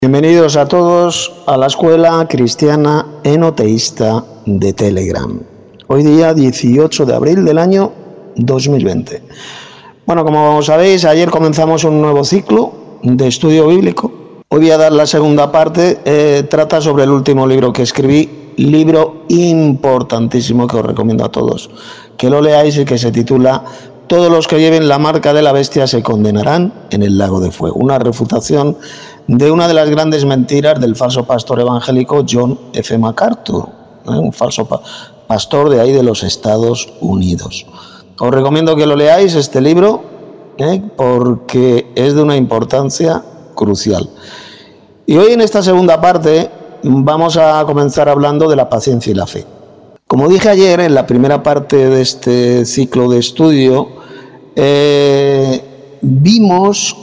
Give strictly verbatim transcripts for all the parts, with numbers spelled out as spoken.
Bienvenidos a todos a la Escuela Cristiana Enoteísta de Telegram. Hoy día dieciocho de abril del año dos mil veinte. Bueno, como sabéis, ayer comenzamos un nuevo ciclo de estudio bíblico. Hoy voy a dar la segunda parte. Eh, trata sobre el último libro que escribí, libro importantísimo que os recomiendo a todos que lo leáis y que se titula Todos los que lleven la marca de la bestia se condenarán en el lago de fuego. Una refutación de una de las grandes mentiras del falso pastor evangélico John F. MacArthur, ¿eh? un falso pa pastor de ahí de los Estados Unidos. Os recomiendo que lo leáis este libro, ¿eh? porque es de una importancia crucial. Y hoy en esta segunda parte vamos a comenzar hablando de la paciencia y la fe. Como dije ayer en la primera parte de este ciclo de estudio, eh, vimos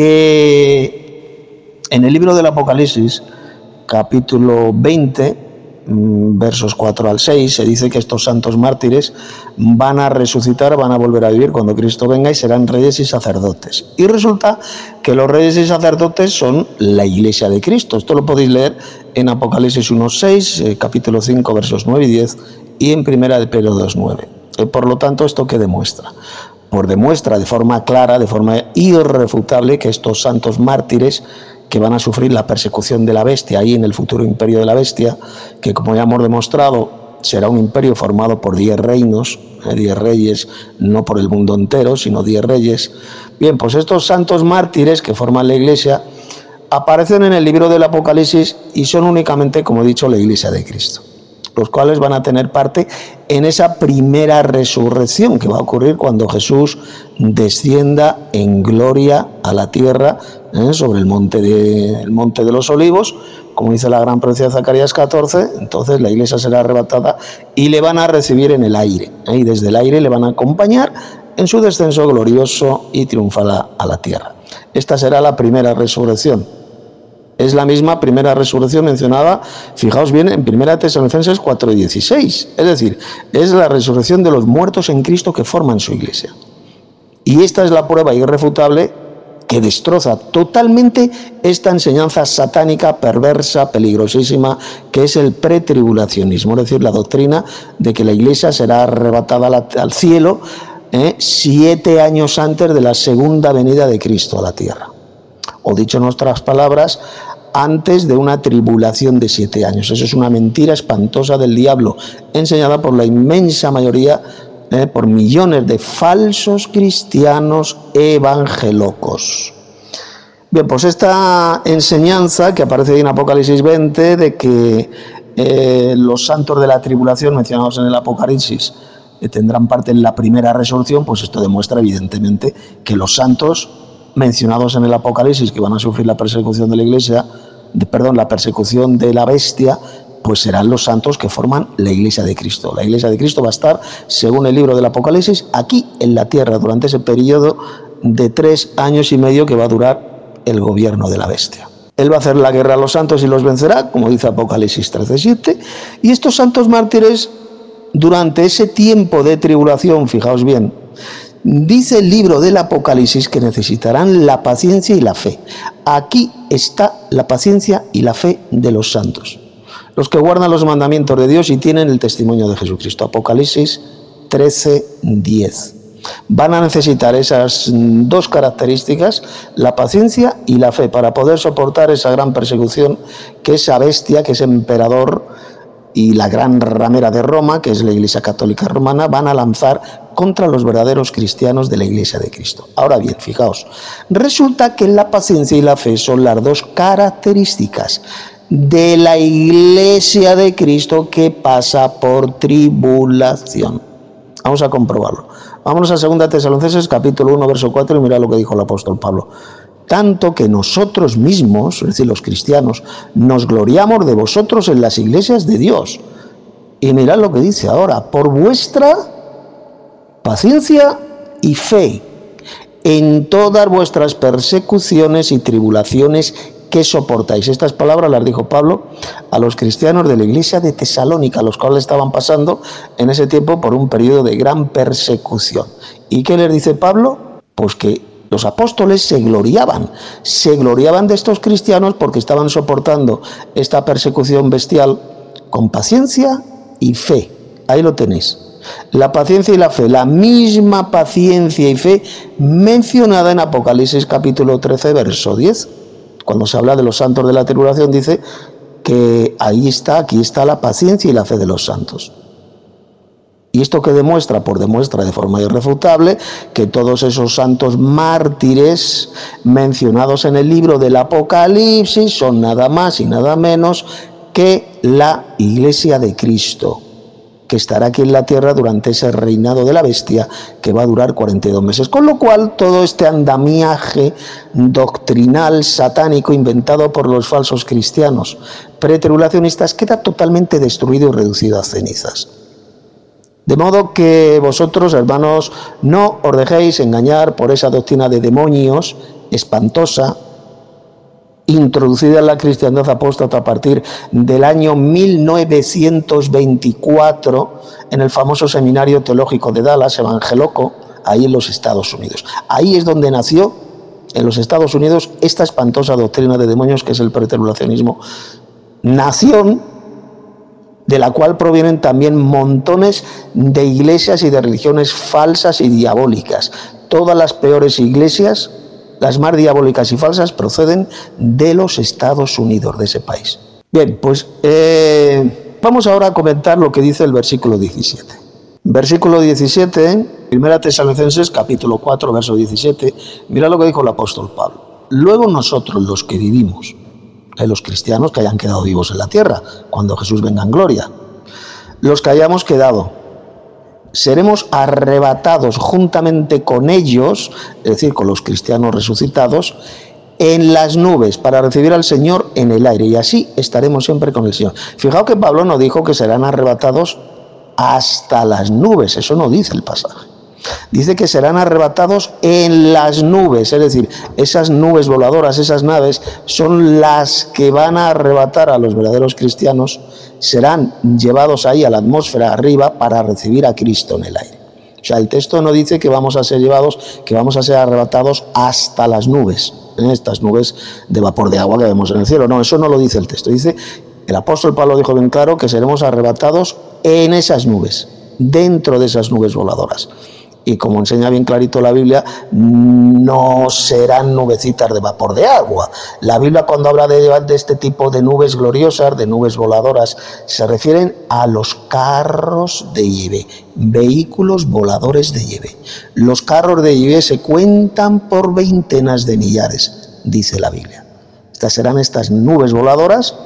que en el libro del Apocalipsis, capítulo veinte, versos cuatro al seis, se dice que estos santos mártires van a resucitar, van a volver a vivir cuando Cristo venga y serán reyes y sacerdotes. Y resulta que los reyes y sacerdotes son la Iglesia de Cristo. Esto lo podéis leer en Apocalipsis uno seis, eh, capítulo cinco, versos nueve y diez, y en Primera de Pedro dos nueve. Eh, por lo tanto, ¿esto qué demuestra? Pues demuestra de forma clara, de forma irrefutable, que estos santos mártires que van a sufrir la persecución de la bestia ahí en el futuro imperio de la bestia, que como ya hemos demostrado será un imperio formado por diez reinos, eh, diez reyes, no por el mundo entero, sino diez reyes. Bien, pues estos santos mártires que forman la Iglesia aparecen en el libro del Apocalipsis y son únicamente, como he dicho, la Iglesia de Cristo, los cuales van a tener parte en esa primera resurrección que va a ocurrir cuando Jesús descienda en gloria a la tierra, ¿eh? sobre el monte, de, el monte de los Olivos, como dice la gran profecía de Zacarías catorce. Entonces la iglesia será arrebatada y le van a recibir en el aire, ¿eh? y desde el aire le van a acompañar en su descenso glorioso y triunfal a, a la tierra. Esta será la primera resurrección. Es la misma primera resurrección mencionada, fijaos bien, en Primera Tesalonicenses cuatro dieciséis. Es decir, es la resurrección de los muertos en Cristo que forman su iglesia. Y esta es la prueba irrefutable que destroza totalmente esta enseñanza satánica, perversa, peligrosísima, que es el pretribulacionismo, es decir, la doctrina de que la iglesia será arrebatada al cielo eh, siete años antes de la segunda venida de Cristo a la tierra. O dicho en otras palabras, antes de una tribulación de siete años. Eso es una mentira espantosa del diablo, enseñada por la inmensa mayoría, eh, por millones de falsos cristianos evangelocos. Bien, pues esta enseñanza que aparece en Apocalipsis veinte, de que eh, los santos de la tribulación mencionados en el Apocalipsis eh, tendrán parte en la primera resurrección, pues esto demuestra evidentemente que los santos mencionados en el Apocalipsis que van a sufrir la persecución de la iglesia, de, perdón, la persecución de la bestia, pues serán los santos que forman la iglesia de Cristo. La iglesia de Cristo va a estar, según el libro del Apocalipsis, aquí en la tierra durante ese periodo de tres años y medio que va a durar el gobierno de la bestia. Él va a hacer la guerra a los santos y los vencerá, como dice Apocalipsis trece siete, y estos santos mártires, durante ese tiempo de tribulación, fijaos bien, dice el libro del Apocalipsis que necesitarán la paciencia y la fe. Aquí está la paciencia y la fe de los santos, los que guardan los mandamientos de Dios y tienen el testimonio de Jesucristo. Apocalipsis trece diez. Van a necesitar esas dos características, la paciencia y la fe, para poder soportar esa gran persecución que esa bestia, que ese emperador y la gran ramera de Roma, que es la Iglesia Católica Romana, van a lanzar contra los verdaderos cristianos de la Iglesia de Cristo. Ahora bien, fijaos, resulta que la paciencia y la fe son las dos características de la Iglesia de Cristo que pasa por tribulación. Vamos a comprobarlo. Vámonos a Segunda Tesalonicenses, capítulo uno, verso cuatro, y mirad lo que dijo el apóstol Pablo. Tanto que nosotros mismos, es decir, los cristianos, nos gloriamos de vosotros en las iglesias de Dios. Y mirad lo que dice ahora, por vuestra paciencia y fe en todas vuestras persecuciones y tribulaciones que soportáis. Estas palabras las dijo Pablo a los cristianos de la iglesia de Tesalónica, los cuales estaban pasando en ese tiempo por un periodo de gran persecución. ¿Y qué les dice Pablo? Pues que Los apóstoles se gloriaban, se gloriaban de estos cristianos porque estaban soportando esta persecución bestial con paciencia y fe. Ahí lo tenéis. La paciencia y la fe, la misma paciencia y fe mencionada en Apocalipsis capítulo trece, verso diez. Cuando se habla de los santos de la tribulación, dice que ahí está, aquí está la paciencia y la fe de los santos. ¿Y esto qué demuestra? Pues demuestra de forma irrefutable que todos esos santos mártires mencionados en el libro del Apocalipsis son nada más y nada menos que la Iglesia de Cristo, que estará aquí en la tierra durante ese reinado de la bestia que va a durar cuarenta y dos meses. Con lo cual, todo este andamiaje doctrinal satánico inventado por los falsos cristianos pretribulacionistas queda totalmente destruido y reducido a cenizas. De modo que vosotros, hermanos, no os dejéis engañar por esa doctrina de demonios espantosa, introducida en la cristiandad apóstata a partir del año mil novecientos veinticuatro en el famoso seminario teológico de Dallas, Evangeloco, ahí en los Estados Unidos. Ahí es donde nació, en los Estados Unidos, esta espantosa doctrina de demonios que es el pretribulacionismo. Nación de la cual provienen también montones de iglesias y de religiones falsas y diabólicas. Todas las peores iglesias, las más diabólicas y falsas, proceden de los Estados Unidos, de ese país. Bien, pues eh, vamos ahora a comentar lo que dice el versículo diecisiete. Versículo diecisiete, Primera Tesalonicenses, capítulo cuatro, verso diecisiete. Mira lo que dijo el apóstol Pablo. Luego nosotros, los que vivimos, hay los cristianos que hayan quedado vivos en la tierra, cuando Jesús venga en gloria, los que hayamos quedado, seremos arrebatados juntamente con ellos, es decir, con los cristianos resucitados, en las nubes para recibir al Señor en el aire, y así estaremos siempre con el Señor. Fijaos que Pablo no dijo que serán arrebatados hasta las nubes, eso no dice el pasaje. Dice que serán arrebatados en las nubes, es decir, esas nubes voladoras, esas naves, son las que van a arrebatar a los verdaderos cristianos, serán llevados ahí a la atmósfera arriba para recibir a Cristo en el aire. O sea, el texto no dice que vamos a ser llevados, que vamos a ser arrebatados hasta las nubes, en estas nubes de vapor de agua que vemos en el cielo. No, eso no lo dice el texto. Dice, el apóstol Pablo dijo bien claro que seremos arrebatados en esas nubes, dentro de esas nubes voladoras. Y como enseña bien clarito la Biblia, no serán nubecitas de vapor de agua. La Biblia, cuando habla de, de este tipo de nubes gloriosas, de nubes voladoras, se refieren a los carros de lleve, vehículos voladores de lleve. Los carros de lleve se cuentan por veintenas de millares, dice la Biblia. Estas serán estas nubes voladoras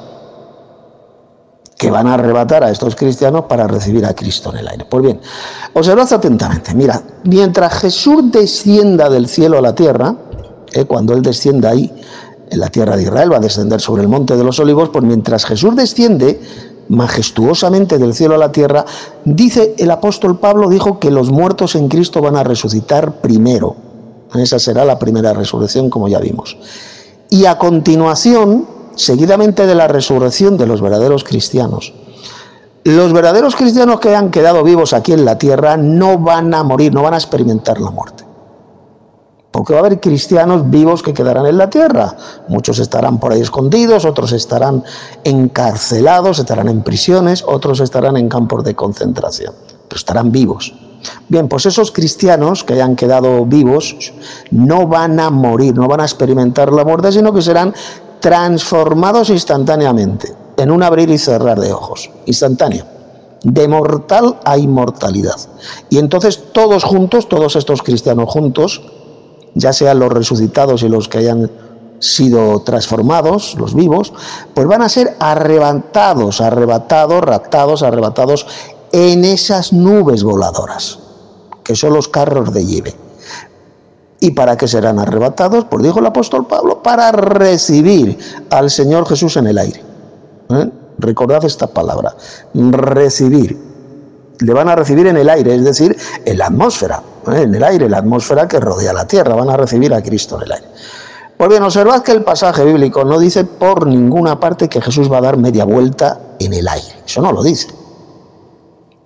que van a arrebatar a estos cristianos para recibir a Cristo en el aire. Pues bien, observad atentamente. Mira, mientras Jesús descienda del cielo a la tierra, eh, cuando Él descienda ahí, en la tierra de Israel, va a descender sobre el monte de los olivos, pues mientras Jesús desciende majestuosamente del cielo a la tierra, dice el apóstol Pablo, dijo que los muertos en Cristo van a resucitar primero. Esa será la primera resurrección, como ya vimos. Y a continuación, seguidamente de la resurrección de los verdaderos cristianos, los verdaderos cristianos que han quedado vivos aquí en la tierra no van a morir, no van a experimentar la muerte. Porque va a haber cristianos vivos que quedarán en la tierra. Muchos estarán por ahí escondidos, otros estarán encarcelados, estarán en prisiones, otros estarán en campos de concentración, pero estarán vivos. Bien, pues esos cristianos que hayan quedado vivos no van a morir, no van a experimentar la muerte, sino que serán transformados instantáneamente, en un abrir y cerrar de ojos, instantáneo, de mortal a inmortalidad. Y entonces todos juntos, todos estos cristianos juntos, ya sean los resucitados y los que hayan sido transformados, los vivos, pues van a ser arrebatados, arrebatados, raptados, arrebatados en esas nubes voladoras, que son los carros de lleve. ¿Y para qué serán arrebatados? Pues dijo el apóstol Pablo, para recibir al Señor Jesús en el aire. ¿Eh? Recordad esta palabra, recibir. Le van a recibir en el aire, es decir, en la atmósfera, ¿eh? en el aire, la atmósfera que rodea la tierra, van a recibir a Cristo en el aire. Pues bien, observad que el pasaje bíblico no dice por ninguna parte que Jesús va a dar media vuelta en el aire, eso no lo dice.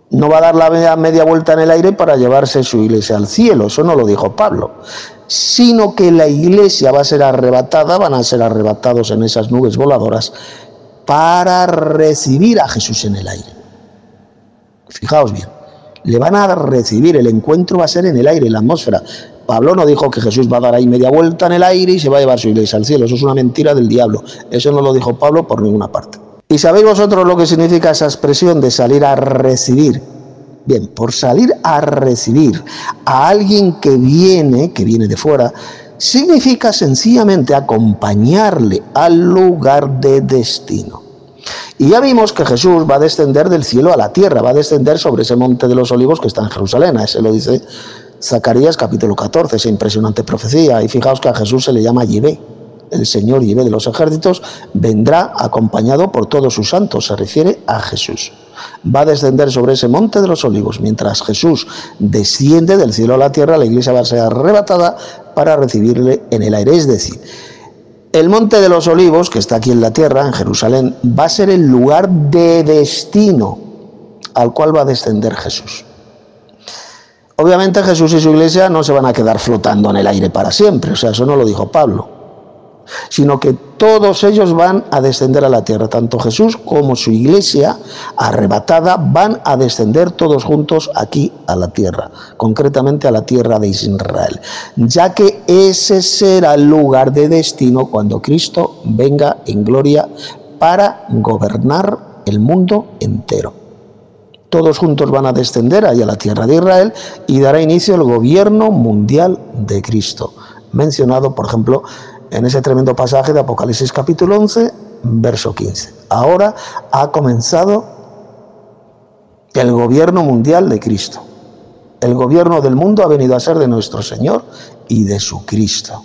No va a dar la media vuelta en el aire para llevarse su iglesia al cielo, eso no lo dijo Pablo, sino que la iglesia va a ser arrebatada, van a ser arrebatados en esas nubes voladoras para recibir a Jesús en el aire. Fijaos bien, le van a recibir, el encuentro va a ser en el aire, en la atmósfera. Pablo no dijo que Jesús va a dar ahí media vuelta en el aire y se va a llevar su iglesia al cielo, eso es una mentira del diablo, eso no lo dijo Pablo por ninguna parte. ¿Y sabéis vosotros lo que significa esa expresión de salir a recibir? Bien, por salir a recibir a alguien que viene, que viene de fuera, significa sencillamente acompañarle al lugar de destino. Y ya vimos que Jesús va a descender del cielo a la tierra, va a descender sobre ese monte de los olivos que está en Jerusalén, ese lo dice Zacarías capítulo catorce, esa impresionante profecía. Y fijaos que a Jesús se le llama Yahvé. El Señor Yahvé de los ejércitos vendrá acompañado por todos sus santos, se refiere a Jesús. Va a descender sobre ese monte de los olivos. Mientras Jesús desciende del cielo a la tierra, la iglesia va a ser arrebatada para recibirle en el aire. Es decir, el monte de los olivos, que está aquí en la tierra, en Jerusalén, va a ser el lugar de destino al cual va a descender Jesús. Obviamente Jesús y su iglesia no se van a quedar flotando en el aire para siempre, o sea, eso no lo dijo Pablo, sino que todos ellos van a descender a la tierra, tanto Jesús como su iglesia arrebatada van a descender todos juntos aquí a la tierra, concretamente a la tierra de Israel, ya que ese será el lugar de destino cuando Cristo venga en gloria para gobernar el mundo entero. Todos juntos van a descender ahí a la tierra de Israel y dará inicio el gobierno mundial de Cristo, mencionado, por ejemplo, en ese tremendo pasaje de Apocalipsis capítulo once, verso quince. Ahora ha comenzado el gobierno mundial de Cristo. El gobierno del mundo ha venido a ser de nuestro Señor y de su Cristo.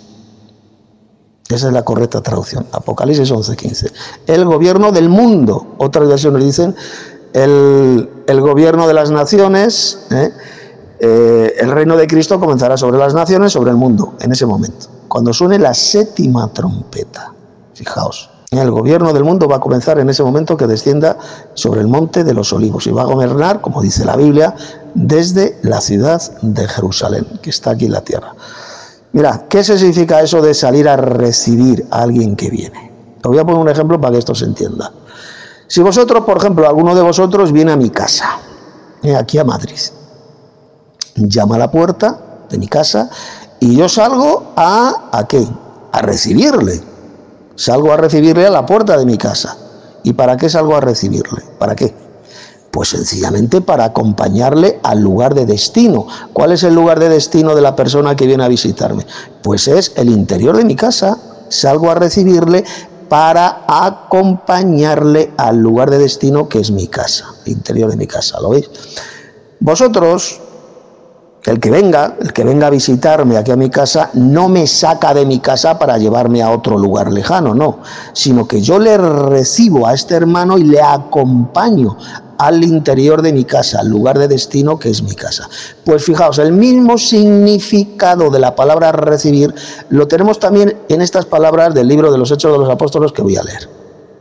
Esa es la correcta traducción, Apocalipsis once, quince. El gobierno del mundo. Otras versiones dicen el, el gobierno de las naciones, ¿eh? Eh, el reino de Cristo comenzará sobre las naciones, sobre el mundo, en ese momento, cuando suene la séptima trompeta. Fijaos, el gobierno del mundo va a comenzar en ese momento que descienda sobre el monte de los olivos y va a gobernar, como dice la Biblia, desde la ciudad de Jerusalén, que está aquí en la tierra. Mira, ¿qué significa eso de salir a recibir a alguien que viene? Te voy a poner un ejemplo para que esto se entienda. Si vosotros, por ejemplo, alguno de vosotros viene a mi casa, eh, aquí a Madrid, llama a la puerta de mi casa y yo salgo a, ¿a qué? A recibirle. Salgo a recibirle a la puerta de mi casa. ¿Y para qué salgo a recibirle? ¿Para qué? Pues sencillamente para acompañarle al lugar de destino. ¿Cuál es el lugar de destino de la persona que viene a visitarme? Pues es el interior de mi casa. Salgo a recibirle para acompañarle al lugar de destino que es mi casa, el interior de mi casa. ¿Lo veis? Vosotros, el que venga, el que venga a visitarme aquí a mi casa, no me saca de mi casa para llevarme a otro lugar lejano, no, sino que yo le recibo a este hermano y le acompaño al interior de mi casa, al lugar de destino que es mi casa. Pues fijaos, el mismo significado de la palabra recibir lo tenemos también en estas palabras del libro de los Hechos de los Apóstoles que voy a leer.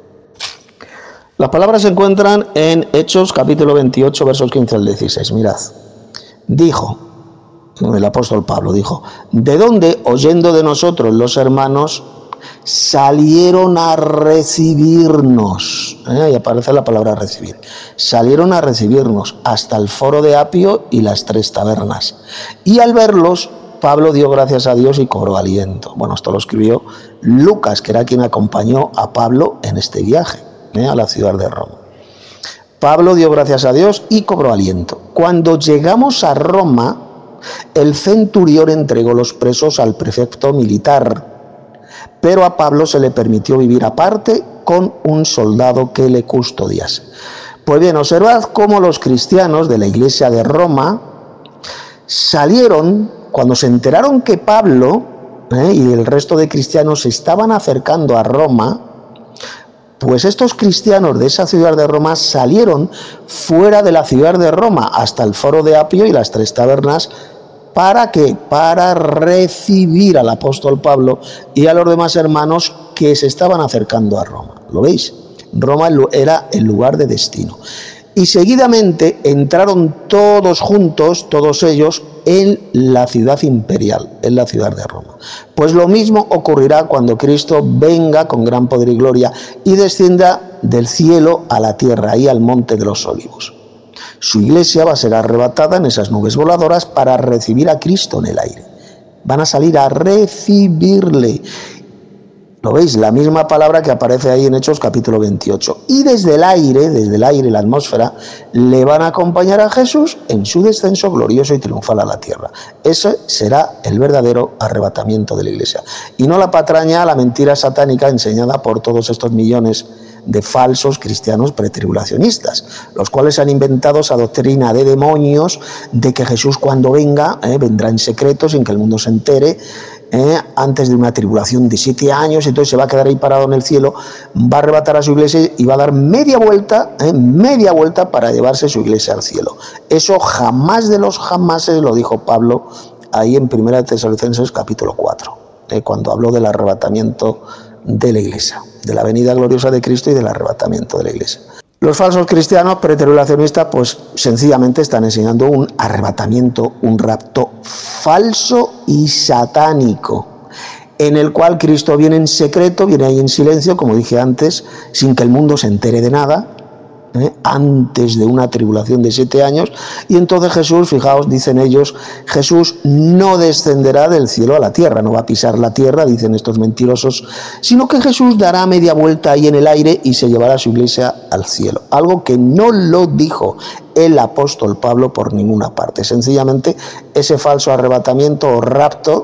Las palabras se encuentran en Hechos capítulo veintiocho, versos quince al dieciséis. Mirad, dijo el apóstol Pablo, dijo, ¿de dónde, oyendo de nosotros los hermanos, salieron a recibirnos? ¿Eh? Ahí aparece la palabra recibir. Salieron a recibirnos hasta el foro de Apio y las tres tabernas. Y al verlos, Pablo dio gracias a Dios y cobró aliento. Bueno, esto lo escribió Lucas, que era quien acompañó a Pablo en este viaje, ¿eh? a la ciudad de Roma. Pablo dio gracias a Dios y cobró aliento. Cuando llegamos a Roma, el centurión entregó los presos al prefecto militar, pero a Pablo se le permitió vivir aparte con un soldado que le custodiase. Pues bien, observad cómo los cristianos de la iglesia de Roma salieron, cuando se enteraron que Pablo eh, y el resto de cristianos se estaban acercando a Roma, pues estos cristianos de esa ciudad de Roma salieron fuera de la ciudad de Roma hasta el foro de Apio y las tres tabernas. ¿Para qué? Para recibir al apóstol Pablo y a los demás hermanos que se estaban acercando a Roma. ¿Lo veis? Roma era el lugar de destino. Y seguidamente entraron todos juntos, todos ellos, en la ciudad imperial, en la ciudad de Roma. Pues lo mismo ocurrirá cuando Cristo venga con gran poder y gloria y descienda del cielo a la tierra, ahí al monte de los olivos. Su iglesia va a ser arrebatada en esas nubes voladoras para recibir a Cristo en el aire. Van a salir a recibirle. ¿Lo veis? La misma palabra que aparece ahí en Hechos capítulo veintiocho. Y desde el aire, desde el aire, la atmósfera, le van a acompañar a Jesús en su descenso glorioso y triunfal a la tierra. Ese será el verdadero arrebatamiento de la iglesia. Y no la patraña, la mentira satánica enseñada por todos estos millones de falsos cristianos pretribulacionistas, los cuales han inventado esa doctrina de demonios de que Jesús cuando venga, eh, vendrá en secreto sin que el mundo se entere, Eh, antes de una tribulación de siete años, entonces se va a quedar ahí parado en el cielo, va a arrebatar a su iglesia y va a dar media vuelta, eh, media vuelta para llevarse su iglesia al cielo. Eso jamás de los jamases lo dijo Pablo ahí en Primera de Tesalonicenses capítulo cuatro, eh, cuando habló del arrebatamiento de la iglesia, de la venida gloriosa de Cristo y del arrebatamiento de la iglesia. Los falsos cristianos pretribulacionistas pues sencillamente están enseñando un arrebatamiento, un rapto falso y satánico, en el cual Cristo viene en secreto, viene ahí en silencio, como dije antes, sin que el mundo se entere de nada, ¿eh? antes de una tribulación de siete años, y entonces Jesús, fijaos, dicen ellos, Jesús no descenderá del cielo a la tierra, no va a pisar la tierra, dicen estos mentirosos, sino que Jesús dará media vuelta ahí en el aire y se llevará a su iglesia al cielo, algo que no lo dijo el apóstol Pablo por ninguna parte. Sencillamente ese falso arrebatamiento o rapto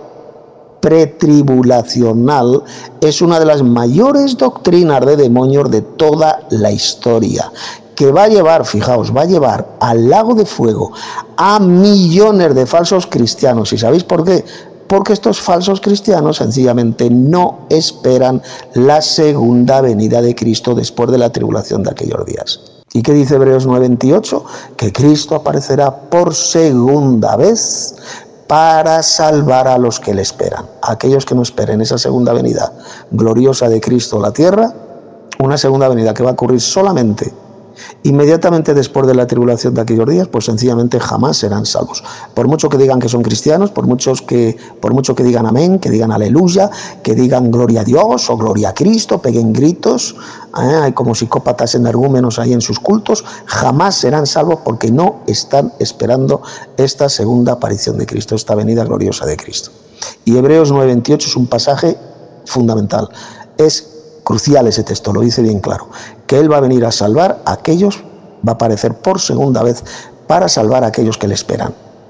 pretribulacional es una de las mayores doctrinas de demonios de toda la historia, que va a llevar, fijaos, va a llevar al lago de fuego a millones de falsos cristianos. ¿Y sabéis por qué? Porque estos falsos cristianos sencillamente no esperan la segunda venida de Cristo después de la tribulación de aquellos días. ¿Y qué dice Hebreos nueve veintiocho? Que Cristo aparecerá por segunda vez para salvar a los que le esperan. A aquellos que no esperen esa segunda venida gloriosa de Cristo a la tierra, una segunda venida que va a ocurrir solamente inmediatamente después de la tribulación de aquellos días, pues sencillamente jamás serán salvos. Por mucho que digan que son cristianos, por, muchos que, por mucho que digan amén, que digan aleluya, que digan gloria a Dios o gloria a Cristo, peguen gritos, ¿eh? Hay como psicópatas energúmenos ahí en sus cultos, jamás serán salvos porque no están esperando esta segunda aparición de Cristo, esta venida gloriosa de Cristo. Y Hebreos nueve veintiocho es un pasaje fundamental, es crucial ese texto, lo dice bien claro, que Él va a venir a salvar a aquellos, va a aparecer por segunda vez para salvar a aquellos que le esperan.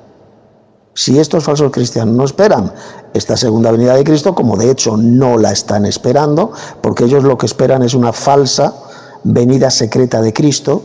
Si estos falsos cristianos no esperan esta segunda venida de Cristo, como de hecho no la están esperando, porque ellos lo que esperan es una falsa venida secreta de Cristo,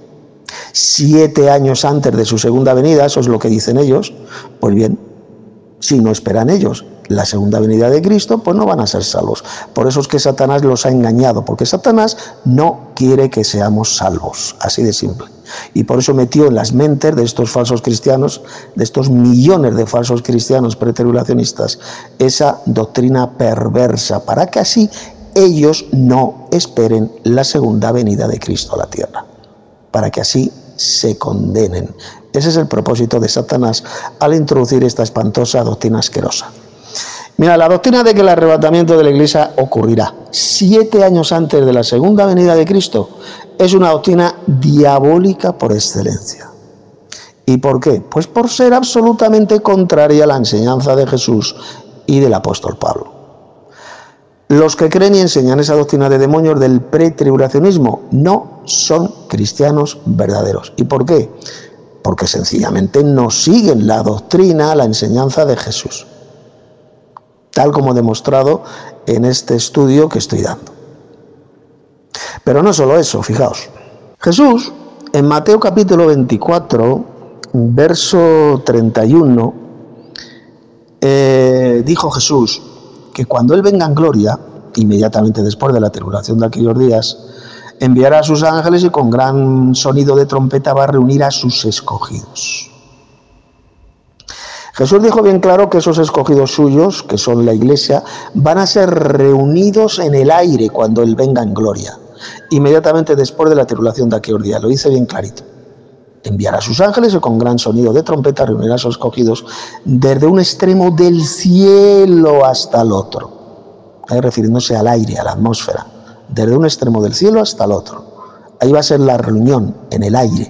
siete años antes de su segunda venida, eso es lo que dicen ellos, pues bien, si no esperan ellos la segunda venida de Cristo, pues no van a ser salvos. Por eso es que Satanás los ha engañado, porque Satanás no quiere que seamos salvos, así de simple. Y por eso metió en las mentes de estos falsos cristianos, de estos millones de falsos cristianos pretribulacionistas, esa doctrina perversa, para que así ellos no esperen la segunda venida de Cristo a la tierra, para que así se condenen. Ese es el propósito de Satanás al introducir esta espantosa doctrina asquerosa. Mira, la doctrina de que el arrebatamiento de la iglesia ocurrirá siete años antes de la segunda venida de Cristo es una doctrina diabólica por excelencia. ¿Y por qué? Pues por ser absolutamente contraria a la enseñanza de Jesús y del apóstol Pablo. Los que creen y enseñan esa doctrina de demonios del pretribulacionismo no son cristianos verdaderos. ¿Y por qué? Porque sencillamente no siguen la doctrina, la enseñanza de Jesús, tal como demostrado en este estudio que estoy dando. Pero no solo eso, fijaos. Jesús, en Mateo capítulo veinticuatro, verso treinta y uno, eh, dijo Jesús que cuando Él venga en gloria, inmediatamente después de la tribulación de aquellos días, enviará a sus ángeles y con gran sonido de trompeta va a reunir a sus escogidos. Jesús dijo bien claro que esos escogidos suyos, que son la iglesia, van a ser reunidos en el aire cuando Él venga en gloria. inmediatamente después de la tribulación de aquellos días. Lo dice bien clarito. Enviará a sus ángeles y con gran sonido de trompeta reunirá a sus escogidos desde un extremo del cielo hasta el otro. Ahí refiriéndose al aire, a la atmósfera. Desde un extremo del cielo hasta el otro. Ahí va a ser la reunión, en el aire.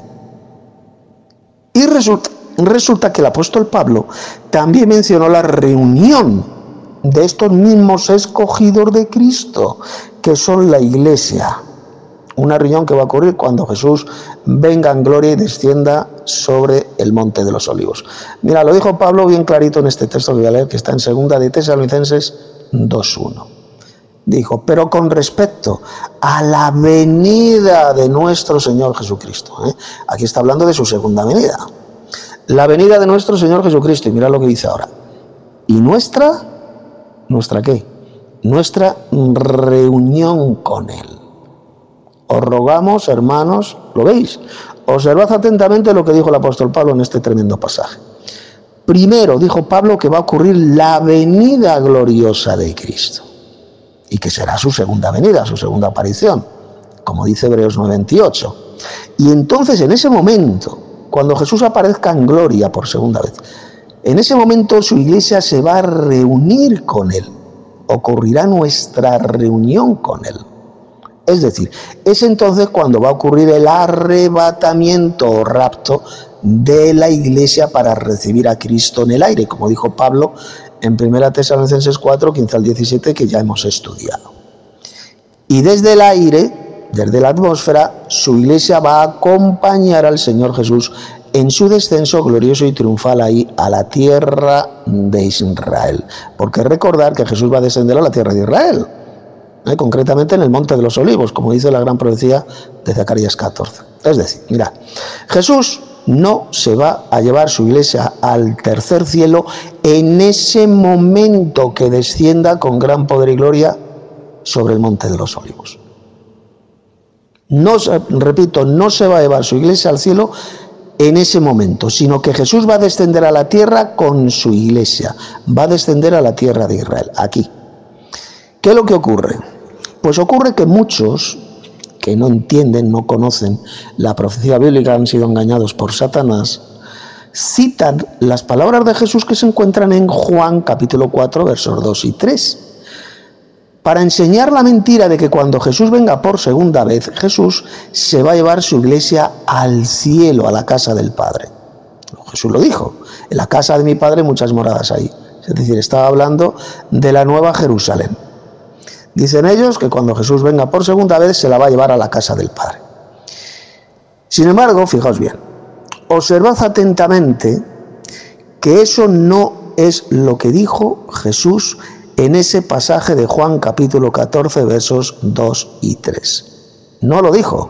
Y resulta, resulta que el apóstol Pablo también mencionó la reunión de estos mismos escogidos de Cristo, que son la iglesia. Una reunión que va a ocurrir cuando Jesús venga en gloria y descienda sobre el monte de los olivos. Mira, lo dijo Pablo bien clarito en este texto que voy a leer, que está en segunda de Tesalonicenses dos uno. Dijo, pero con respecto a la venida de nuestro Señor Jesucristo, ¿eh? Aquí está hablando de su segunda venida. La venida de nuestro Señor Jesucristo, y mira lo que dice ahora. Y nuestra, ¿nuestra qué? Nuestra reunión con Él. Os rogamos, hermanos, ¿lo veis? Observad atentamente lo que dijo el apóstol Pablo en este tremendo pasaje. Primero dijo Pablo que va a ocurrir la venida gloriosa de Cristo y que será su segunda venida, su segunda aparición, como dice Hebreos nueve veintiocho. Y entonces en ese momento, cuando Jesús aparezca en gloria por segunda vez, en ese momento su iglesia se va a reunir con Él, ocurrirá nuestra reunión con Él. Es decir, es entonces cuando va a ocurrir el arrebatamiento o rapto de la iglesia para recibir a Cristo en el aire, como dijo Pablo en primera Tesalonicenses cuatro, quince al diecisiete, que ya hemos estudiado. Y desde el aire, desde la atmósfera, su iglesia va a acompañar al Señor Jesús en su descenso glorioso y triunfal ahí a la tierra de Israel. Porque recordar que Jesús va a descender a la tierra de Israel. ¿Eh? Concretamente en el Monte de los Olivos, como dice la gran profecía de Zacarías catorce. Es decir, mirad, Jesús no se va a llevar su iglesia al tercer cielo en ese momento que descienda con gran poder y gloria sobre el Monte de los Olivos. No, repito, no se va a llevar su iglesia al cielo en ese momento, sino que Jesús va a descender a la tierra con su iglesia, va a descender a la tierra de Israel, aquí. ¿Qué es lo que ocurre? Pues ocurre que muchos que no entienden, no conocen la profecía bíblica, han sido engañados por Satanás, citan las palabras de Jesús que se encuentran en Juan capítulo cuatro, versos dos y tres, para enseñar la mentira de que cuando Jesús venga por segunda vez, Jesús se va a llevar su iglesia al cielo, a la casa del Padre. Jesús lo dijo, en la casa de mi Padre muchas moradas hay. Es decir, estaba hablando de la nueva Jerusalén. Dicen ellos que cuando Jesús venga por segunda vez se la va a llevar a la casa del Padre. Sin embargo, fijaos bien, observad atentamente que eso no es lo que dijo Jesús en ese pasaje de Juan capítulo catorce, versos dos y tres. No lo dijo.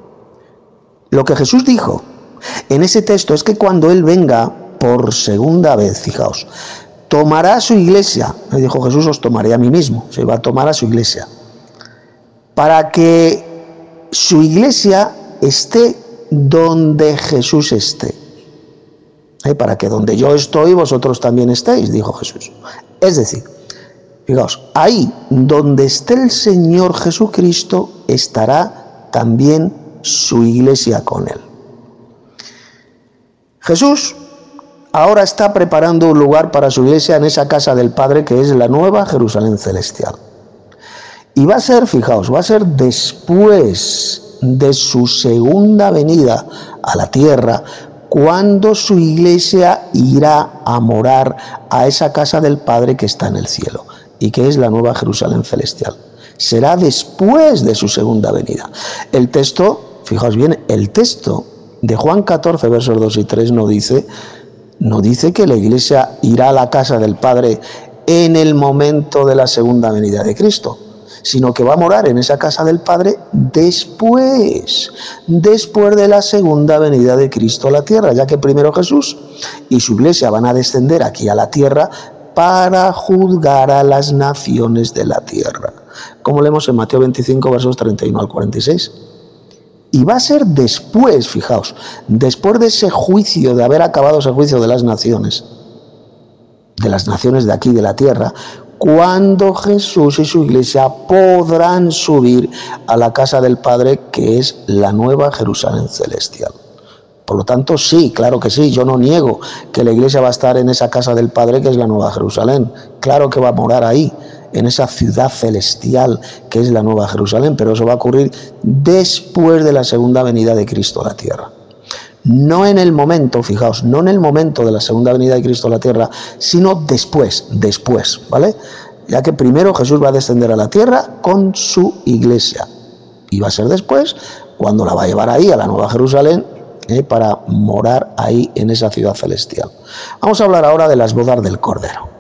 Lo que Jesús dijo en ese texto es que cuando Él venga por segunda vez, fijaos, tomará a su iglesia, le dijo Jesús, os tomaré a mí mismo, se va a tomar a su iglesia, para que su iglesia esté donde Jesús esté, ¿Eh? para que donde yo estoy vosotros también estéis, dijo Jesús. Es decir, fijaos, ahí donde esté el Señor Jesucristo estará también su iglesia con Él. Jesús ahora está preparando un lugar para su iglesia en esa casa del Padre que es la nueva Jerusalén celestial. Y va a ser, fijaos, va a ser después de su segunda venida a la tierra, cuando su iglesia irá a morar a esa casa del Padre que está en el cielo y que es la nueva Jerusalén celestial. Será después de su segunda venida. El texto, fijaos bien, el texto de Juan catorce, versos dos y tres no dice... No dice que la iglesia irá a la casa del Padre en el momento de la segunda venida de Cristo, sino que va a morar en esa casa del Padre después, después de la segunda venida de Cristo a la tierra, ya que primero Jesús y su iglesia van a descender aquí a la tierra para juzgar a las naciones de la tierra, como leemos en Mateo veinticinco, versos treinta y uno al cuarenta y seis. Y va a ser después, fijaos, después de ese juicio, de haber acabado ese juicio de las naciones, de las naciones de aquí, de la tierra, cuando Jesús y su iglesia podrán subir a la casa del Padre, que es la nueva Jerusalén celestial. Por lo tanto, sí, claro que sí, yo no niego que la iglesia va a estar en esa casa del Padre, que es la nueva Jerusalén. Claro que va a morar ahí, en esa ciudad celestial que es la nueva Jerusalén, pero eso va a ocurrir después de la segunda venida de Cristo a la tierra. No en el momento, fijaos, no en el momento de la segunda venida de Cristo a la tierra, sino después, después, ¿vale? Ya que primero Jesús va a descender a la tierra con su iglesia. Y va a ser después cuando la va a llevar ahí a la nueva Jerusalén, ¿eh? para morar ahí en esa ciudad celestial. Vamos a hablar ahora de las bodas del Cordero.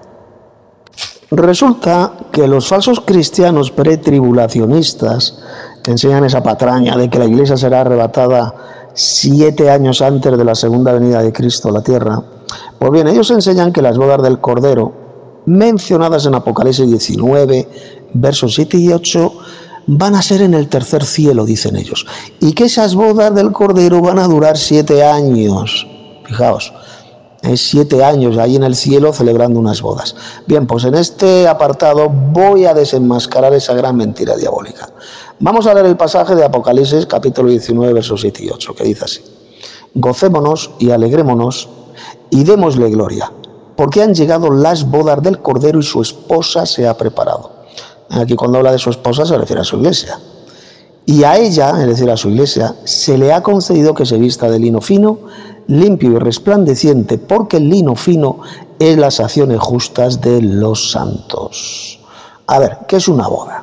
Resulta que los falsos cristianos pretribulacionistas, que enseñan esa patraña de que la iglesia será arrebatada siete años antes de la segunda venida de Cristo a la tierra, pues bien, ellos enseñan que las bodas del Cordero, mencionadas en Apocalipsis diecinueve, versos siete y ocho, van a ser en el tercer cielo, dicen ellos, y que esas bodas del Cordero van a durar siete años. Fijaos, es siete años ahí en el cielo celebrando unas bodas. Bien, pues en este apartado voy a desenmascarar esa gran mentira diabólica. Vamos a leer el pasaje de Apocalipsis capítulo diecinueve, versos siete y ocho, que dice así: Gocémonos y alegrémonos y démosle gloria, porque han llegado las bodas del Cordero y su esposa se ha preparado. Aquí cuando habla de su esposa se refiere a su iglesia. Y a ella, es decir, a su iglesia, se le ha concedido que se vista de lino fino, limpio y resplandeciente, porque el lino fino es las acciones justas de los santos. A ver, ¿qué es una boda?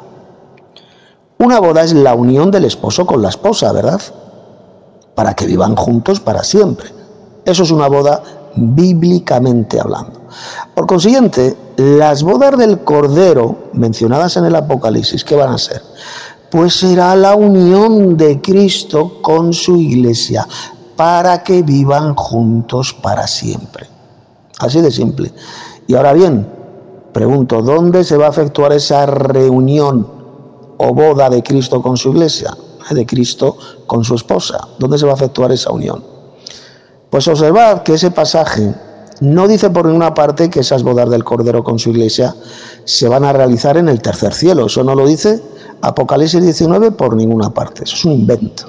Una boda es la unión del esposo con la esposa, ¿verdad? Para que vivan juntos para siempre. Eso es una boda bíblicamente hablando. Por consiguiente, las bodas del Cordero mencionadas en el Apocalipsis, ¿qué van a ser? Pues será la unión de Cristo con su iglesia para que vivan juntos para siempre. Así de simple. Y ahora bien, pregunto, ¿dónde se va a efectuar esa reunión o boda de Cristo con su iglesia? De Cristo con su esposa. ¿Dónde se va a efectuar esa unión? Pues observad que ese pasaje no dice por ninguna parte que esas bodas del Cordero con su iglesia se van a realizar en el tercer cielo. Eso no lo dice Apocalipsis diecinueve por ninguna parte. Eso es un invento.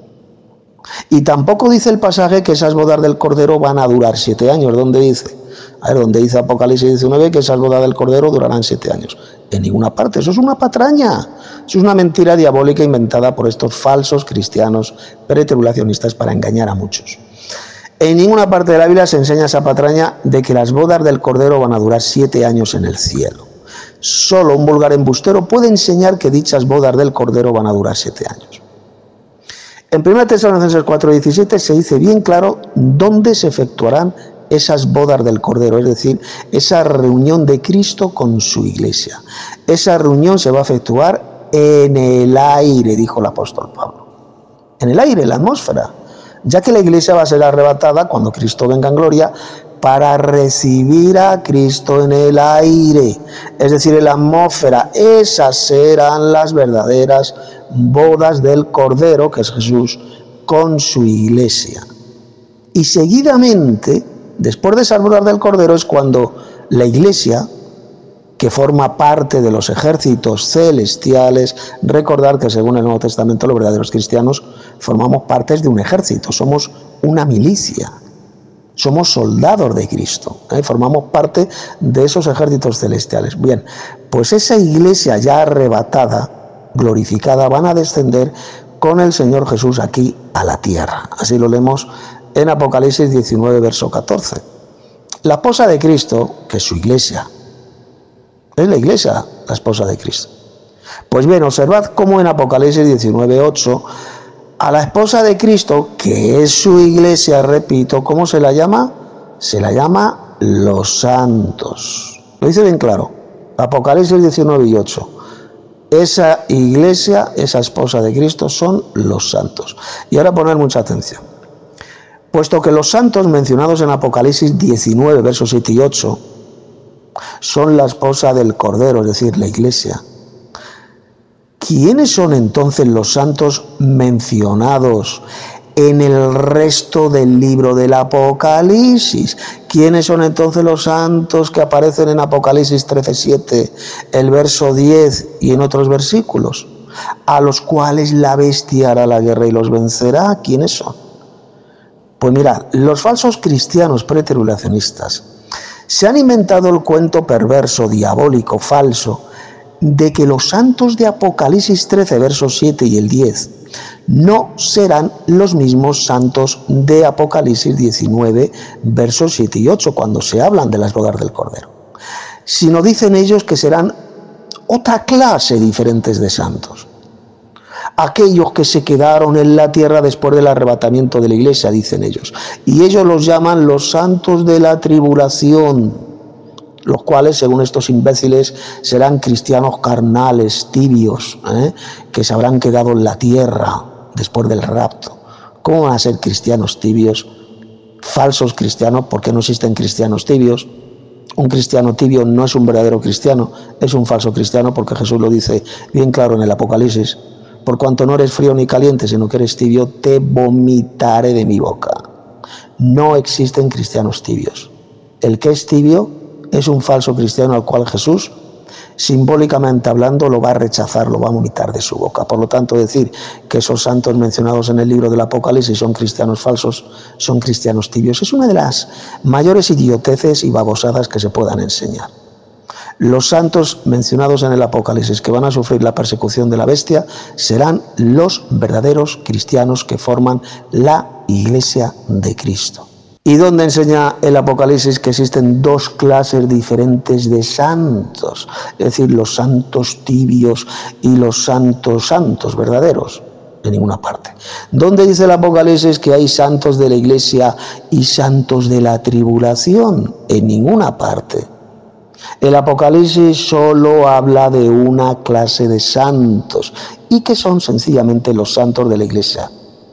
Y tampoco dice el pasaje que esas bodas del Cordero van a durar siete años. ¿Dónde dice? A ver, ¿dónde dice Apocalipsis diecinueve que esas bodas del Cordero durarán siete años? En ninguna parte. Eso es una patraña. Eso es una mentira diabólica inventada por estos falsos cristianos pretribulacionistas para engañar a muchos. En ninguna parte de la Biblia se enseña esa patraña de que las bodas del Cordero van a durar siete años en el cielo. Solo un vulgar embustero puede enseñar que dichas bodas del Cordero van a durar siete años. En primera Tesalonicenses cuatro diecisiete se dice bien claro dónde se efectuarán esas bodas del Cordero, es decir, esa reunión de Cristo con su iglesia. Esa reunión se va a efectuar en el aire, dijo el apóstol Pablo. En el aire, en la atmósfera, ya que la iglesia va a ser arrebatada cuando Cristo venga en gloria para recibir a Cristo en el aire, es decir, en la atmósfera. Esas serán las verdaderas bodas del Cordero, que es Jesús, con su iglesia. Y seguidamente, después de esas bodas del Cordero, es cuando la iglesia, que forma parte de los ejércitos celestiales, recordar que según el Nuevo Testamento los verdaderos cristianos formamos parte de un ejército, somos una milicia, somos soldados de Cristo, ¿eh? Formamos parte de esos ejércitos celestiales. Bien, pues esa iglesia ya arrebatada, glorificada, van a descender con el Señor Jesús aquí a la tierra. Así lo leemos en Apocalipsis diecinueve, verso catorce. La esposa de Cristo, que es su iglesia, es la iglesia, la esposa de Cristo. Pues bien, observad cómo en Apocalipsis diecinueve, ocho, a la esposa de Cristo, que es su iglesia, repito, ¿cómo se la llama? Se la llama los santos. Lo dice bien claro, Apocalipsis diecinueve y ocho. Esa iglesia, esa esposa de Cristo, son los santos. Y ahora poner mucha atención. Puesto que los santos mencionados en Apocalipsis diecinueve, versos siete y ocho, son la esposa del Cordero, es decir, la iglesia. ¿Quiénes son entonces los santos mencionados en el resto del libro del Apocalipsis. ¿Quiénes son entonces los santos que aparecen en Apocalipsis trece siete, el verso diez y en otros versículos? A los cuales la bestia hará la guerra y los vencerá. ¿Quiénes son? Pues mirad, los falsos cristianos pretribulacionistas se han inventado el cuento perverso, diabólico, falso, de que los santos de Apocalipsis trece, versos siete y el diez, no serán los mismos santos de Apocalipsis diecinueve, versos siete y ocho, cuando se hablan de las bodas del Cordero, sino dicen ellos que serán otra clase diferentes de santos. Aquellos que se quedaron en la tierra después del arrebatamiento de la iglesia, dicen ellos, y ellos los llaman los santos de la tribulación, los cuales, según estos imbéciles, serán cristianos carnales, tibios, ¿eh? que se habrán quedado en la tierra después del rapto. ¿Cómo van a ser cristianos tibios? Falsos cristianos, porque no existen cristianos tibios. Un cristiano tibio no es un verdadero cristiano, es un falso cristiano, porque Jesús lo dice bien claro en el Apocalipsis. Por cuanto no eres frío ni caliente, sino que eres tibio, te vomitaré de mi boca. No existen cristianos tibios. El que es tibio es un falso cristiano al cual Jesús, simbólicamente hablando, lo va a rechazar, lo va a vomitar de su boca. Por lo tanto, decir que esos santos mencionados en el libro del Apocalipsis son cristianos falsos, son cristianos tibios, es una de las mayores idioteces y babosadas que se puedan enseñar. Los santos mencionados en el Apocalipsis que van a sufrir la persecución de la bestia serán los verdaderos cristianos que forman la Iglesia de Cristo. ¿Y dónde enseña el Apocalipsis que existen dos clases diferentes de santos? Es decir, los santos tibios y los santos santos verdaderos. En ninguna parte. ¿Dónde dice el Apocalipsis que hay santos de la Iglesia y santos de la tribulación? En ninguna parte. El Apocalipsis solo habla de una clase de santos y que son sencillamente los santos de la Iglesia,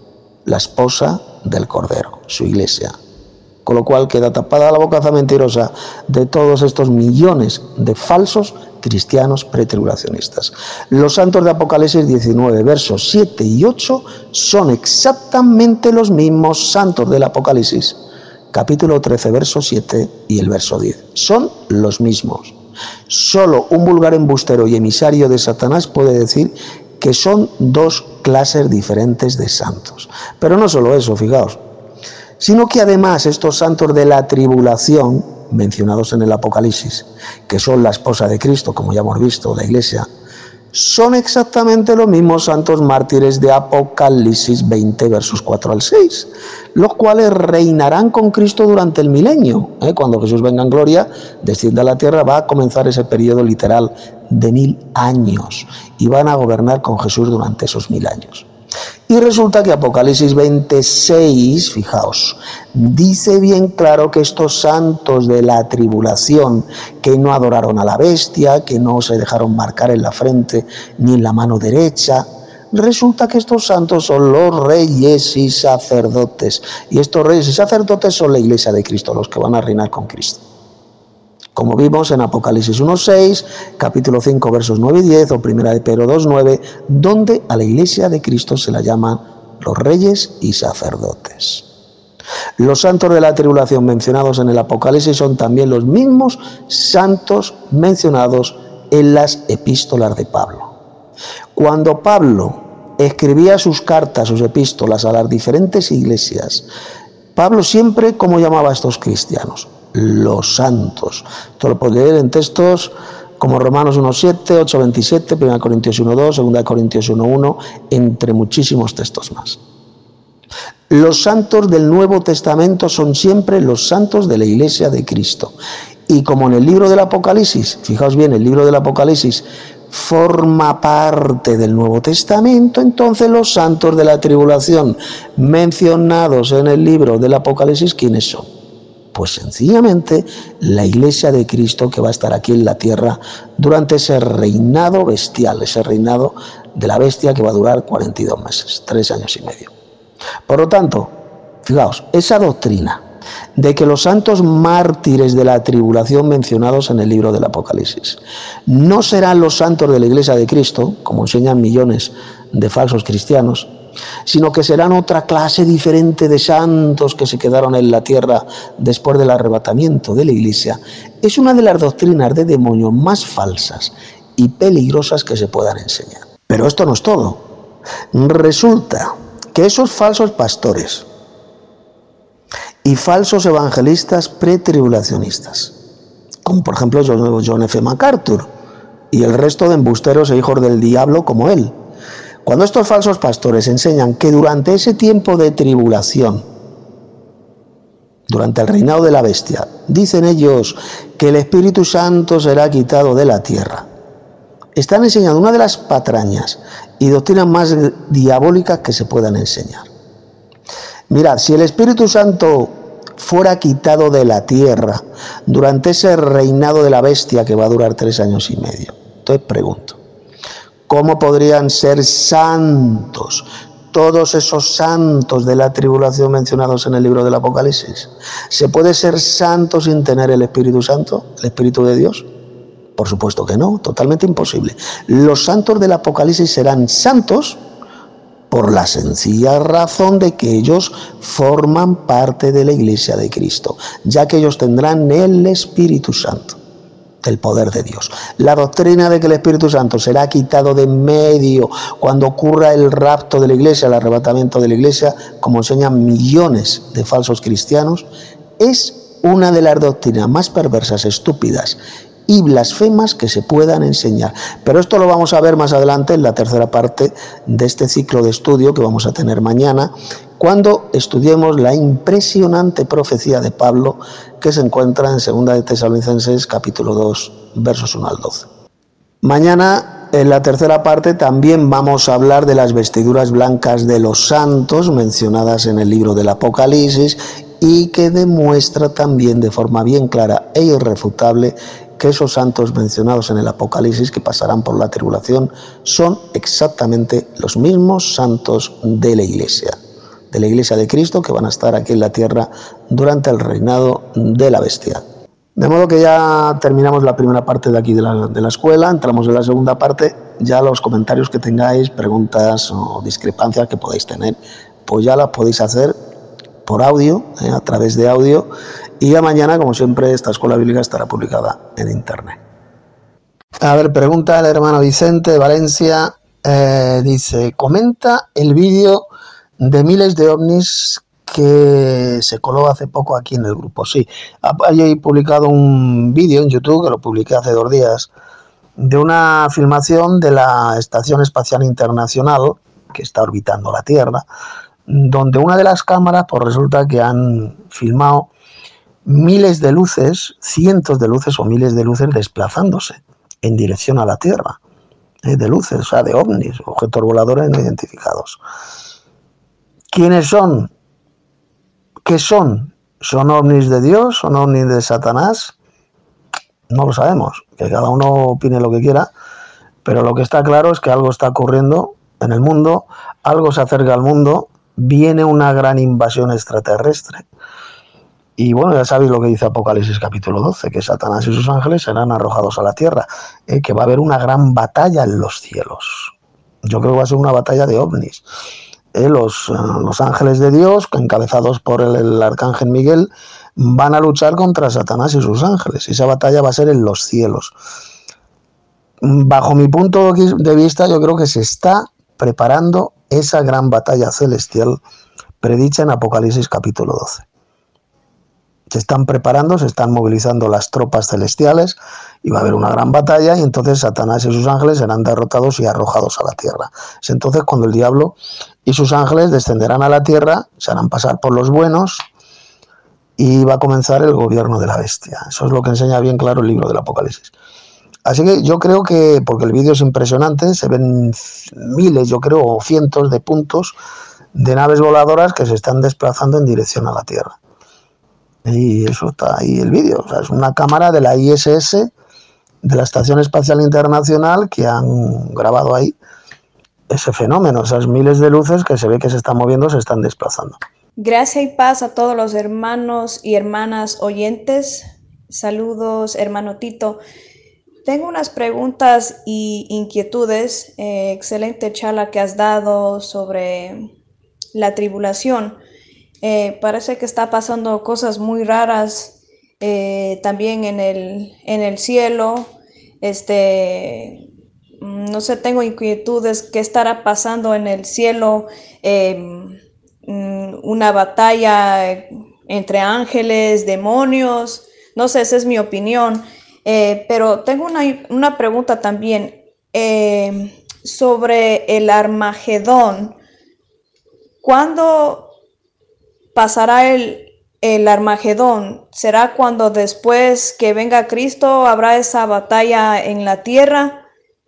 la esposa del Cordero, su Iglesia. Con lo cual queda tapada la bocaza mentirosa de todos estos millones de falsos cristianos pretribulacionistas. Los santos de Apocalipsis diecinueve, versos siete y ocho son exactamente los mismos santos del Apocalipsis capítulo trece, verso siete y el verso diez. Son los mismos. Solo un vulgar embustero y emisario de Satanás puede decir que son dos clases diferentes de santos. Pero no solo eso, fijaos, sino que además estos santos de la tribulación, mencionados en el Apocalipsis, que son la esposa de Cristo, como ya hemos visto, la Iglesia, son exactamente los mismos santos mártires de Apocalipsis veinte, versos cuatro al seis, los cuales reinarán con Cristo durante el milenio. ¿Eh? Cuando Jesús venga en gloria, descienda a la tierra, va a comenzar ese periodo literal de mil años y van a gobernar con Jesús durante esos mil años. Y resulta que Apocalipsis veintiséis, fijaos, dice bien claro que estos santos de la tribulación, que no adoraron a la bestia, que no se dejaron marcar en la frente ni en la mano derecha, resulta que estos santos son los reyes y sacerdotes. Y estos reyes y sacerdotes son la Iglesia de Cristo, los que van a reinar con Cristo. Como vimos en Apocalipsis uno seis, capítulo cinco, versos nueve y diez, o primera de Pedro dos nueve, donde a la Iglesia de Cristo se la llaman los reyes y sacerdotes. Los santos de la tribulación mencionados en el Apocalipsis son también los mismos santos mencionados en las epístolas de Pablo. Cuando Pablo escribía sus cartas, sus epístolas a las diferentes iglesias, Pablo siempre, ¿cómo llamaba a estos cristianos? Los santos. Esto lo podéis leer en textos como Romanos uno siete, ocho veintisiete, primera Corintios uno dos, segunda Corintios uno uno, entre muchísimos textos más. Los santos del Nuevo Testamento son siempre los santos de la Iglesia de Cristo. Y como en el libro del Apocalipsis, fijaos bien, el libro del Apocalipsis forma parte del Nuevo Testamento, entonces los santos de la tribulación mencionados en el libro del Apocalipsis, ¿quiénes son? Pues sencillamente la Iglesia de Cristo que va a estar aquí en la tierra durante ese reinado bestial, ese reinado de la bestia que va a durar cuarenta y dos meses, tres años y medio. Por lo tanto, fijaos, esa doctrina de que los santos mártires de la tribulación mencionados en el libro del Apocalipsis no serán los santos de la Iglesia de Cristo, como enseñan millones de falsos cristianos, sino que serán otra clase diferente de santos que se quedaron en la tierra después del arrebatamiento de la Iglesia, es una de las doctrinas de demonio más falsas y peligrosas que se puedan enseñar. Pero esto no es todo. Resulta que esos falsos pastores y falsos evangelistas pretribulacionistas, como por ejemplo John F. MacArthur y el resto de embusteros e hijos del diablo como él, cuando estos falsos pastores enseñan que durante ese tiempo de tribulación, durante el reinado de la bestia, dicen ellos que el Espíritu Santo será quitado de la tierra, están enseñando una de las patrañas y doctrinas más diabólicas que se puedan enseñar. Mirad, si el Espíritu Santo fuera quitado de la tierra durante ese reinado de la bestia que va a durar tres años y medio, entonces pregunto, ¿cómo podrían ser santos todos esos santos de la tribulación mencionados en el libro del Apocalipsis? ¿Se puede ser santo sin tener el Espíritu Santo, el Espíritu de Dios? Por supuesto que no, totalmente imposible. Los santos del Apocalipsis serán santos por la sencilla razón de que ellos forman parte de la Iglesia de Cristo, ya que ellos tendrán el Espíritu Santo, el poder de Dios. La doctrina de que el Espíritu Santo será quitado de en medio cuando ocurra el rapto de la Iglesia, el arrebatamiento de la Iglesia, como enseñan millones de falsos cristianos, es una de las doctrinas más perversas, estúpidas y blasfemas que se puedan enseñar. Pero esto lo vamos a ver más adelante en la tercera parte de este ciclo de estudio que vamos a tener mañana, cuando estudiemos la impresionante profecía de Pablo que se encuentra en segunda de Tesalonicenses capítulo dos, versos uno al doce. Mañana, en la tercera parte, también vamos a hablar de las vestiduras blancas de los santos mencionadas en el libro del Apocalipsis y que demuestra también de forma bien clara e irrefutable que esos santos mencionados en el Apocalipsis que pasarán por la tribulación son exactamente los mismos santos de la Iglesia, de la Iglesia de Cristo, que van a estar aquí en la tierra durante el reinado de la bestia. De modo que ya terminamos la primera parte de aquí de la, de la escuela, entramos en la segunda parte, ya los comentarios que tengáis, preguntas o discrepancias que podáis tener, pues ya las podéis hacer por audio, eh, a través de audio, y ya mañana, como siempre, esta escuela bíblica estará publicada en internet. A ver, pregunta el hermano Vicente de Valencia, eh, dice, comenta el vídeo de miles de ovnis que se coló hace poco aquí en el grupo. Sí, he publicado un vídeo en YouTube, que lo publiqué hace dos días, de una filmación de la Estación Espacial Internacional, que está orbitando la Tierra, donde una de las cámaras, pues resulta que han filmado miles de luces, cientos de luces o miles de luces desplazándose en dirección a la Tierra, eh, de luces, o sea, de ovnis, objetos voladores no identificados. ¿Quiénes son? ¿Qué son? ¿Son ovnis de Dios? ¿Son ovnis de Satanás? No lo sabemos, que cada uno opine lo que quiera, pero lo que está claro es que algo está ocurriendo en el mundo, algo se acerca al mundo, viene una gran invasión extraterrestre. Y bueno, ya sabéis lo que dice Apocalipsis capítulo doce, que Satanás y sus ángeles serán arrojados a la tierra, eh, que va a haber una gran batalla en los cielos. Yo creo que va a ser una batalla de ovnis. Eh, los, uh, los ángeles de Dios, encabezados por el, el arcángel Miguel, van a luchar contra Satanás y sus ángeles. Esa batalla va a ser en los cielos. Bajo mi punto de vista, yo creo que se está preparando esa gran batalla celestial predicha en Apocalipsis capítulo doce. Se están preparando, se están movilizando las tropas celestiales y va a haber una gran batalla y entonces Satanás y sus ángeles serán derrotados y arrojados a la tierra. Es entonces cuando el diablo y sus ángeles descenderán a la tierra, se harán pasar por los buenos y va a comenzar el gobierno de la bestia. Eso es lo que enseña bien claro el libro del Apocalipsis. Así que yo creo que, porque el vídeo es impresionante, se ven miles, yo creo, o cientos de puntos de naves voladoras que se están desplazando en dirección a la Tierra. Y eso está ahí el vídeo. O sea, es una cámara de la I S S, de la Estación Espacial Internacional, que han grabado ahí ese fenómeno, esas miles de luces que se ve que se están moviendo, se están desplazando. Gracia y paz a todos los hermanos y hermanas oyentes. Saludos, hermano Tito. tengo unas preguntas y inquietudes. Eh, excelente charla que has dado sobre la tribulación. Eh, parece que está pasando cosas muy raras eh, también en el, en el cielo. Este, no sé, tengo inquietudes. ¿Qué estará pasando en el cielo? Eh, una batalla entre ángeles, demonios. No sé, esa es mi opinión. Eh, pero tengo una, una pregunta también eh, sobre el Armagedón. ¿Cuándo pasará el, el Armagedón? ¿Será cuando después que venga Cristo habrá esa batalla en la tierra?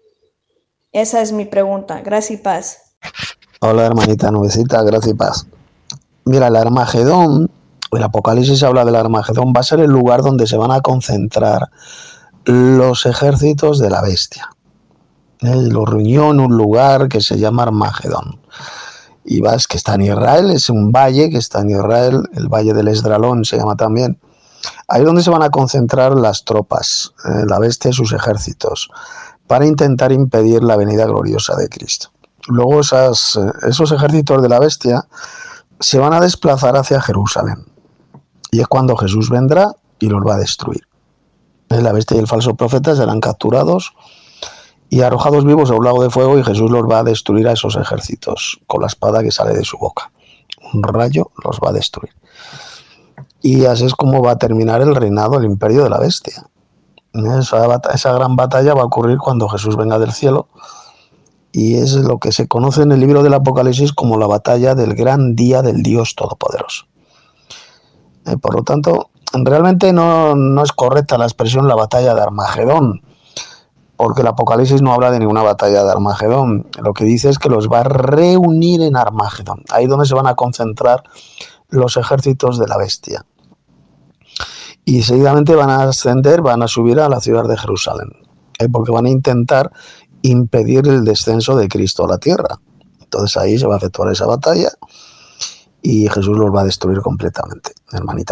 Esa es mi pregunta. Gracias y paz. Hola hermanita Nubecita, gracias y paz. Mira, el Armagedón, el Apocalipsis habla del Armagedón, va a ser el lugar donde se van a concentrar los ejércitos de la bestia. Eh, lo reunió en un lugar que se llama Armagedón. Y vas que está en Israel, es un valle que está en Israel, el valle del Esdralón se llama también. Ahí es donde se van a concentrar las tropas, eh, la bestia y sus ejércitos, para intentar impedir la venida gloriosa de Cristo. Luego esas, esos ejércitos de la bestia se van a desplazar hacia Jerusalén. Y es cuando Jesús vendrá y los va a destruir. La bestia y el falso profeta serán capturados y arrojados vivos a un lago de fuego, y Jesús los va a destruir a esos ejércitos con la espada que sale de su boca. Un rayo los va a destruir. Y así es como va a terminar el reinado, el imperio de la bestia. Esa, esa gran batalla va a ocurrir cuando Jesús venga del cielo, y es lo que se conoce en el libro del Apocalipsis como la batalla del gran día del Dios Todopoderoso. Eh, por lo tanto, realmente no, no es correcta la expresión la batalla de Armagedón, porque el Apocalipsis no habla de ninguna batalla de Armagedón. Lo que dice es que los va a reunir en Armagedón, ahí donde se van a concentrar los ejércitos de la bestia. Y seguidamente van a ascender, van a subir a la ciudad de Jerusalén, ¿eh? porque van a intentar impedir el descenso de Cristo a la tierra. Entonces ahí se va a efectuar esa batalla y Jesús los va a destruir completamente, hermanita.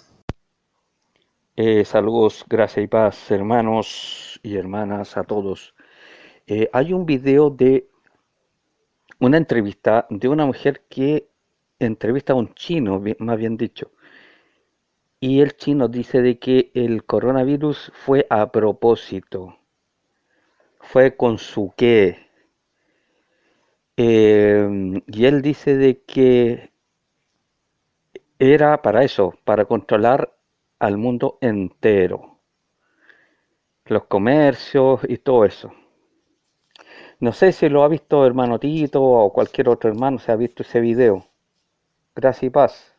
Eh, saludos, gracias y paz, hermanos y hermanas, a todos. Eh, hay un video de una entrevista de una mujer que entrevista a un chino, más bien dicho. Y el chino dice de que el coronavirus fue a propósito. Fue con su qué. Eh, y él dice de que era para eso, para controlar al mundo entero, los comercios y todo eso. No sé si lo ha visto hermano Tito o cualquier otro hermano, se ha visto ese video. Gracias y paz.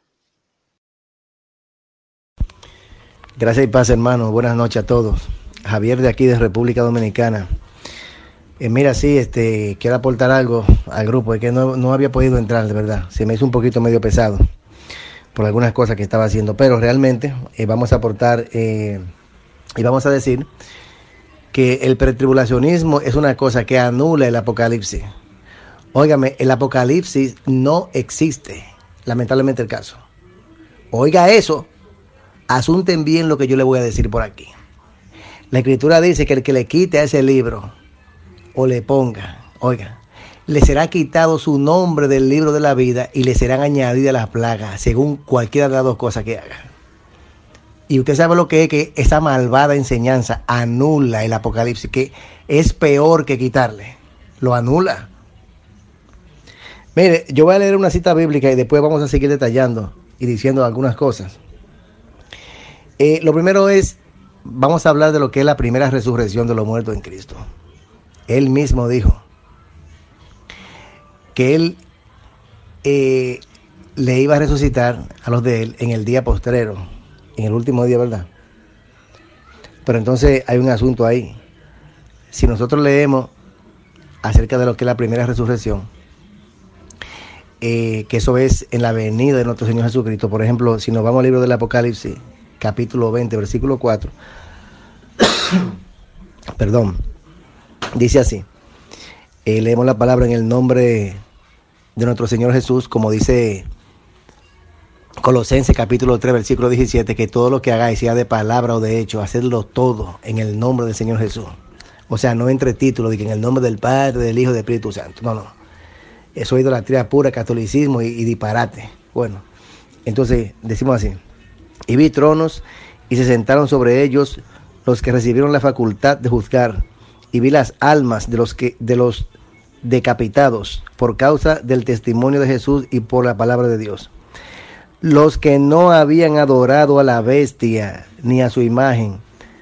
Gracias y paz, hermano. Buenas noches a todos. Javier de aquí de República Dominicana. Eh, mira, sí, este, quiero aportar algo al grupo, es que no, no había podido entrar, de verdad. Se me hizo un poquito medio pesado por algunas cosas que estaba haciendo, pero realmente eh, vamos a aportar eh, y vamos a decir que el pretribulacionismo es una cosa que anula el Apocalipsis. Óigame, el Apocalipsis no existe, lamentablemente el caso. Oiga eso, asunten bien lo que yo le voy a decir por aquí. La Escritura dice que el que le quite a ese libro o le ponga, oiga, le será quitado su nombre del libro de la vida y le serán añadidas las plagas, según cualquiera de las dos cosas que haga. Y usted sabe lo que es, que esa malvada enseñanza anula el Apocalipsis, que es peor que quitarle, lo anula. Mire, yo voy a leer una cita bíblica y después vamos a seguir detallando y diciendo algunas cosas. Eh, lo primero es, vamos a hablar de lo que es la primera resurrección de los muertos en Cristo. Él mismo dijo que él eh, le iba a resucitar a los de él en el día postrero, en el último día, ¿verdad? Pero entonces hay un asunto ahí. Si nosotros leemos acerca de lo que es la primera resurrección, eh, que eso es en la venida de nuestro Señor Jesucristo. Por ejemplo, si nos vamos al libro del Apocalipsis, capítulo veinte, versículo cuatro, perdón, dice así, eh, leemos la palabra en el nombre de nuestro Señor Jesús, como dice, Colosenses capítulo tres, versículo diecisiete, que todo lo que hagáis, sea de palabra o de hecho, hacedlo todo en el nombre del Señor Jesús. O sea, no entre títulos, de que en el nombre del Padre, del Hijo y del Espíritu Santo. No, no. Eso es idolatría pura, catolicismo y, y disparate. Bueno, entonces decimos así. Y vi tronos y se sentaron sobre ellos los que recibieron la facultad de juzgar. Y vi las almas de los que de los decapitados por causa del testimonio de Jesús y por la palabra de Dios. Los que no habían adorado a la bestia ni a su imagen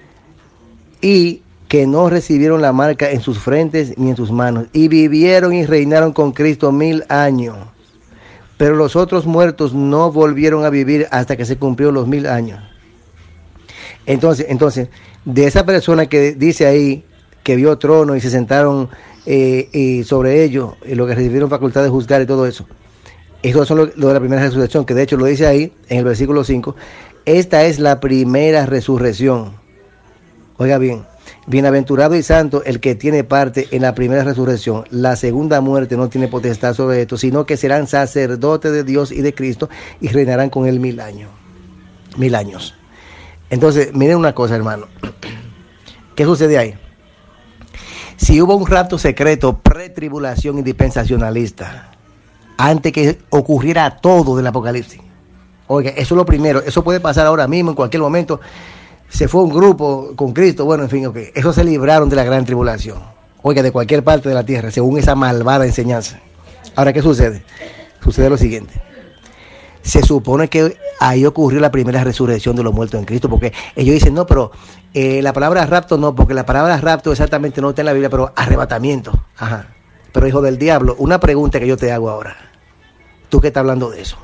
y que no recibieron la marca en sus frentes ni en sus manos, y vivieron y reinaron con Cristo mil años. Pero los otros muertos no volvieron a vivir hasta que se cumplieron los mil años. Entonces, entonces, de esa persona que dice ahí que vio trono y se sentaron eh, y sobre ellos, y lo que recibieron facultad de juzgar y todo eso, eso son lo, lo de la primera resurrección, que de hecho lo dice ahí en el versículo cinco. Esta es la primera resurrección. Oiga bien, bienaventurado y santo el que tiene parte en la primera resurrección. La segunda muerte no tiene potestad sobre esto, sino que serán sacerdotes de Dios y de Cristo y reinarán con él mil años. Mil años. Entonces, miren una cosa, hermano. ¿Qué sucede ahí? Si hubo un rapto secreto, pretribulación y dispensacionalista, antes que ocurriera todo del Apocalipsis. Oiga, eso es lo primero. Eso puede pasar ahora mismo, en cualquier momento. Se fue un grupo con Cristo, bueno, en fin, ok. Eso se libraron de la gran tribulación. Oiga, de cualquier parte de la tierra, según esa malvada enseñanza. Ahora, ¿qué sucede? Sucede lo siguiente. Se supone que ahí ocurrió la primera resurrección de los muertos en Cristo, porque ellos dicen, no, pero eh, la palabra rapto no, porque la palabra rapto exactamente no está en la Biblia, pero arrebatamiento. Ajá. Pero hijo del diablo, una pregunta que yo te hago ahora. Tú que estás hablando de eso.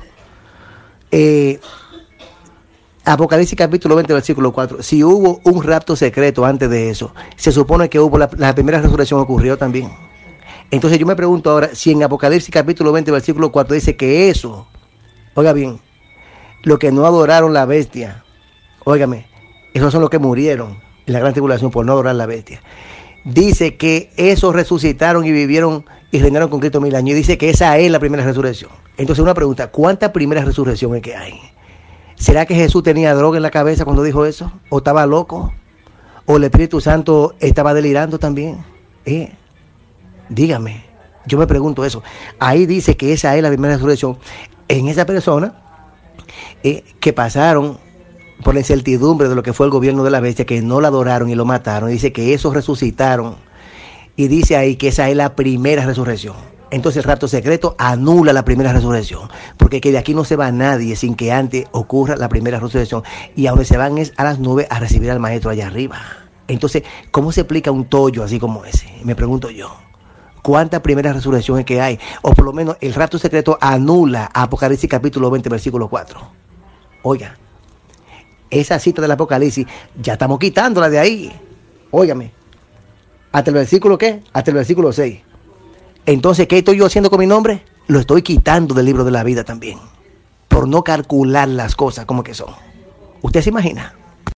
Eh, Apocalipsis capítulo veinte, versículo cuatro. Si hubo un rapto secreto antes de eso, se supone que hubo la, la primera resurrección ocurrió también. Entonces yo me pregunto ahora, si en Apocalipsis capítulo veinte, versículo cuatro dice que eso, oiga bien, los que no adoraron la bestia, óigame, esos son los que murieron en la gran tribulación por no adorar la bestia. Dice que esos resucitaron y vivieron y reinaron con Cristo mil años. Y dice que esa es la primera resurrección. Entonces una pregunta, ¿cuántas primeras resurrecciones que hay? ¿Será que Jesús tenía droga en la cabeza cuando dijo eso? ¿O estaba loco? ¿O el Espíritu Santo estaba delirando también? ¿Eh? Dígame, yo me pregunto eso. Ahí dice que esa es la primera resurrección. En esa persona eh, que pasaron por la incertidumbre de lo que fue el gobierno de la bestia, que no la adoraron y lo mataron. Dice que esos resucitaron. Y dice ahí que esa es la primera resurrección. Entonces el rapto secreto anula la primera resurrección. Porque que de aquí no se va nadie sin que antes ocurra la primera resurrección. Y a donde se van es a las nubes a recibir al maestro allá arriba. Entonces, ¿cómo se explica un tollo así como ese? Me pregunto yo. ¿Cuántas primeras resurrecciones que hay? O por lo menos el rapto secreto anula Apocalipsis capítulo veinte, versículo cuatro. Oiga, esa cita del Apocalipsis ya estamos quitándola de ahí. Óigame. ¿Hasta el versículo qué? Hasta el versículo seis. Entonces, ¿qué estoy yo haciendo con mi nombre? Lo estoy quitando del libro de la vida también. Por no calcular las cosas como que son. ¿Usted se imagina?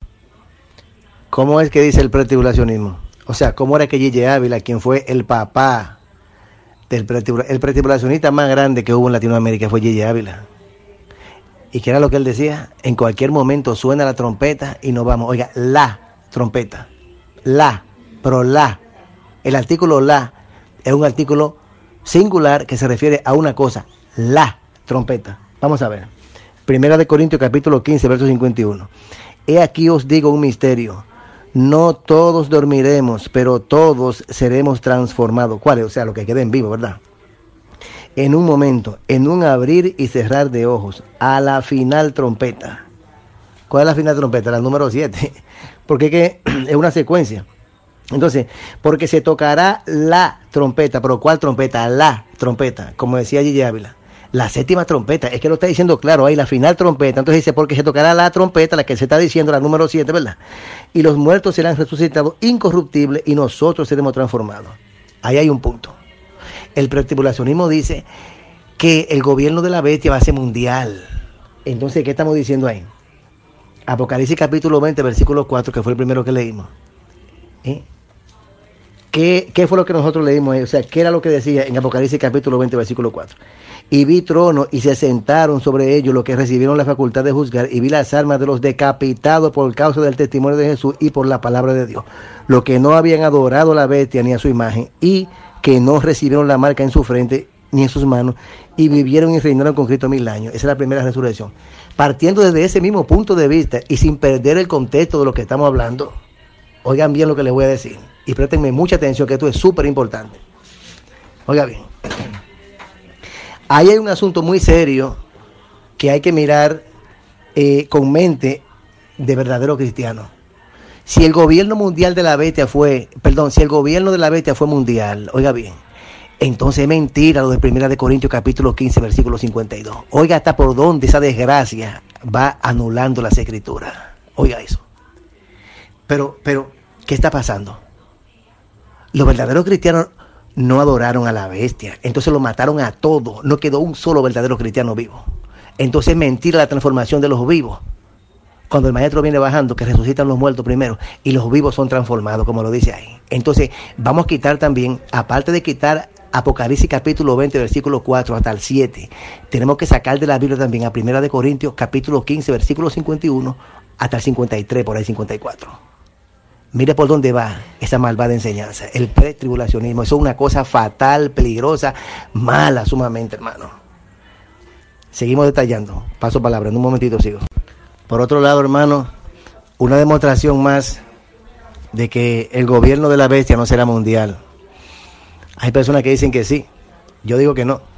¿Cómo es que dice el pretribulacionismo? O sea, ¿cómo era que Gigi Ávila, quien fue el papá del pretribulacionista, el pretribulacionista más grande que hubo en Latinoamérica fue Gigi Ávila? ¿Y qué era lo que él decía? En cualquier momento suena la trompeta y nos vamos. Oiga, la trompeta. La, pero la. El artículo la es un artículo singular que se refiere a una cosa. La trompeta. Vamos a ver. Primera de Corintios capítulo quince, verso cincuenta y uno. He aquí os digo un misterio. No todos dormiremos, pero todos seremos transformados. ¿Cuál es? O sea, lo que queden vivos, ¿verdad? En un momento, en un abrir y cerrar de ojos, a la final trompeta. ¿Cuál es la final trompeta? La número siete. Porque es que es una secuencia. Entonces, porque se tocará la trompeta. ¿Pero cuál trompeta? La trompeta, como decía Gigi Ávila. La séptima trompeta, es que lo está diciendo claro ahí, la final trompeta. Entonces dice, porque se tocará la trompeta, la que se está diciendo, la número siete, ¿verdad? Y los muertos serán resucitados incorruptibles y nosotros seremos transformados. Ahí hay un punto. El pretribulacionismo dice que el gobierno de la bestia va a ser mundial. Entonces, ¿qué estamos diciendo ahí? Apocalipsis capítulo veinte, versículo cuatro, que fue el primero que leímos. ¿Eh? ¿qué, ¿qué fue lo que nosotros leímos ahí? O sea, ¿qué era lo que decía en Apocalipsis capítulo veinte, versículo cuatro? Y vi tronos y se sentaron sobre ellos los que recibieron la facultad de juzgar, y vi las armas de los decapitados por causa del testimonio de Jesús y por la palabra de Dios, los que no habían adorado a la bestia ni a su imagen, y que no recibieron la marca en su frente ni en sus manos, y vivieron y reinaron con Cristo mil años. Esa es la primera resurrección. Partiendo desde ese mismo punto de vista y sin perder el contexto de lo que estamos hablando, oigan bien lo que les voy a decir y préstenme mucha atención, que esto es súper importante. Oigan bien, ahí hay un asunto muy serio que hay que mirar eh, con mente de verdadero cristiano. Si el gobierno mundial de la bestia fue, perdón, si el gobierno de la bestia fue mundial, oiga bien, entonces es mentira lo de Primera de Corintios capítulo quince, versículo cincuenta y dos. Oiga hasta por dónde esa desgracia va anulando las escrituras. Oiga eso. Pero, pero, ¿qué está pasando? Los verdaderos cristianos no adoraron a la bestia, entonces lo mataron a todos. No quedó un solo verdadero cristiano vivo. Entonces es mentira la transformación de los vivos. Cuando el maestro viene bajando, que resucitan los muertos primero y los vivos son transformados, como lo dice ahí. Entonces vamos a quitar también, aparte de quitar Apocalipsis capítulo veinte, versículo cuatro hasta el siete, tenemos que sacar de la Biblia también a Primera de Corintios capítulo quince, versículo cincuenta y uno hasta el cincuenta y tres, por ahí cincuenta y cuatro. Mire por dónde va esa malvada enseñanza, el pretribulacionismo. Eso es una cosa fatal, peligrosa, mala sumamente, hermano. Seguimos detallando, paso palabra, en un momentito sigo. Por otro lado, hermano, una demostración más de que el gobierno de la bestia no será mundial. Hay personas que dicen que sí, yo digo que no.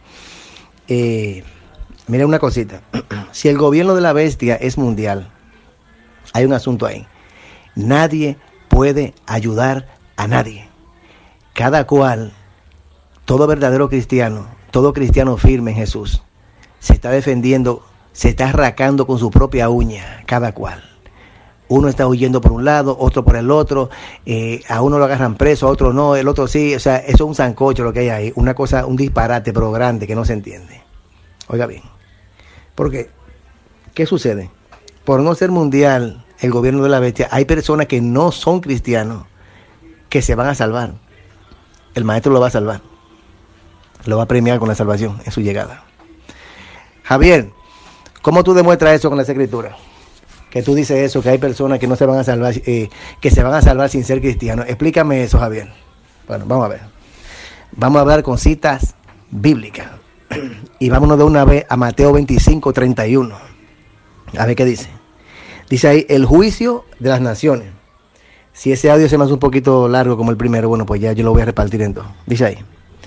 Eh, miren una cosita, si el gobierno de la bestia es mundial, hay un asunto ahí. Nadie puede ayudar a nadie. Cada cual, todo verdadero cristiano, todo cristiano firme en Jesús, se está defendiendo, se está arracando con su propia uña, cada cual. Uno está huyendo por un lado, otro por el otro, eh, a uno lo agarran preso, a otro no, el otro sí. O sea, eso es un sancocho lo que hay ahí, una cosa, un disparate, pero grande, que no se entiende. Oiga bien, porque, ¿qué sucede? Por no ser mundial el gobierno de la bestia, hay personas que no son cristianos que se van a salvar. El maestro lo va a salvar, lo va a premiar con la salvación en su llegada. Javier, ¿cómo tú demuestras eso con las escrituras? Que tú dices eso, que hay personas que no se van a salvar, eh, que se van a salvar sin ser cristianos. Explícame eso, Javier. Bueno, vamos a ver. Vamos a hablar con citas bíblicas. Y vámonos de una vez a Mateo veinticinco, treinta y uno. A ver qué dice. Dice ahí, el juicio de las naciones. Si ese audio se me hace un poquito largo como el primero, bueno, pues ya yo lo voy a repartir en dos. Dice ahí,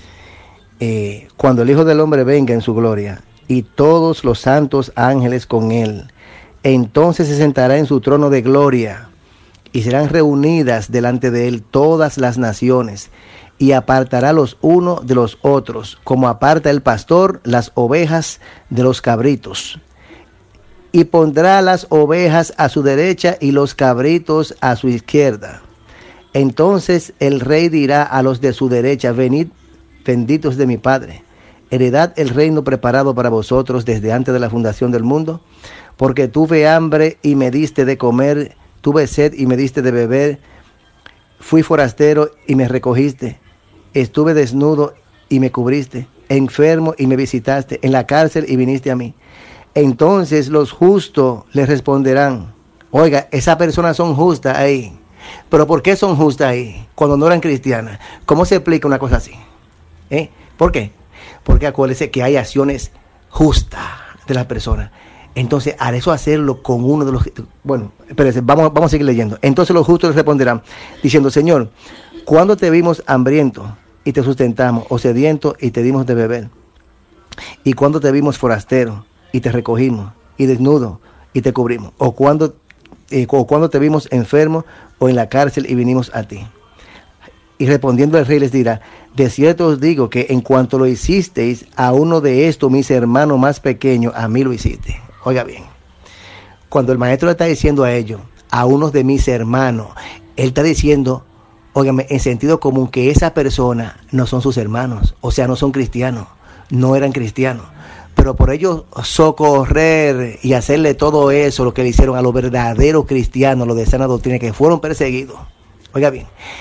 eh, cuando el Hijo del Hombre venga en su gloria y todos los santos ángeles con él, entonces se sentará en su trono de gloria y serán reunidas delante de él todas las naciones, y apartará los unos de los otros, como aparta el pastor las ovejas de los cabritos. Y pondrá las ovejas a su derecha y los cabritos a su izquierda. Entonces el rey dirá a los de su derecha, venid, benditos de mi Padre, heredad el reino preparado para vosotros desde antes de la fundación del mundo, porque tuve hambre y me diste de comer, tuve sed y me diste de beber, fui forastero y me recogiste, estuve desnudo y me cubriste, enfermo y me visitaste, en la cárcel y viniste a mí. Entonces los justos les responderán, oiga, esas personas son justas ahí. ¿Pero por qué son justas ahí cuando no eran cristianas? ¿Cómo se explica una cosa así? ¿Eh? ¿Por qué? Porque acuérdense que hay acciones justas de las personas. Entonces, al eso hacerlo con uno de los... Bueno, espérense, vamos, vamos a seguir leyendo. Entonces los justos les responderán, diciendo, Señor, ¿cuándo te vimos hambriento y te sustentamos, o sediento y te dimos de beber? ¿Y cuándo te vimos forastero y te recogimos, y desnudo y te cubrimos? ¿O cuándo, eh, o cuándo te vimos enfermo o en la cárcel y vinimos a ti? Y respondiendo el rey les dirá, de cierto os digo que en cuanto lo hicisteis a uno de estos mis hermanos más pequeños, a mí lo hiciste. Oiga bien, cuando el maestro le está diciendo a ellos, a unos de mis hermanos, él está diciendo, óigame, en sentido común, que esas personas no son sus hermanos, o sea, no son cristianos, no eran cristianos. Pero por ellos socorrer y hacerle todo eso, lo que le hicieron a los verdaderos cristianos, los de sana doctrina, que fueron perseguidos. Oiga bien,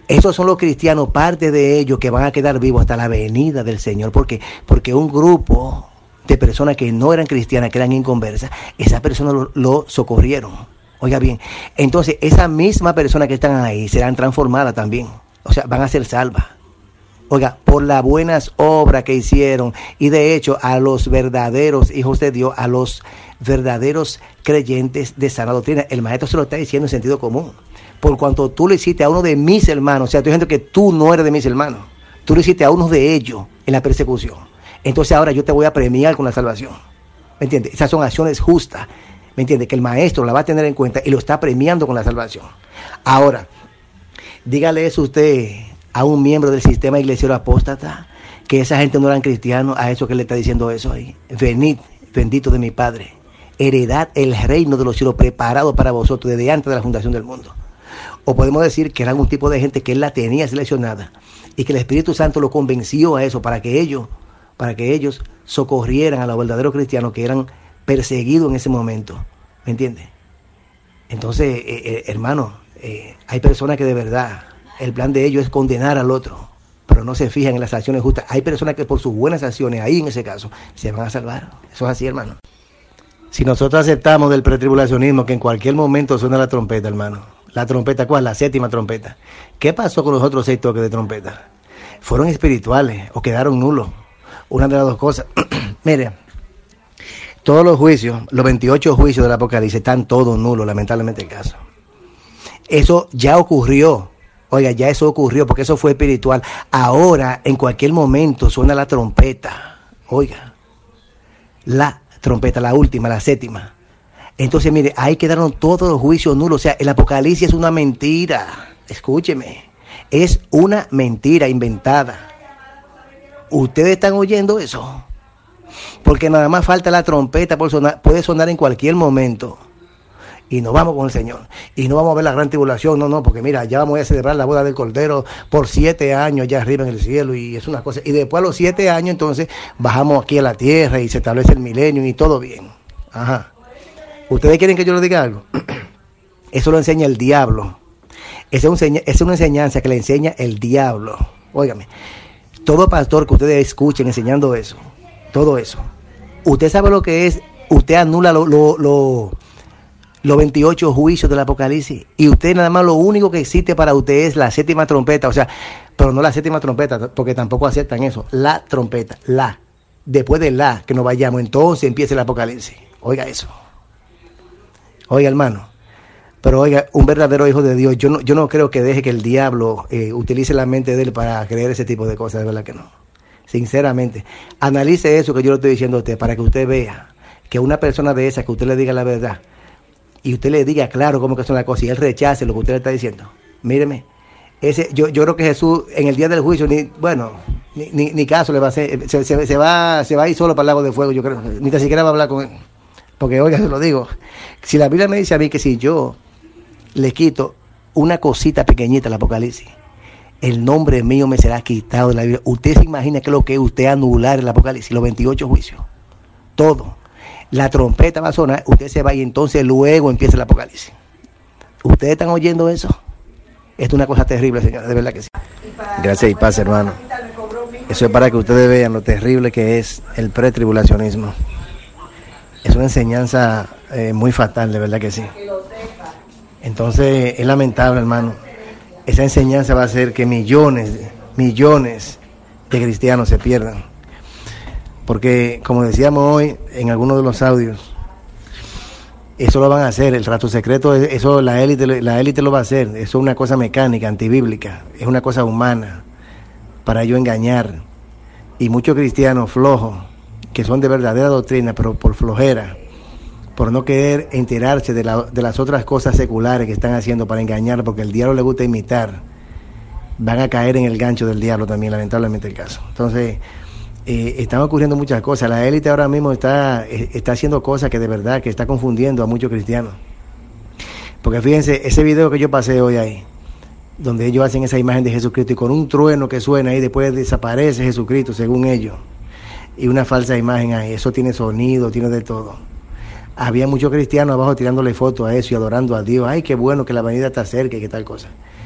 Esos son los cristianos, parte de ellos que van a quedar vivos hasta la venida del Señor. ¿Por qué? Porque un grupo de personas que no eran cristianas, que eran inconversas, esas personas lo, lo socorrieron. Oiga bien, entonces esas mismas personas que están ahí serán transformadas también. O sea, van a ser salvas. Oiga, por las buenas obras que hicieron. Y de hecho, a los verdaderos hijos de Dios, a los verdaderos creyentes de sana doctrina, el maestro se lo está diciendo en sentido común. Por cuanto tú le hiciste a uno de mis hermanos, o sea, estoy diciendo que tú no eres de mis hermanos, tú le hiciste a uno de ellos en la persecución. Entonces ahora yo te voy a premiar con la salvación. ¿Me entiendes? Esas son acciones justas. ¿Me entiendes? Que el maestro la va a tener en cuenta y lo está premiando con la salvación. Ahora, dígale eso usted a un miembro del sistema iglesiero apóstata, que esa gente no eran cristianos, a eso que le está diciendo eso ahí. Venid, bendito de mi Padre, heredad el reino de los cielos preparado para vosotros desde antes de la fundación del mundo. O podemos decir que era algún tipo de gente que él la tenía seleccionada y que el Espíritu Santo lo convenció a eso para que ellos, para que ellos socorrieran a los verdaderos cristianos que eran perseguidos en ese momento. ¿Me entiendes? Entonces, eh, eh, hermano, eh, hay personas que de verdad el plan de ellos es condenar al otro, pero no se fijan en las acciones justas. Hay personas que por sus buenas acciones, ahí en ese caso, se van a salvar. Eso es así, hermano. Si nosotros aceptamos del pretribulacionismo que en cualquier momento suena la trompeta, hermano. ¿La trompeta cuál? La séptima trompeta. ¿Qué pasó con los otros seis toques de trompeta? ¿Fueron espirituales o quedaron nulos? Una de las dos cosas. Mire, todos los juicios, los veintiocho juicios del Apocalipsis están todos nulos, lamentablemente el caso. Eso ya ocurrió. Oiga, ya eso ocurrió porque eso fue espiritual. Ahora, en cualquier momento, suena la trompeta. Oiga, la trompeta, la última, la séptima. Entonces, mire, ahí quedaron todos los juicios nulos. O sea, el Apocalipsis es una mentira. Escúcheme. Es una mentira inventada. ¿Ustedes están oyendo eso? Porque nada más falta la trompeta por sonar, puede sonar en cualquier momento. Y nos vamos con el Señor. Y no vamos a ver la gran tribulación. No, no, porque mira, ya vamos a celebrar la boda del Cordero por siete años allá arriba en el cielo. Y es una cosa. Y después a los siete años, entonces, bajamos aquí a la tierra y se establece el milenio y todo bien. Ajá. ¿Ustedes quieren que yo les diga algo? Eso lo enseña el diablo. Esa es una enseñanza que le enseña el diablo. Óigame, todo pastor que ustedes escuchen enseñando eso, todo eso, usted sabe lo que es, usted anula los lo, lo, lo veintiocho juicios del Apocalipsis y usted nada más lo único que existe para usted es la séptima trompeta, o sea, pero no la séptima trompeta, porque tampoco aceptan eso, la trompeta, la, después de la, que nos vayamos, entonces empieza el Apocalipsis. Oiga eso. Oiga, hermano, pero oiga, un verdadero hijo de Dios, yo no, yo no creo que deje que el diablo eh, utilice la mente de él para creer ese tipo de cosas, de verdad que no. Sinceramente, analice eso que yo le estoy diciendo a usted para que usted vea que una persona de esa, que usted le diga la verdad y usted le diga claro cómo que son las cosas y él rechace lo que usted le está diciendo. Míreme, ese, yo, yo creo que Jesús en el día del juicio, ni bueno, ni, ni, ni caso le va a hacer, se, se, se, va, se va a ir solo para el lago de fuego, yo creo, ni tan siquiera va a hablar con él. Porque, oiga, se lo digo, si la Biblia me dice a mí que si yo le quito una cosita pequeñita al Apocalipsis, el nombre mío me será quitado de la Biblia. Usted se imagina que es lo que es usted anular el Apocalipsis, los veintiocho juicios, todo. La trompeta va a sonar, usted se va y entonces luego empieza el Apocalipsis. ¿Ustedes están oyendo eso? Esto es una cosa terrible, señora, de verdad que sí. Gracias y paz, hermano. Eso es para que ustedes vean lo terrible que es el pretribulacionismo. Es una enseñanza eh, muy fatal, de verdad que sí. Entonces, es lamentable, hermano. Esa enseñanza va a hacer que millones, millones de cristianos se pierdan. Porque, como decíamos hoy en algunos de los audios, eso lo van a hacer, el rato secreto, eso la élite, la élite lo va a hacer. Eso es una cosa mecánica, antibíblica, es una cosa humana para ellos engañar. Y muchos cristianos flojos, que son de verdadera doctrina, pero por flojera, por no querer enterarse de, la, de las otras cosas seculares que están haciendo para engañar, porque el diablo le gusta imitar, van a caer en el gancho del diablo también, lamentablemente el caso. Entonces, eh, están ocurriendo muchas cosas. La élite ahora mismo está, está haciendo cosas que de verdad que está confundiendo a muchos cristianos. Porque fíjense, ese video que yo pasé hoy ahí, donde ellos hacen esa imagen de Jesucristo y con un trueno que suena y después desaparece Jesucristo, según ellos, y una falsa imagen ahí, eso tiene sonido, tiene de todo. Había muchos cristianos abajo tirándole fotos a eso y adorando a Dios. Ay, qué bueno que la venida está cerca y qué tal cosa.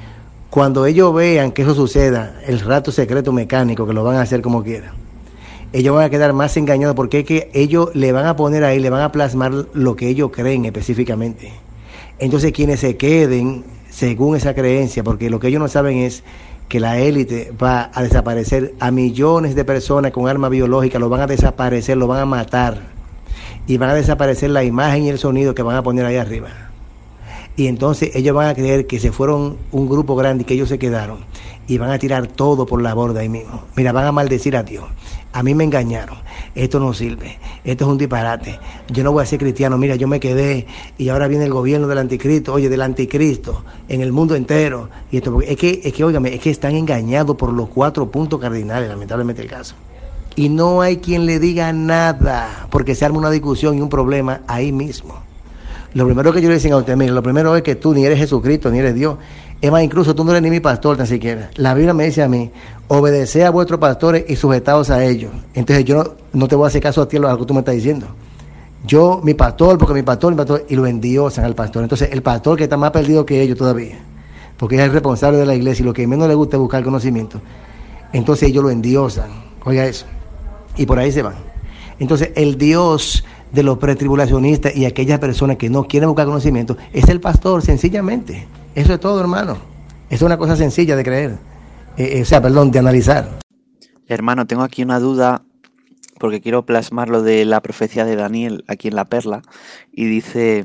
Cuando ellos vean que eso suceda, el rato secreto mecánico, que lo van a hacer como quieran, ellos van a quedar más engañados, porque es que ellos le van a poner ahí, le van a plasmar lo que ellos creen específicamente. Entonces quienes se queden según esa creencia, porque lo que ellos no saben es que la élite va a desaparecer a millones de personas con armas biológicas, lo van a desaparecer, lo van a matar, y van a desaparecer la imagen y el sonido que van a poner ahí arriba. Y entonces ellos van a creer que se fueron un grupo grande y que ellos se quedaron, y van a tirar todo por la borda ahí mismo. Mira, van a maldecir a Dios. A mí me engañaron, esto no sirve, esto es un disparate, yo no voy a ser cristiano, mira, yo me quedé y ahora viene el gobierno del anticristo, oye, del anticristo en el mundo entero. Y esto, es que, es que, óigame, es que están engañados por los cuatro puntos cardinales, lamentablemente el caso. Y no hay quien le diga nada, porque se arma una discusión y un problema ahí mismo. Lo primero que yo le dicen a usted, mire, lo primero es que tú ni eres Jesucristo, ni eres Dios. Es más, incluso tú no eres ni mi pastor tan siquiera. La Biblia me dice a mí, obedeced a vuestros pastores y sujetaos a ellos. Entonces yo no, no te voy a hacer caso a ti a lo que tú me estás diciendo. Yo, mi pastor, porque mi pastor, mi pastor, y lo endiosan al pastor. Entonces el pastor, que está más perdido que ellos todavía, porque es el responsable de la iglesia y lo que menos le gusta es buscar conocimiento, entonces ellos lo endiosan. Oiga eso. Y por ahí se van. Entonces el Dios de los pretribulacionistas y aquellas personas que no quieren buscar conocimiento es el pastor, sencillamente. Eso es todo, hermano. Es una cosa sencilla de creer. Eh, eh, o sea, perdón, de analizar. Hermano, tengo aquí una duda, porque quiero plasmar lo de la profecía de Daniel aquí en la perla. Y dice: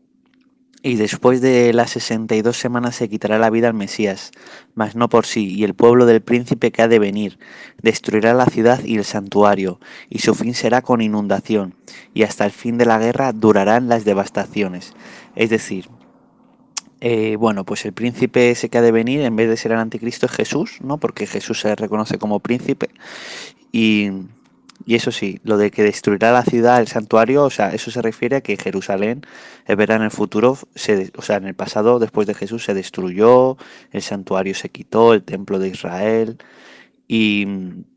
y después de las sesenta y dos semanas se quitará la vida al Mesías, mas no por sí, y el pueblo del príncipe que ha de venir destruirá la ciudad y el santuario, y su fin será con inundación, y hasta el fin de la guerra durarán las devastaciones. Es decir, eh, bueno, pues el príncipe ese que ha de venir, en vez de ser el anticristo, es Jesús, ¿no? Porque Jesús se reconoce como príncipe, y... Y eso sí, lo de que destruirá la ciudad, el santuario, o sea, eso se refiere a que Jerusalén, es verdad, en el futuro, se, o sea, en el pasado, después de Jesús, se destruyó, el santuario se quitó, el templo de Israel, y,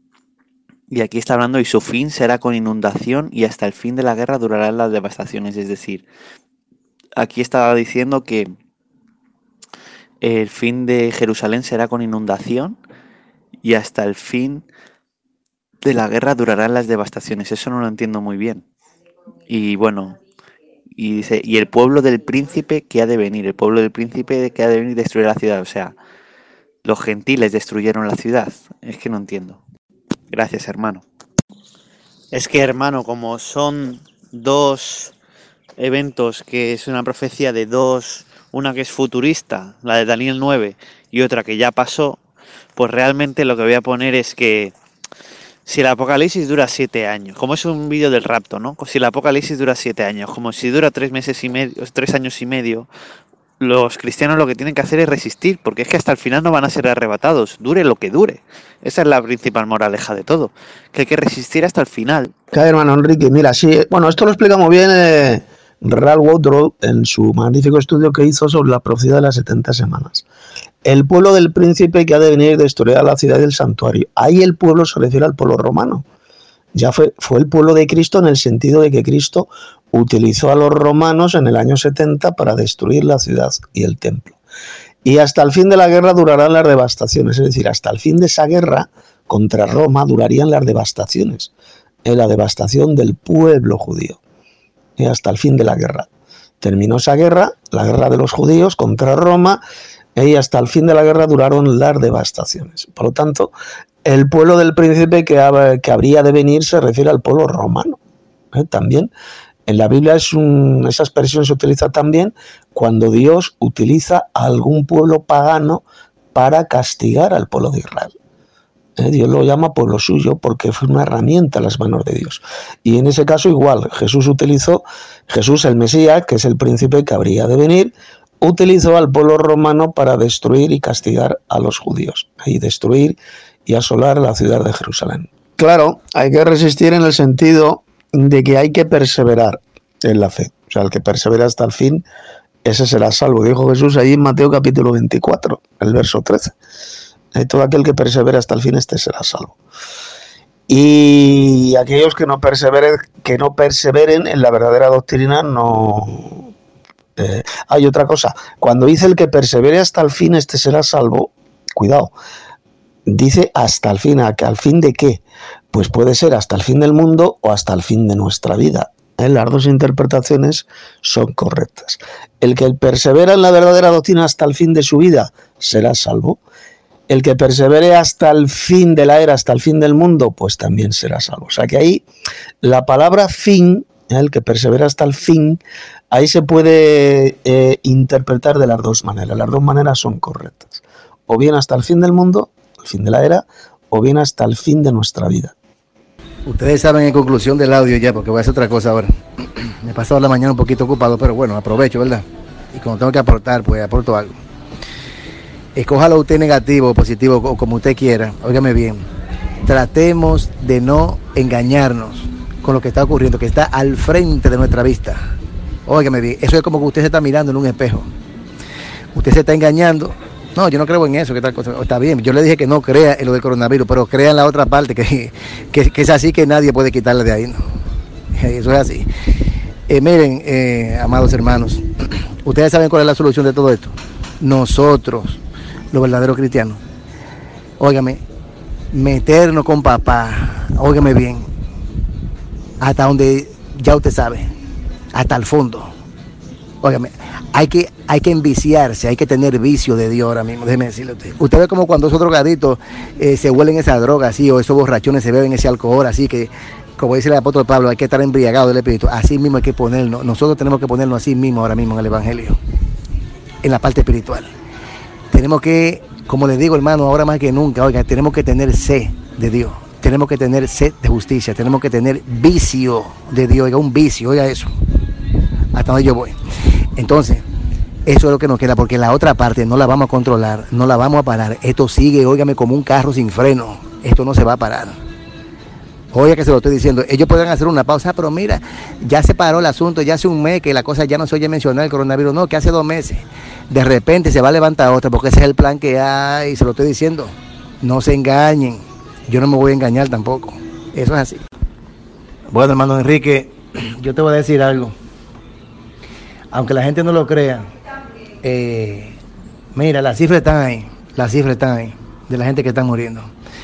y aquí está hablando, y su fin será con inundación, y hasta el fin de la guerra durarán las devastaciones. Es decir, aquí estaba diciendo que el fin de Jerusalén será con inundación, y hasta el fin de la guerra durarán las devastaciones. Eso no lo entiendo muy bien. Y bueno, y dice, y el pueblo del príncipe que ha de venir, el pueblo del príncipe que ha de venir destruir la ciudad. O sea, los gentiles destruyeron la ciudad. Es que no entiendo. Gracias, hermano. Es que, hermano, como son dos eventos que es una profecía de dos, una que es futurista, la de Daniel nueve, y otra que ya pasó, pues realmente lo que voy a poner es que si el apocalipsis dura siete años, como es un vídeo del rapto, ¿no? Si el apocalipsis dura siete años, como si dura tres meses y medio, tres años y medio, los cristianos lo que tienen que hacer es resistir, porque es que hasta el final no van a ser arrebatados, dure lo que dure. Esa es la principal moraleja de todo, que hay que resistir hasta el final. Claro, hermano Enrique, mira, sí, bueno, esto lo explica muy bien eh, Ralph Woodrow en su magnífico estudio que hizo sobre la profecía de las setenta semanas. El pueblo del príncipe que ha de venir destruirá la ciudad del santuario. Ahí el pueblo se refiere al pueblo romano. Ya fue, fue el pueblo de Cristo en el sentido de que Cristo utilizó a los romanos en el año setenta para destruir la ciudad y el templo. Y hasta el fin de la guerra durarán las devastaciones, es decir, hasta el fin de esa guerra contra Roma durarían las devastaciones, en la devastación del pueblo judío, y hasta el fin de la guerra. Terminó esa guerra, la guerra de los judíos contra Roma, y hasta el fin de la guerra duraron las devastaciones. Por lo tanto, el pueblo del príncipe que, ha, que habría de venir se refiere al pueblo romano. ¿Eh? También en la Biblia es un, esa expresión se utiliza también cuando Dios utiliza a algún pueblo pagano para castigar al pueblo de Israel. ¿Eh? Dios lo llama pueblo suyo porque fue una herramienta en las manos de Dios. Y en ese caso igual, Jesús utilizó, Jesús el Mesías, que es el príncipe que habría de venir, utilizó al pueblo romano para destruir y castigar a los judíos, y destruir y asolar la ciudad de Jerusalén. Claro, hay que resistir en el sentido de que hay que perseverar en la fe. O sea, el que persevera hasta el fin, ese será salvo. Dijo Jesús ahí en Mateo capítulo veinticuatro, el verso trece. Todo aquel que persevera hasta el fin, este será salvo. Y aquellos que no perseveren, que no perseveren en la verdadera doctrina, no... Eh, hay otra cosa, cuando dice el que persevere hasta el fin, este será salvo, cuidado. Dice hasta el fin. ¿Al fin de qué? Pues puede ser hasta el fin del mundo o hasta el fin de nuestra vida. ¿Eh? Las dos interpretaciones son correctas. El que persevera en la verdadera doctrina hasta el fin de su vida será salvo. El que persevere hasta el fin de la era, hasta el fin del mundo, pues también será salvo. O sea que ahí la palabra fin, ¿eh? El que persevera hasta el fin, ahí se puede eh, interpretar de las dos maneras. Las dos maneras son correctas. O bien hasta el fin del mundo, el fin de la era, o bien hasta el fin de nuestra vida. Ustedes saben en conclusión del audio ya, porque voy a hacer otra cosa ahora. Me he pasado la mañana un poquito ocupado, pero bueno, aprovecho, ¿verdad? Y como tengo que aportar, pues aporto algo. Escójalo usted negativo o positivo, o como usted quiera. Óigame bien. Tratemos de no engañarnos con lo que está ocurriendo, que está al frente de nuestra vista. Óigame bien. Eso es como que usted se está mirando en un espejo. Usted se está engañando. No, yo no creo en eso, que tal cosa. Está bien, yo le dije que no crea en lo del coronavirus, pero crea en la otra parte, que, que, que es así, que nadie puede quitarle de ahí, ¿no? Eso es así. Eh, miren, eh, amados hermanos, ustedes saben cuál es la solución de todo esto. Nosotros, los verdaderos cristianos, óigame, meternos con papá, óigame bien, hasta donde ya usted sabe, hasta el fondo. Óigame, hay que, hay que enviciarse, hay que tener vicio de Dios ahora mismo, déjeme decirle a usted. Usted ve como cuando esos drogaditos eh, se huelen esa droga así, o esos borrachones se beben ese alcohol así, que como dice el apóstol Pablo, hay que estar embriagado del Espíritu. Así mismo hay que ponernos, nosotros tenemos que ponernos así mismo ahora mismo en el Evangelio, en la parte espiritual. Tenemos que, como les digo hermano, ahora más que nunca, oiga, tenemos que tener sed de Dios, tenemos que tener sed de justicia, tenemos que tener vicio de Dios, oiga, un vicio, oiga eso, hasta donde yo voy. Entonces, eso es lo que nos queda, porque la otra parte no la vamos a controlar, no la vamos a parar. Esto sigue, óigame, como un carro sin freno, esto no se va a parar. Oiga que se lo estoy diciendo, ellos pueden hacer una pausa, pero mira, ya se paró el asunto, ya hace un mes que la cosa ya no se oye mencionar el coronavirus, no, que hace dos meses. De repente se va a levantar otra, porque ese es el plan que hay, se lo estoy diciendo. No se engañen, yo no me voy a engañar tampoco, eso es así. Bueno, hermano Enrique, yo te voy a decir algo. Aunque la gente no lo crea, eh, mira, las cifras están ahí, las cifras están ahí, de la gente que está muriendo.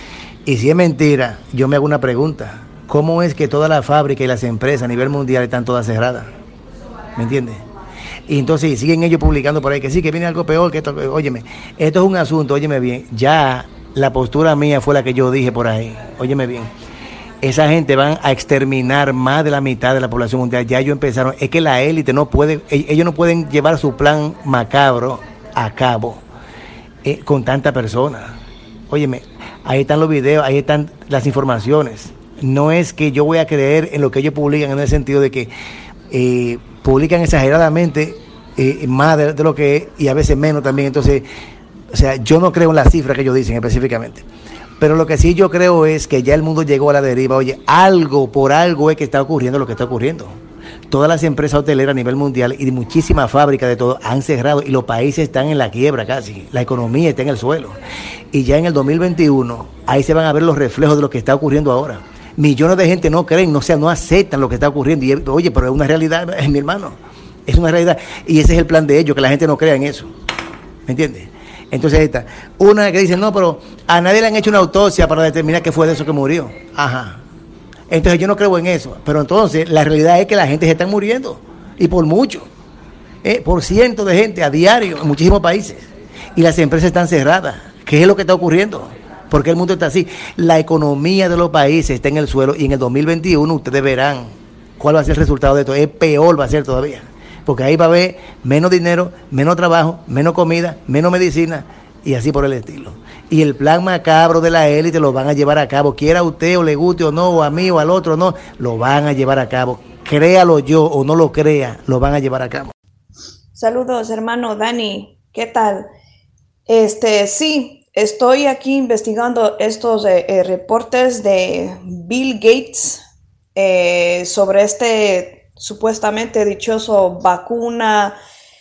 Y si es mentira, yo me hago una pregunta. ¿Cómo es que todas las fábricas y las empresas a nivel mundial están todas cerradas? ¿Me entiendes? Y entonces siguen ellos publicando por ahí que sí, que viene algo peor, que esto, óyeme, esto es un asunto, óyeme bien, ya la postura mía fue la que yo dije por ahí, óyeme bien. Esa gente van a exterminar más de la mitad de la población mundial. Ya ellos empezaron. Es que la élite no puede, ellos no pueden llevar su plan macabro a cabo eh, con tanta persona. Óyeme, ahí están los videos, ahí están las informaciones. No es que yo voy a creer en lo que ellos publican en el sentido de que eh, publican exageradamente eh, más de, de lo que es y a veces menos también. Entonces, o sea, yo no creo en las cifras que ellos dicen específicamente. Pero lo que sí yo creo es que ya el mundo llegó a la deriva. Oye, algo, por algo es que está ocurriendo lo que está ocurriendo. Todas las empresas hoteleras a nivel mundial y muchísimas fábricas de todo han cerrado y los países están en la quiebra casi. La economía está en el suelo. Y ya en el dos mil veintiuno, ahí se van a ver los reflejos de lo que está ocurriendo ahora. Millones de gente no creen, no, o sea, no aceptan lo que está ocurriendo. Y, oye, pero es una realidad, mi hermano. Es una realidad. Y ese es el plan de ellos, que la gente no crea en eso. ¿Me entiendes? Entonces esta, una que dice, no, pero a nadie le han hecho una autopsia para determinar qué fue de eso que murió. Ajá. Entonces yo no creo en eso. Pero entonces la realidad es que la gente se está muriendo. Y por mucho. Eh, por cientos de gente a diario en muchísimos países. Y las empresas están cerradas. ¿Qué es lo que está ocurriendo? ¿Por qué el mundo está así? La economía de los países está en el suelo y en el dos mil veintiuno ustedes verán cuál va a ser el resultado de esto. Es peor va a ser todavía. Porque ahí va a haber menos dinero, menos trabajo, menos comida, menos medicina y así por el estilo. Y el plan macabro de la élite lo van a llevar a cabo, quiera usted o le guste o no, o a mí o al otro no, lo van a llevar a cabo. Créalo yo o no lo crea, lo van a llevar a cabo. Saludos, hermano Dani, ¿qué tal? Este, sí, estoy aquí investigando estos eh, eh, reportes de Bill Gates eh, sobre este supuestamente dichoso vacuna,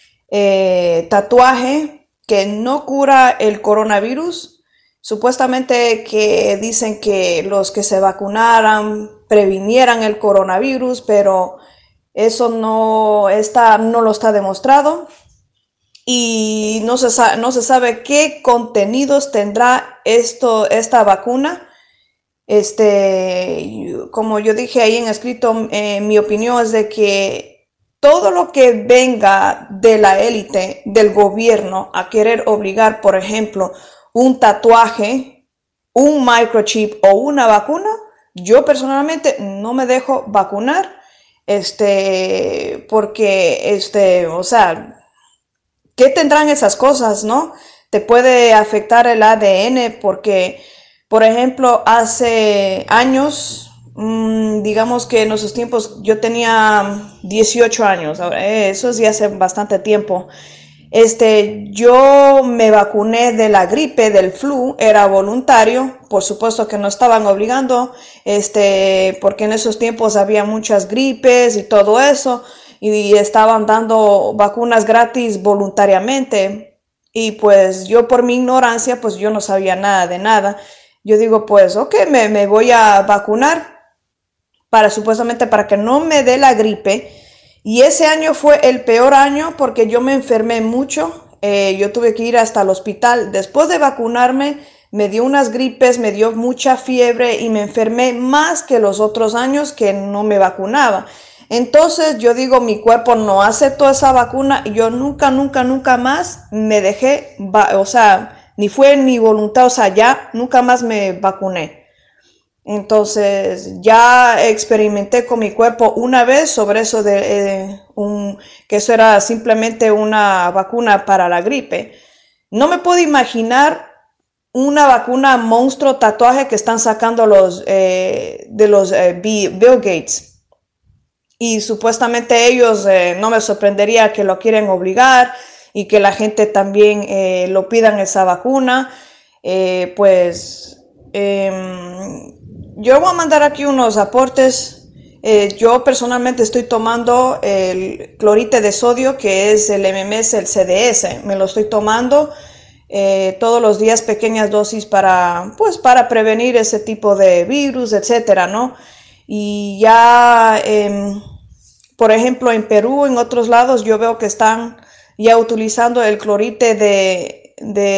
eh, tatuaje que no cura el coronavirus. Supuestamente que dicen que los que se vacunaran previnieran el coronavirus, pero eso no está, no lo está demostrado. y no se, sa- no se sabe qué contenidos tendrá esto, esta vacuna. Este, como yo dije ahí en escrito, eh, mi opinión es de que todo lo que venga de la élite, del gobierno, a querer obligar, por ejemplo, un tatuaje, un microchip o una vacuna, yo personalmente no me dejo vacunar, este, porque, este, o sea, ¿qué tendrán esas cosas, no? Te puede afectar el A D N porque, por ejemplo, hace años, mmm, digamos que en esos tiempos yo tenía dieciocho años, ahora, eh, eso es ya hace bastante tiempo. Este, yo me vacuné de la gripe, del flu, era voluntario, por supuesto que no estaban obligando, este, porque en esos tiempos había muchas gripes y todo eso, y estaban dando vacunas gratis voluntariamente, y pues yo por mi ignorancia, pues yo no sabía nada de nada. Yo digo, pues, ok, me, me voy a vacunar para supuestamente para que no me dé la gripe. Y ese año fue el peor año porque yo me enfermé mucho. Eh, yo tuve que ir hasta el hospital. Después de vacunarme, me dio unas gripes, me dio mucha fiebre y me enfermé más que los otros años que no me vacunaba. Entonces yo digo, mi cuerpo no aceptó esa vacuna y yo nunca, nunca, nunca más me dejé, o sea, ni fue ni voluntad, o sea, ya nunca más me vacuné. Entonces ya experimenté con mi cuerpo una vez sobre eso de eh, un, que eso era simplemente una vacuna para la gripe. No me puedo imaginar una vacuna monstruo tatuaje que están sacando los eh, de los eh, Bill Gates. Y supuestamente ellos, eh, no me sorprendería que lo quieren obligar y que la gente también eh, lo pidan esa vacuna. Eh, pues eh, yo voy a mandar aquí unos aportes. Eh, yo personalmente estoy tomando el clorite de sodio, que es el M M S, el C D S. Me lo estoy tomando eh, todos los días, pequeñas dosis para, pues, para prevenir ese tipo de virus, etcétera, ¿no? Y ya, eh, por ejemplo, en Perú, en otros lados, yo veo que están ya utilizando el clorite de,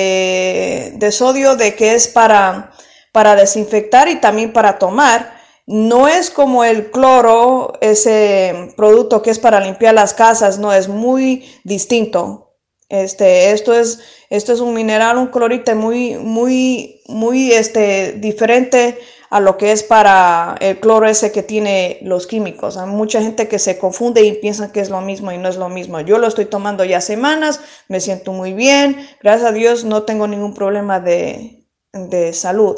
de, de sodio, de que es para, para desinfectar y también para tomar. No es como el cloro, ese producto que es para limpiar las casas, no, es muy distinto. Este, esto es, esto es un mineral, un clorite muy, muy, muy, este, diferente a lo que es para el cloro ese que tiene los químicos. Hay mucha gente que se confunde y piensa que es lo mismo y no es lo mismo. Yo lo estoy tomando ya semanas, me siento muy bien, gracias a Dios no tengo ningún problema de, de salud.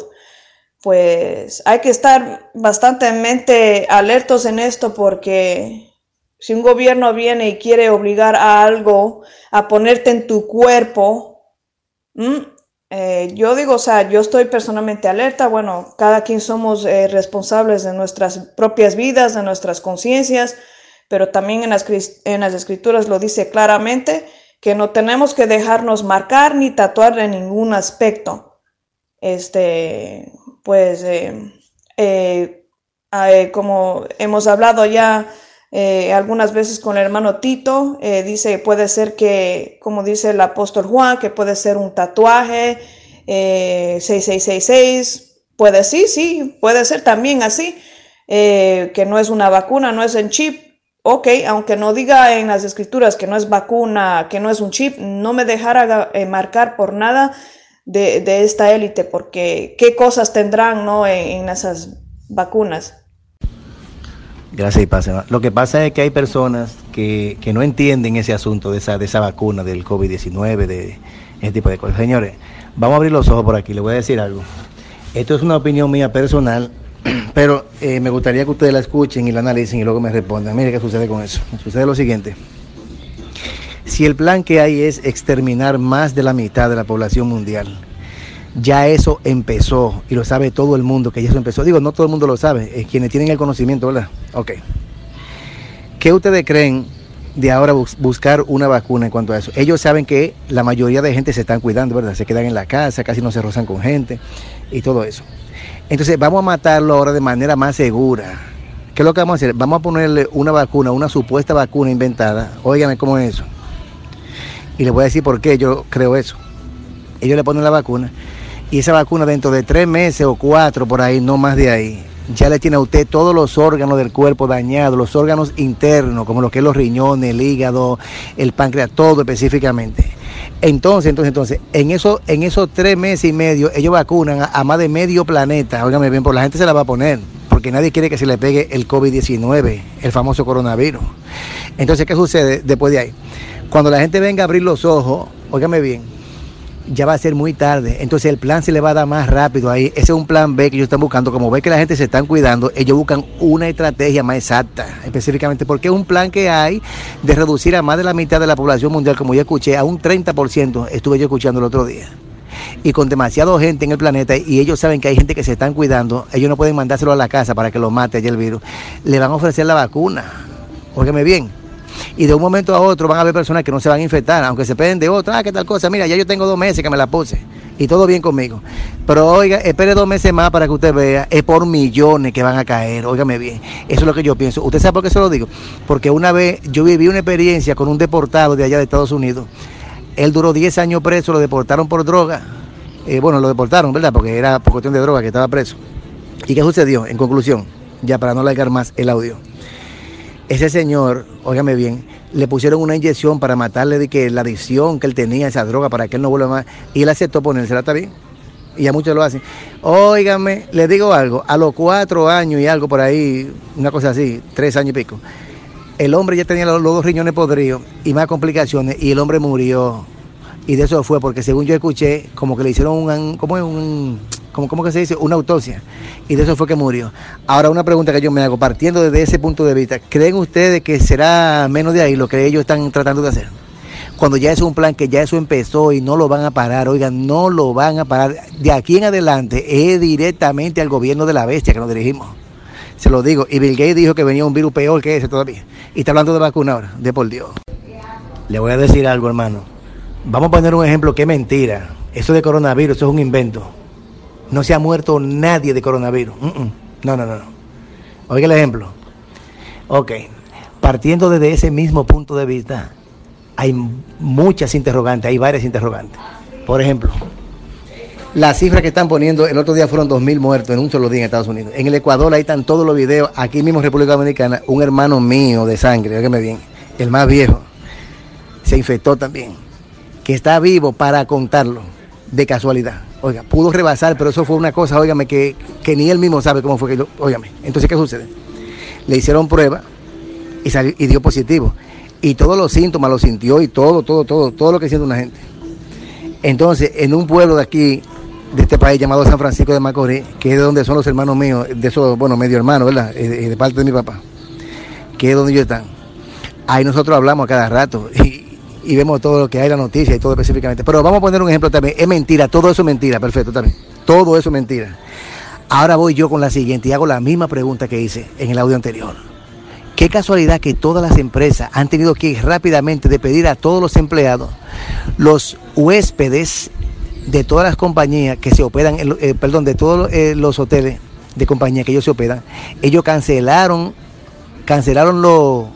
Pues hay que estar bastante alertos en esto porque si un gobierno viene y quiere obligar a algo a ponerte en tu cuerpo, ¿m? Eh, yo digo, o sea, yo estoy personalmente alerta. Bueno, cada quien somos eh, responsables de nuestras propias vidas, de nuestras conciencias, pero también en las, en las escrituras lo dice claramente que no tenemos que dejarnos marcar ni tatuar en ningún aspecto. Este, pues, eh, eh, eh, como hemos hablado ya eh, algunas veces con el hermano Tito, eh, dice, puede ser que, como dice el apóstol Juan, que puede ser un tatuaje, eh, seis seis seis seis, puede sí, sí, puede ser también así, eh, que no es una vacuna, no es un chip. Ok, aunque no diga en las escrituras que no es vacuna, que no es un chip, no me dejara eh, marcar por nada de, de esta élite, porque qué cosas tendrán, ¿no?, en, en esas vacunas. Gracias y paz. Lo que pasa es que hay personas que, que no entienden ese asunto de esa, de esa vacuna del COVID diecinueve, de ese tipo de cosas. Señores, vamos a abrir los ojos por aquí, les voy a decir algo. Esto es una opinión mía personal, pero eh, me gustaría que ustedes la escuchen y la analicen y luego me respondan. Mire qué sucede con eso. Sucede lo siguiente. Si el plan que hay es exterminar más de la mitad de la población mundial, ya eso empezó y lo sabe todo el mundo que ya eso empezó. Digo, no todo el mundo lo sabe, es quienes tienen el conocimiento, ¿verdad? Ok. ¿Qué ustedes creen de ahora bus- buscar una vacuna en cuanto a eso? Ellos saben que la mayoría de gente se están cuidando, ¿verdad? Se quedan en la casa, casi no se rozan con gente y todo eso. Entonces vamos a matarlo ahora de manera más segura. ¿Qué es lo que vamos a hacer? Vamos a ponerle una vacuna, una supuesta vacuna inventada. Óigame cómo es eso. Y les voy a decir por qué yo creo eso. Ellos le ponen la vacuna y esa vacuna dentro de tres meses o cuatro por ahí, no más de ahí, ya le tiene a usted todos los órganos del cuerpo dañados, los órganos internos, como lo que es los riñones, el hígado, el páncreas, todo específicamente. Entonces, entonces, entonces, en eso, en esos tres meses y medio, ellos vacunan a, a más de medio planeta. Óigame bien, por la gente se la va a poner, porque nadie quiere que se le pegue el COVID diecinueve, el famoso coronavirus. Entonces, ¿qué sucede después de ahí? Cuando la gente venga a abrir los ojos, óigame bien, ya va a ser muy tarde, entonces el plan se le va a dar más rápido ahí. Ese es un plan B que ellos están buscando. Como ve que la gente se están cuidando, ellos buscan una estrategia más exacta, específicamente porque es un plan que hay de reducir a más de la mitad de la población mundial, como yo escuché, a un treinta por ciento, estuve yo escuchando el otro día. Y con demasiada gente en el planeta, y ellos saben que hay gente que se están cuidando, ellos no pueden mandárselo a la casa para que lo mate allá el virus, le van a ofrecer la vacuna, óigame bien. Y de un momento a otro van a haber personas que no se van a infectar, aunque se peguen de otra, ah, qué tal cosa, mira, ya yo tengo dos meses que me la puse y todo bien conmigo. Pero oiga, espere dos meses más para que usted vea, es por millones que van a caer, óigame bien. Eso es lo que yo pienso. ¿Usted sabe por qué se lo digo? Porque una vez yo viví una experiencia con un deportado de allá de Estados Unidos. Él duró diez años preso, lo deportaron por droga. Eh, bueno, lo deportaron, ¿verdad? Porque era por cuestión de droga que estaba preso. ¿Y qué sucedió? En conclusión, ya para no alargar más el audio. Ese señor, óigame bien, le pusieron una inyección para matarle de que la adicción que él tenía a esa droga, para que él no vuelva más, y él aceptó ponérsela, ¿está bien? Y a muchos lo hacen. Óigame, le digo algo, a los cuatro años y algo por ahí, una cosa así, tres años y pico, el hombre ya tenía los, los dos riñones podridos y más complicaciones, y el hombre murió. Y de eso fue porque, según yo escuché, como que le hicieron un, ¿cómo es? Un, ¿cómo, cómo que se dice? Una autopsia. Y de eso fue que murió. Ahora, una pregunta que yo me hago, partiendo desde ese punto de vista, ¿creen ustedes que será menos de ahí lo que ellos están tratando de hacer? Cuando ya es un plan que ya eso empezó y no lo van a parar, oigan, no lo van a parar. De aquí en adelante es directamente al gobierno de la bestia que nos dirigimos. Se lo digo. Y Bill Gates dijo que venía un virus peor que ese todavía. Y está hablando de vacuna ahora, de por Dios. Le voy a decir algo, hermano. Vamos a poner un ejemplo que es mentira. Eso de coronavirus, eso es un invento. No se ha muerto nadie de coronavirus. Uh-uh. No, no, no, no. Oiga el ejemplo. Ok. Partiendo desde ese mismo punto de vista, hay muchas interrogantes, hay varias interrogantes. Por ejemplo, la cifra que están poniendo, el otro día fueron dos mil muertos en un solo día en Estados Unidos. En el Ecuador, ahí están todos los videos. Aquí mismo en República Dominicana, un hermano mío de sangre, óigame bien, el más viejo, se infectó también, que está vivo para contarlo, de casualidad. Oiga, pudo rebasar, pero eso fue una cosa, óigame, que, que ni él mismo sabe cómo fue que yo, óigame. Entonces, ¿qué sucede? Le hicieron prueba y, salió, y dio positivo. Y todos los síntomas los sintió y todo, todo, todo, todo lo que siente una gente. Entonces, en un pueblo de aquí, de este país llamado San Francisco de Macorís, que es de donde son los hermanos míos, de esos, bueno, medio hermanos, ¿verdad? De, de parte de mi papá, que es donde ellos están. Ahí nosotros hablamos a cada rato y y vemos todo lo que hay, la noticia y todo específicamente. Pero vamos a poner un ejemplo también. Es mentira, todo eso es mentira, perfecto, también. Todo eso es mentira. Ahora voy yo con la siguiente y hago la misma pregunta que hice en el audio anterior. Qué casualidad que todas las empresas han tenido que ir rápidamente despedir a todos los empleados, los huéspedes de todas las compañías que se hospedan, eh, perdón, de todos eh, los hoteles de compañía que ellos se hospedan. Ellos cancelaron, cancelaron lo,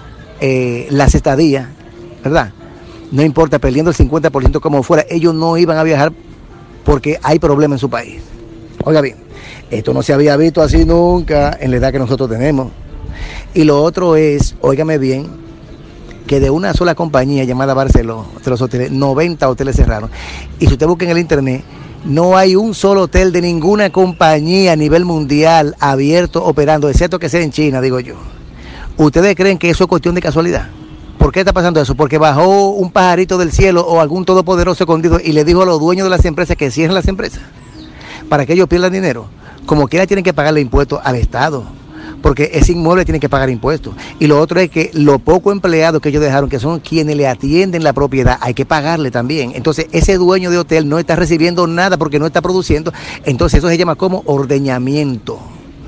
eh, las estadías, ¿verdad? No importa, perdiendo el cincuenta por ciento como fuera, ellos no iban a viajar porque hay problemas en su país. Oiga bien, esto no se había visto así nunca en la edad que nosotros tenemos. Y lo otro es, óigame bien, que de una sola compañía llamada Barceló, de los hoteles, noventa hoteles cerraron. Y si usted busca en el internet, no hay un solo hotel de ninguna compañía a nivel mundial abierto, operando, excepto que sea en China, digo yo. ¿Ustedes creen que eso es cuestión de casualidad? ¿Por qué está pasando eso? Porque bajó un pajarito del cielo o algún todopoderoso escondido y le dijo a los dueños de las empresas que cierren las empresas para que ellos pierdan dinero. Como quiera tienen que pagarle impuestos al Estado, porque ese inmueble tiene que pagar impuestos. Y lo otro es que los pocos empleados que ellos dejaron, que son quienes le atienden la propiedad, hay que pagarle también. Entonces ese dueño de hotel no está recibiendo nada porque no está produciendo. Entonces eso se llama como ordeñamiento.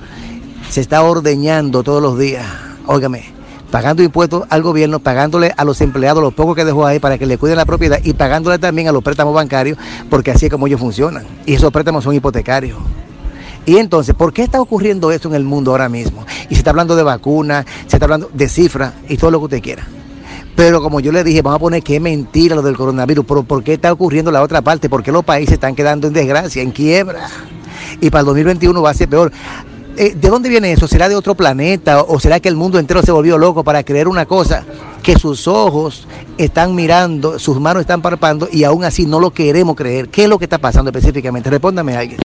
Se está ordeñando todos los días. Óigame, pagando impuestos al gobierno, pagándole a los empleados los pocos que dejó ahí para que le cuiden la propiedad y pagándole también a los préstamos bancarios, porque así es como ellos funcionan. Y esos préstamos son hipotecarios. Y entonces, ¿por qué está ocurriendo esto en el mundo ahora mismo? Y se está hablando de vacunas, se está hablando de cifras y todo lo que usted quiera. Pero como yo le dije, vamos a poner que es mentira lo del coronavirus, pero ¿por qué está ocurriendo la otra parte? ¿Por qué los países están quedando en desgracia, en quiebra? Y para el dos mil veintiuno va a ser peor. Eh, ¿De dónde viene eso? ¿Será de otro planeta? ¿O será que el mundo entero se volvió loco para creer una cosa que sus ojos están mirando, sus manos están palpando y aún así no lo queremos creer? ¿Qué es lo que está pasando específicamente? Respóndame a alguien.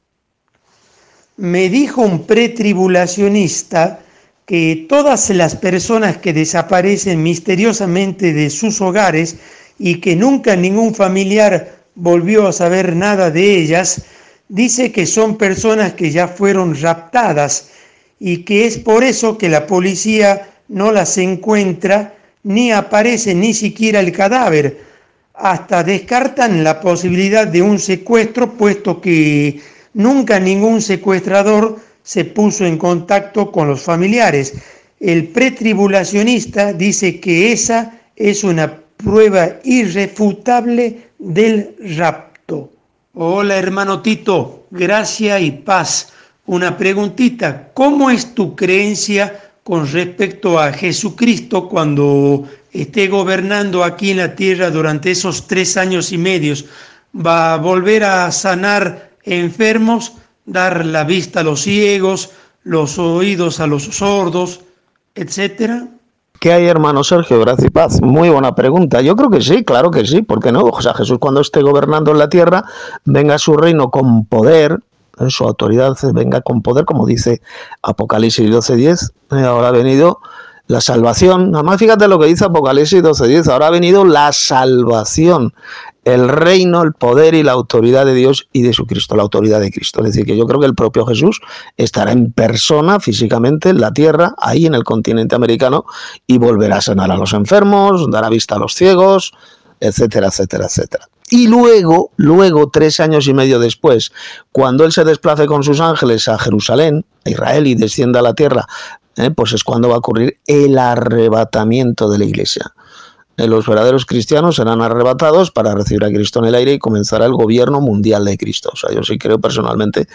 Me dijo un pretribulacionista que todas las personas que desaparecen misteriosamente de sus hogares y que nunca ningún familiar volvió a saber nada de ellas, dice que son personas que ya fueron raptadas y que es por eso que la policía no las encuentra ni aparece ni siquiera el cadáver. Hasta descartan la posibilidad de un secuestro, puesto que nunca ningún secuestrador se puso en contacto con los familiares. El pretribulacionista dice que esa es una prueba irrefutable del rapto. Hola hermano Tito, gracia y paz. Una preguntita, ¿cómo es tu creencia con respecto a Jesucristo cuando esté gobernando aquí en la tierra durante esos tres años y medios? ¿Va a volver a sanar enfermos, dar la vista a los ciegos, los oídos a los sordos, etcétera? ¿Qué hay, hermano Sergio? Gracia y paz. Muy buena pregunta. Yo creo que sí, claro que sí. ¿Por qué no? O sea, Jesús cuando esté gobernando en la tierra, venga a su reino con poder, en su autoridad venga con poder, como dice Apocalipsis doce diez. Eh, ahora ha venido la salvación. Además, fíjate lo que dice Apocalipsis doce diez. Ahora ha venido la salvación, el reino, el poder y la autoridad de Dios y de su Cristo, la autoridad de Cristo. Es decir, que yo creo que el propio Jesús estará en persona, físicamente, en la tierra, ahí en el continente americano, y volverá a sanar a los enfermos, dará vista a los ciegos, etcétera, etcétera, etcétera. Y luego, luego, tres años y medio después, cuando Él se desplace con sus ángeles a Jerusalén, a Israel, y descienda a la tierra, eh, pues es cuando va a ocurrir el arrebatamiento de la iglesia. Los verdaderos cristianos serán arrebatados para recibir a Cristo en el aire y comenzará el gobierno mundial de Cristo. O sea, yo sí creo personalmente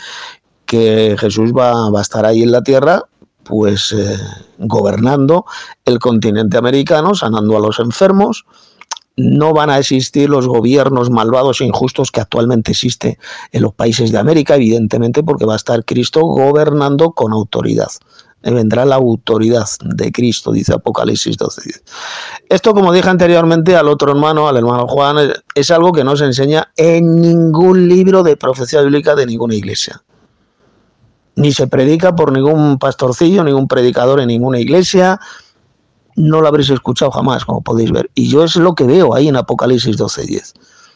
que Jesús va, va a estar ahí en la tierra, pues eh, gobernando el continente americano, sanando a los enfermos. No van a existir los gobiernos malvados e injustos que actualmente existen en los países de América, evidentemente, porque va a estar Cristo gobernando con autoridad. Vendrá la autoridad de Cristo, dice Apocalipsis doce diez. Esto, como dije anteriormente al otro hermano, al hermano Juan, es algo que no se enseña en ningún libro de profecía bíblica de ninguna iglesia. Ni se predica por ningún pastorcillo, ningún predicador en ninguna iglesia. No lo habréis escuchado jamás, como podéis ver. Y yo es lo que veo ahí en Apocalipsis doce diez.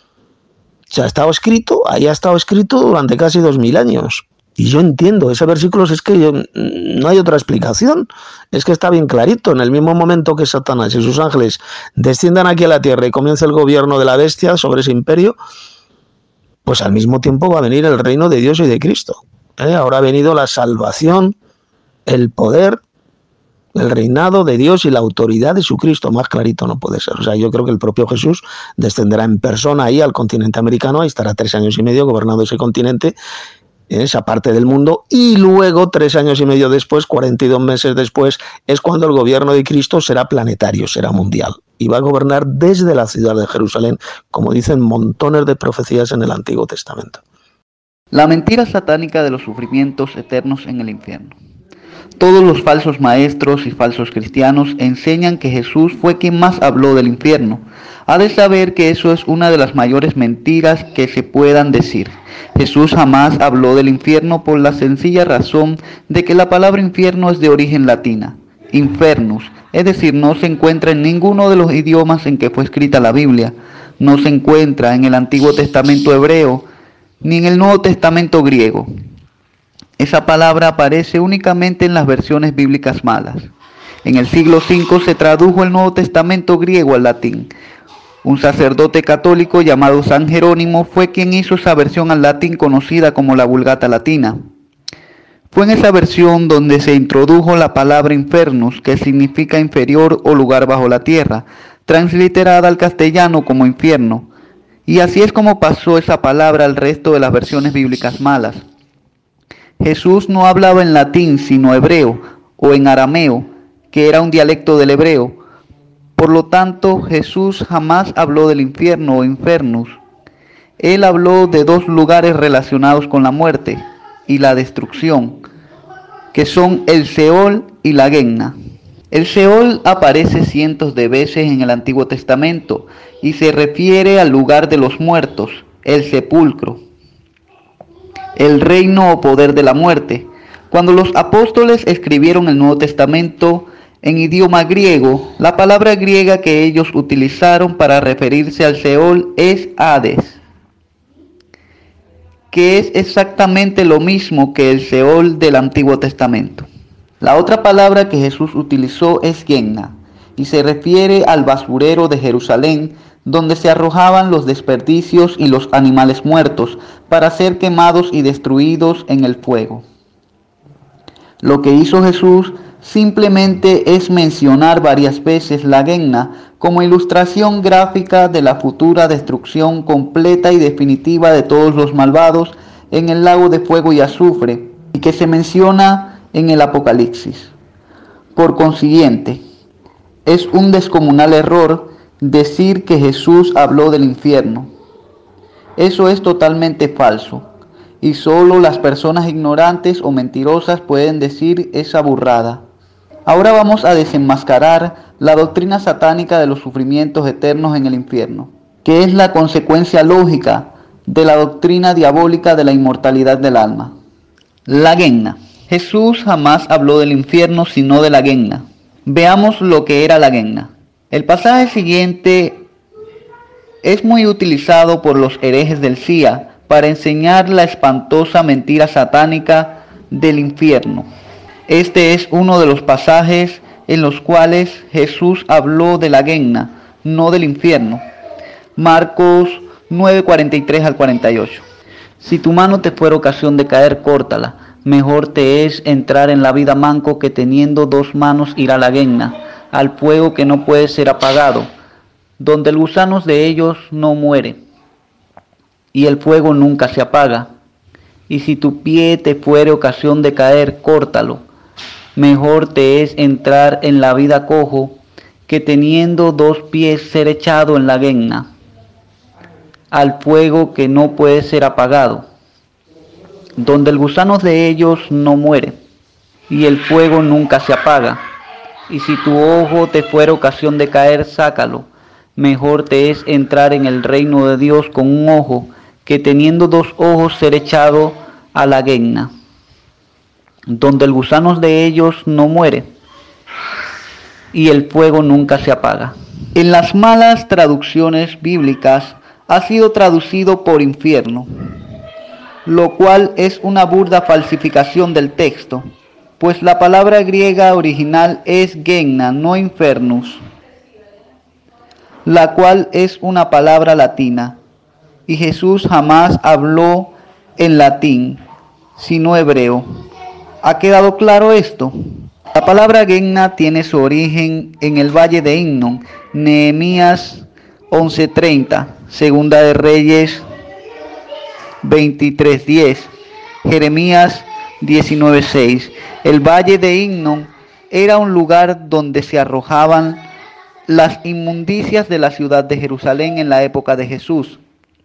O sea, ha estado escrito, ahí ha estado escrito durante casi dos mil años. Y yo entiendo, ese versículo es que yo, no hay otra explicación, es que está bien clarito. En el mismo momento que Satanás y sus ángeles desciendan aquí a la tierra y comienza el gobierno de la bestia sobre ese imperio, pues al mismo tiempo va a venir el reino de Dios y de Cristo. ¿Eh? Ahora ha venido la salvación, el poder, el reinado de Dios y la autoridad de su Cristo. Más clarito no puede ser. O sea, yo creo que el propio Jesús descenderá en persona ahí al continente americano, ahí estará tres años y medio gobernando ese continente, en esa parte del mundo, y luego, tres años y medio después, cuarenta y dos meses después, es cuando el gobierno de Cristo será planetario, será mundial, y va a gobernar desde la ciudad de Jerusalén, como dicen montones de profecías en el Antiguo Testamento. La mentira satánica de los sufrimientos eternos en el infierno. Todos los falsos maestros y falsos cristianos enseñan que Jesús fue quien más habló del infierno. Ha de saber que eso es una de las mayores mentiras que se puedan decir. Jesús jamás habló del infierno por la sencilla razón de que la palabra infierno es de origen latina, infernus, es decir, no se encuentra en ninguno de los idiomas en que fue escrita la Biblia, no se encuentra en el Antiguo Testamento hebreo, ni en el Nuevo Testamento griego. Esa palabra aparece únicamente en las versiones bíblicas malas. En el siglo quinto se tradujo el Nuevo Testamento griego al latín. Un sacerdote católico llamado San Jerónimo fue quien hizo esa versión al latín conocida como la Vulgata Latina. Fue en esa versión donde se introdujo la palabra infernus, que significa inferior o lugar bajo la tierra, transliterada al castellano como infierno. Y así es como pasó esa palabra al resto de las versiones bíblicas malas. Jesús no hablaba en latín sino hebreo o en arameo, que era un dialecto del hebreo. Por lo tanto, Jesús jamás habló del infierno o infernus. Él habló de dos lugares relacionados con la muerte y la destrucción, que son el Seol y la Gehenna. El Seol aparece cientos de veces en el Antiguo Testamento y se refiere al lugar de los muertos, el sepulcro, el reino o poder de la muerte. Cuando los apóstoles escribieron el Nuevo Testamento en idioma griego, la palabra griega que ellos utilizaron para referirse al Seol es Hades, que es exactamente lo mismo que el Seol del Antiguo Testamento. La otra palabra que Jesús utilizó es Gehenna, y se refiere al basurero de Jerusalén, donde se arrojaban los desperdicios y los animales muertos para ser quemados y destruidos en el fuego. Lo que hizo Jesús simplemente es mencionar varias veces la Gehenna como ilustración gráfica de la futura destrucción completa y definitiva de todos los malvados en el lago de fuego y azufre, y que se menciona en el Apocalipsis. Por consiguiente, es un descomunal error decir que Jesús habló del infierno. Eso es totalmente falso, y solo las personas ignorantes o mentirosas pueden decir esa burrada. Ahora vamos a desenmascarar la doctrina satánica de los sufrimientos eternos en el infierno, que es la consecuencia lógica de la doctrina diabólica de la inmortalidad del alma. La Gehenna. Jesús jamás habló del infierno sino de la Gehenna. Veamos lo que era la Gehenna. El pasaje siguiente es muy utilizado por los herejes del C I A para enseñar la espantosa mentira satánica del infierno. Este es uno de los pasajes en los cuales Jesús habló de la Gehenna, no del infierno. Marcos nueve, cuarenta y tres al cuarenta y ocho. Si tu mano te fuera ocasión de caer, córtala. Mejor te es entrar en la vida manco que teniendo dos manos ir a la Gehenna, al fuego que no puede ser apagado, donde el gusano de ellos no muere, y el fuego nunca se apaga. Y si tu pie te fuere ocasión de caer, córtalo. Mejor te es entrar en la vida cojo, que teniendo dos pies ser echado en la Gehenna, al fuego que no puede ser apagado, donde el gusano de ellos no muere, y el fuego nunca se apaga. Y si tu ojo te fuera ocasión de caer, sácalo. Mejor te es entrar en el reino de Dios con un ojo, que teniendo dos ojos ser echado a la Gehenna, donde el gusano de ellos no muere, y el fuego nunca se apaga. En las malas traducciones bíblicas ha sido traducido por infierno, lo cual es una burda falsificación del texto, pues la palabra griega original es Gehenna, no infernus, la cual es una palabra latina, y Jesús jamás habló en latín, sino hebreo. ¿Ha quedado claro esto? La palabra Gehenna tiene su origen en el valle de Hinnom, Nehemías once treinta, Segunda de Reyes veintitrés diez, Jeremías diecinueve seis. El valle de Hinnom era un lugar donde se arrojaban las inmundicias de la ciudad de Jerusalén en la época de Jesús.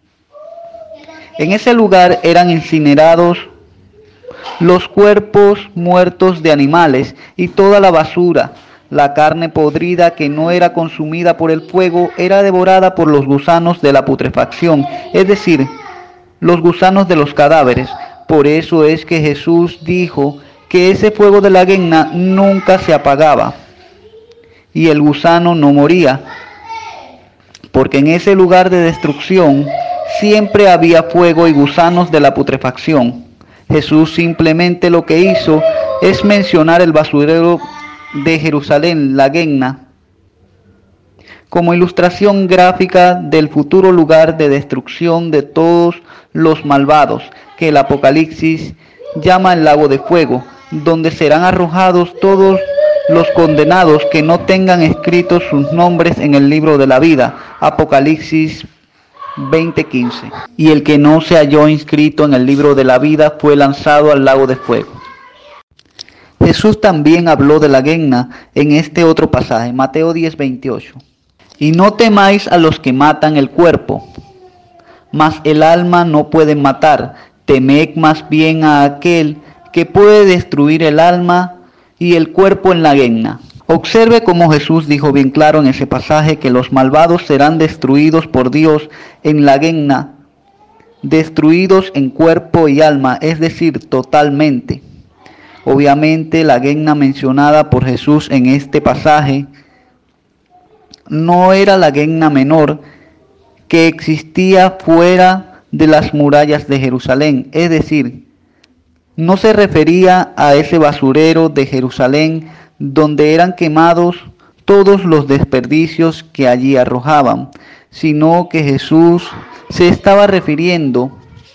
En ese lugar eran incinerados los cuerpos muertos de animales y toda la basura. La carne podrida que no era consumida por el fuego era devorada por los gusanos de la putrefacción, es decir, los gusanos de los cadáveres. Por eso es que Jesús dijo que ese fuego de la Gehenna nunca se apagaba y el gusano no moría, porque en ese lugar de destrucción siempre había fuego y gusanos de la putrefacción. Jesús simplemente lo que hizo es mencionar el basurero de Jerusalén, la Gehenna, como ilustración gráfica del futuro lugar de destrucción de todos los malvados, que el Apocalipsis llama el lago de fuego, donde serán arrojados todos los condenados que no tengan escritos sus nombres en el libro de la vida. Apocalipsis veinte quince. Y el que no se halló inscrito en el libro de la vida fue lanzado al lago de fuego. Jesús también habló de la Gehenna en este otro pasaje, Mateo diez veintiocho. Y no temáis a los que matan el cuerpo, mas el alma no pueden matar. Temed más bien a aquel que puede destruir el alma y el cuerpo en la gehenna. Observe cómo Jesús dijo bien claro en ese pasaje que los malvados serán destruidos por Dios en la gehenna, destruidos en cuerpo y alma, es decir, totalmente. Obviamente la gehenna mencionada por Jesús en este pasaje no era la gehenna menor que existía fuera de las murallas de Jerusalén, es decir, no se refería a ese basurero de Jerusalén donde eran quemados todos los desperdicios que allí arrojaban, sino que Jesús se estaba refiriendo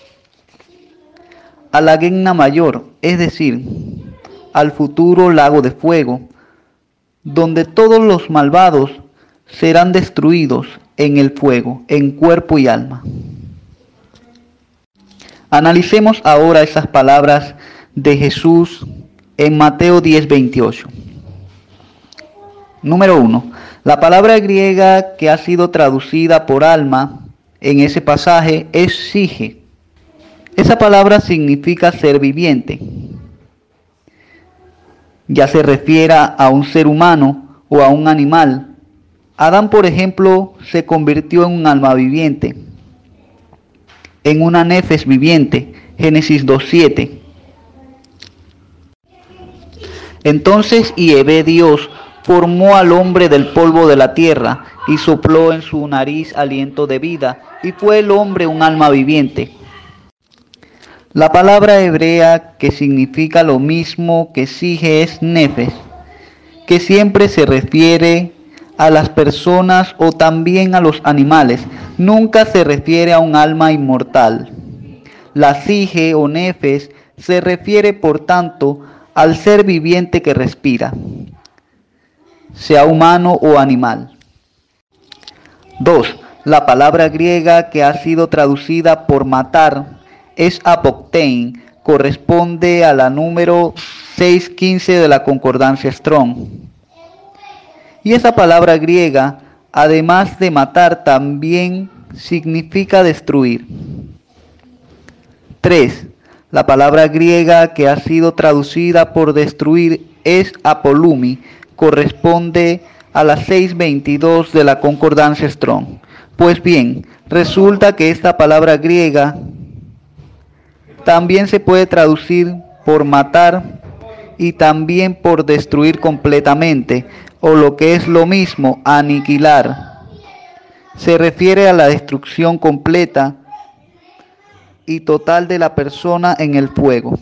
a la gehenna mayor, es decir, al futuro lago de fuego, donde todos los malvados serán destruidos en el fuego, en cuerpo y alma. Analicemos ahora esas palabras de Jesús en Mateo diez veintiocho. Número uno. La palabra griega que ha sido traducida por alma en ese pasaje es sige. Esa palabra significa ser viviente. Ya se refiera a un ser humano o a un animal. Adán, por ejemplo, se convirtió en un alma viviente, en una nefes viviente, Génesis dos siete. Entonces Yahvé Dios formó al hombre del polvo de la tierra y sopló en su nariz aliento de vida, y fue el hombre un alma viviente. La palabra hebrea que significa lo mismo que sige es nefes, que siempre se refiere a las personas o también a los animales, nunca se refiere a un alma inmortal. La sige o nefes se refiere por tanto al ser viviente que respira, sea humano o animal. dos. La palabra griega que ha sido traducida por matar es apoktein, corresponde a la número seiscientos quince de la concordancia Strong. Y esa palabra griega, además de matar, también significa destruir. tres. La palabra griega que ha sido traducida por destruir es apolumi, corresponde a la seiscientos veintidós de la concordancia Strong. Pues bien, resulta que esta palabra griega también se puede traducir por matar y también por destruir completamente, o lo que es lo mismo, aniquilar. Se refiere a la destrucción completa y total de la persona en el fuego,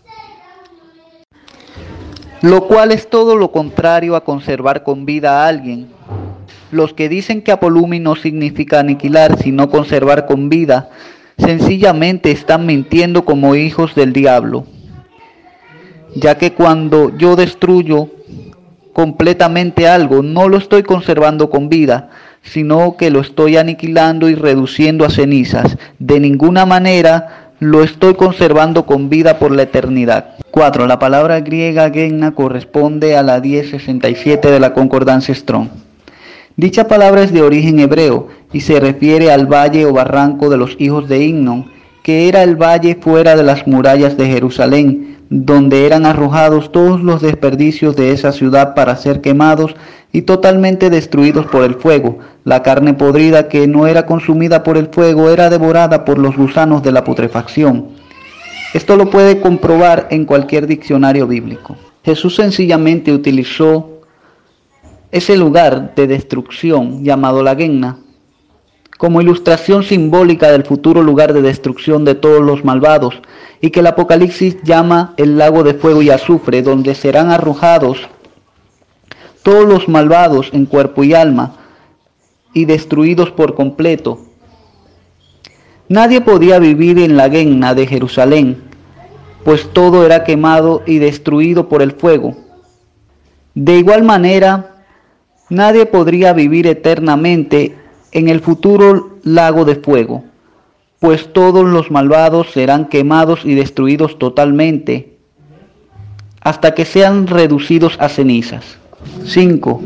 lo cual es todo lo contrario a conservar con vida a alguien. Los que dicen que apolumi no significa aniquilar, sino conservar con vida, sencillamente están mintiendo como hijos del diablo, ya que cuando yo destruyo completamente algo, no lo estoy conservando con vida, sino que lo estoy aniquilando y reduciendo a cenizas. De ninguna manera lo estoy conservando con vida por la eternidad. cuatro. La palabra griega gehenna corresponde a la diez sesenta y siete de la concordancia Strong. Dicha palabra es de origen hebreo y se refiere al valle o barranco de los hijos de Hinnom, que era el valle fuera de las murallas de Jerusalén, donde eran arrojados todos los desperdicios de esa ciudad para ser quemados y totalmente destruidos por el fuego. La carne podrida que no era consumida por el fuego era devorada por los gusanos de la putrefacción. Esto lo puede comprobar en cualquier diccionario bíblico. Jesús sencillamente utilizó ese lugar de destrucción llamado la gehenna como ilustración simbólica del futuro lugar de destrucción de todos los malvados, y que el Apocalipsis llama el lago de fuego y azufre, donde serán arrojados todos los malvados en cuerpo y alma y destruidos por completo. Nadie podía vivir en la gehenna de Jerusalén, pues todo era quemado y destruido por el fuego. De igual manera, nadie podría vivir eternamente en el futuro lago de fuego, pues todos los malvados serán quemados y destruidos totalmente, hasta que sean reducidos a cenizas. cinco.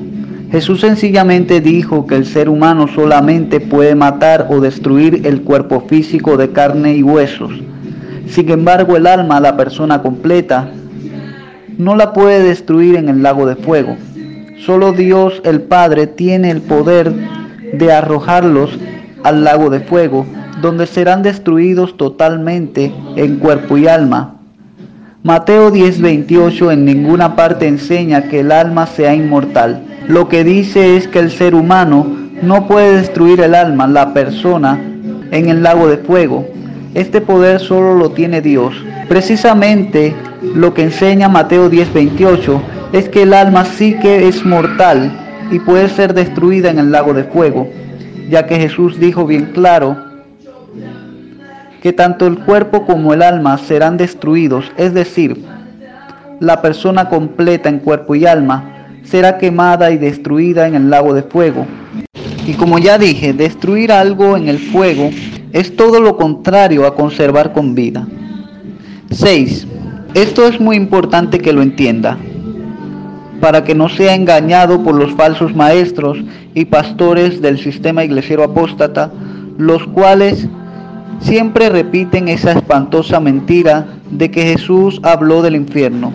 Jesús sencillamente dijo que el ser humano solamente puede matar o destruir el cuerpo físico de carne y huesos. Sin embargo, el alma, la persona completa, no la puede destruir en el lago de fuego. Solo Dios el Padre tiene el poder de arrojarlos al lago de fuego, donde serán destruidos totalmente en cuerpo y alma. Mateo diez veintiocho en ninguna parte enseña que el alma sea inmortal. Lo que dice es que el ser humano no puede destruir el alma, la persona, en el lago de fuego. Este poder solo lo tiene Dios. Precisamente lo que enseña Mateo diez veintiocho es que el alma sí que es mortal y puede ser destruida en el lago de fuego, ya que Jesús dijo bien claro que tanto el cuerpo como el alma serán destruidos, es decir, la persona completa en cuerpo y alma será quemada y destruida en el lago de fuego. Y como ya dije, destruir algo en el fuego es todo lo contrario a conservar con vida. seis. Esto es muy importante que lo entienda, para que no sea engañado por los falsos maestros y pastores del sistema iglesiero apóstata, los cuales siempre repiten esa espantosa mentira de que Jesús habló del infierno.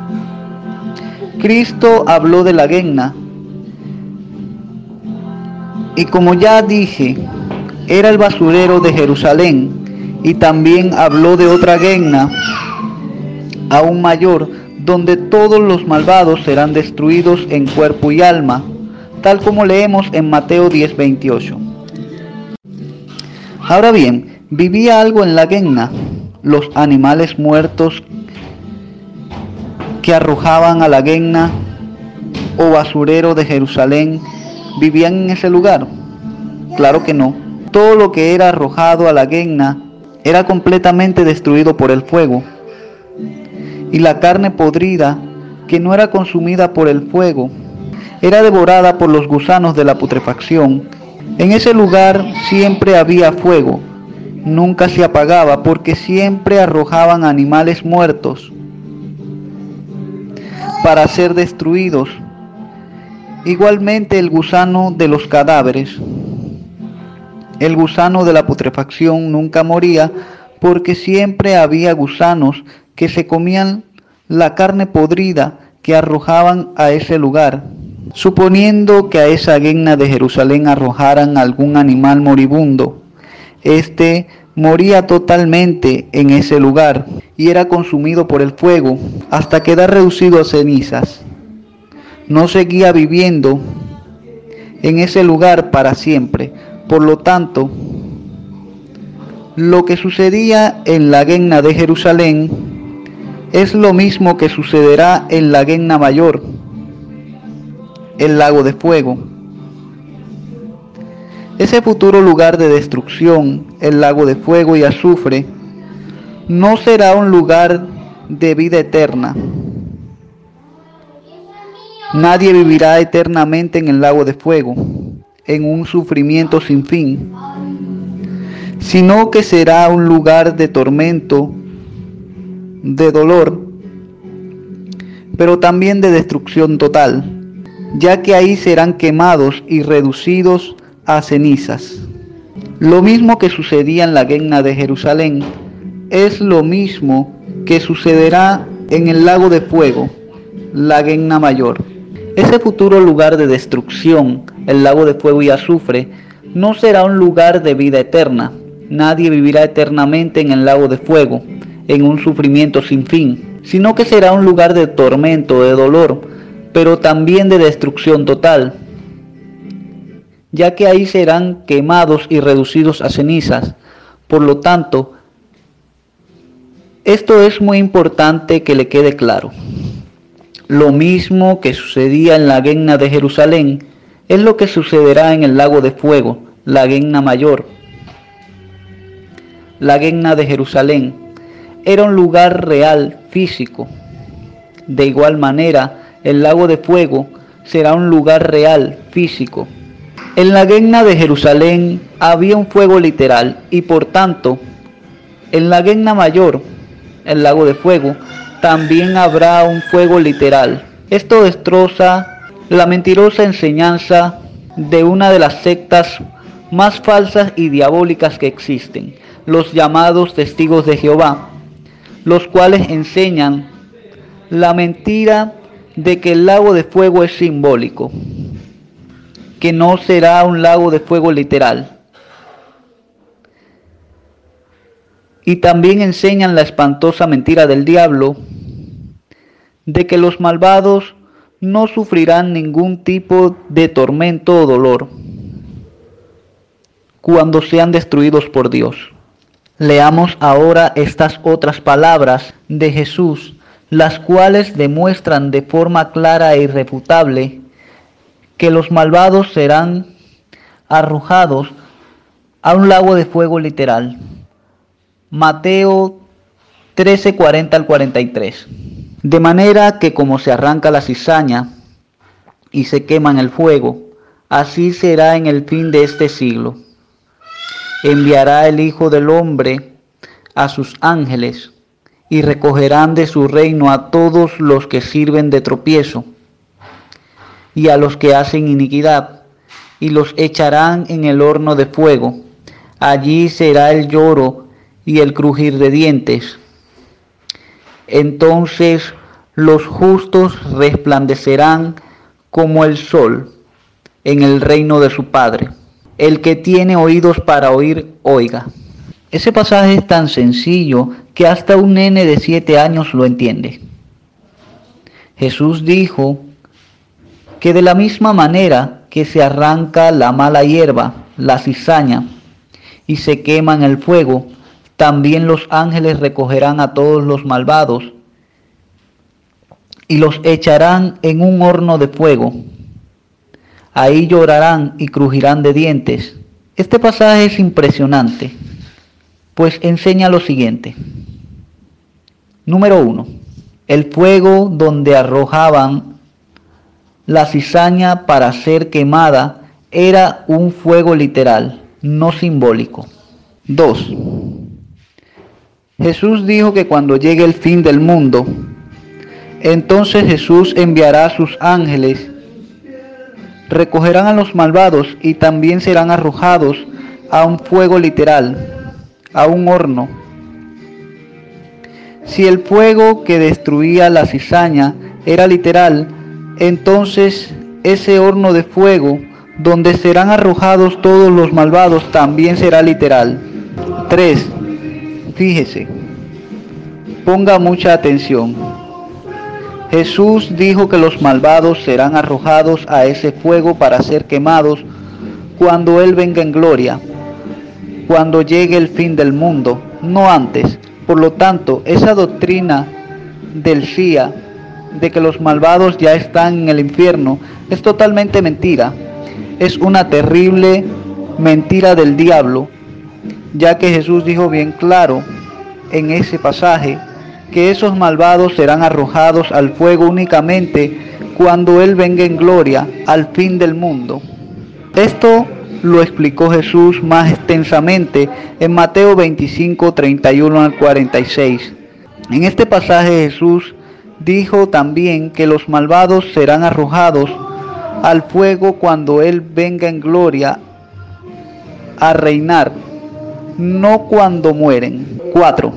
Cristo habló de la Gehenna, y como ya dije, era el basurero de Jerusalén, y también habló de otra Gehenna aún mayor, donde todos los malvados serán destruidos en cuerpo y alma, tal como leemos en Mateo diez veintiocho. Ahora bien, vivía algo en la Gehenna, los animales muertos que arrojaban a la Gehenna o basurero de Jerusalén vivían en ese lugar. Claro que no. Todo lo que era arrojado a la Gehenna era completamente destruido por el fuego. Y la carne podrida, que no era consumida por el fuego, era devorada por los gusanos de la putrefacción. En ese lugar siempre había fuego, nunca se apagaba, porque siempre arrojaban animales muertos para ser destruidos. Igualmente el gusano de los cadáveres, el gusano de la putrefacción nunca moría, porque siempre había gusanos que se comían la carne podrida que arrojaban a ese lugar. Suponiendo que a esa Gehenna de Jerusalén arrojaran algún animal moribundo, este moría totalmente en ese lugar y era consumido por el fuego hasta quedar reducido a cenizas. No seguía viviendo en ese lugar para siempre. Por lo tanto, lo que sucedía en la Gehenna de Jerusalén es lo mismo que sucederá en la Gehenna mayor, el lago de fuego. Ese futuro lugar de destrucción, el lago de fuego y azufre, no será un lugar de vida eterna. Nadie vivirá eternamente en el lago de fuego, en un sufrimiento sin fin, sino que será un lugar de tormento, de dolor, pero también de destrucción total, ya que ahí serán quemados y reducidos a cenizas. Lo mismo que sucedía en la Gehenna de Jerusalén es lo mismo que sucederá en el lago de fuego, la Gehenna mayor. Ese futuro lugar de destrucción, el lago de fuego y azufre, no será un lugar de vida eterna. Nadie vivirá eternamente en el lago de fuego, en un sufrimiento sin fin, sino que será un lugar de tormento, de dolor, pero también de destrucción total, ya que ahí serán quemados y reducidos a cenizas. Por lo tanto, esto es muy importante que le quede claro. Lo mismo que sucedía en la Gehenna de Jerusalén es lo que sucederá en el lago de fuego, la Gehenna mayor. La Gehenna de Jerusalén era un lugar real, físico. De igual manera, el lago de fuego será un lugar real, físico. En la Gehenna de Jerusalén había un fuego literal y por tanto, en la Gehenna mayor, el lago de fuego, también habrá un fuego literal. Esto destroza la mentirosa enseñanza de una de las sectas más falsas y diabólicas que existen, los llamados testigos de Jehová, los cuales enseñan la mentira de que el lago de fuego es simbólico, que no será un lago de fuego literal. Y también enseñan la espantosa mentira del diablo de que los malvados no sufrirán ningún tipo de tormento o dolor cuando sean destruidos por Dios. Leamos ahora estas otras palabras de Jesús, las cuales demuestran de forma clara e irrefutable que los malvados serán arrojados a un lago de fuego literal. Mateo trece, cuarenta al cuarenta y tres. De manera que como se arranca la cizaña y se quema en el fuego, así será en el fin de este siglo. Enviará el Hijo del Hombre a sus ángeles, y recogerán de su reino a todos los que sirven de tropiezo, y a los que hacen iniquidad, y los echarán en el horno de fuego. Allí será el lloro y el crujir de dientes. Entonces los justos resplandecerán como el sol en el reino de su Padre. El que tiene oídos para oír, oiga. Ese pasaje es tan sencillo que hasta un nene de siete años lo entiende. Jesús dijo que de la misma manera que se arranca la mala hierba, la cizaña, y se quema en el fuego, también los ángeles recogerán a todos los malvados y los echarán en un horno de fuego. Ahí llorarán y crujirán de dientes. Este pasaje es impresionante, pues enseña lo siguiente. Número uno. El fuego donde arrojaban la cizaña para ser quemada era un fuego literal, no simbólico. Dos. Jesús dijo que cuando llegue el fin del mundo, entonces Jesús enviará a sus ángeles, recogerán a los malvados y también serán arrojados a un fuego literal, a un horno. Si el fuego que destruía la cizaña era literal, entonces ese horno de fuego donde serán arrojados todos los malvados también será literal. Tres. Fíjese, ponga mucha atención. Jesús dijo que los malvados serán arrojados a ese fuego para ser quemados cuando Él venga en gloria, cuando llegue el fin del mundo, no antes. Por lo tanto, esa doctrina del C I A de que los malvados ya están en el infierno es totalmente mentira. Es una terrible mentira del diablo, ya que Jesús dijo bien claro en ese pasaje que esos malvados serán arrojados al fuego únicamente cuando Él venga en gloria al fin del mundo. Esto lo explicó Jesús más extensamente en Mateo veinticinco, treinta y uno al cuarenta y seis. En este pasaje Jesús dijo también que los malvados serán arrojados al fuego cuando Él venga en gloria a reinar, no cuando mueren. Cuatro.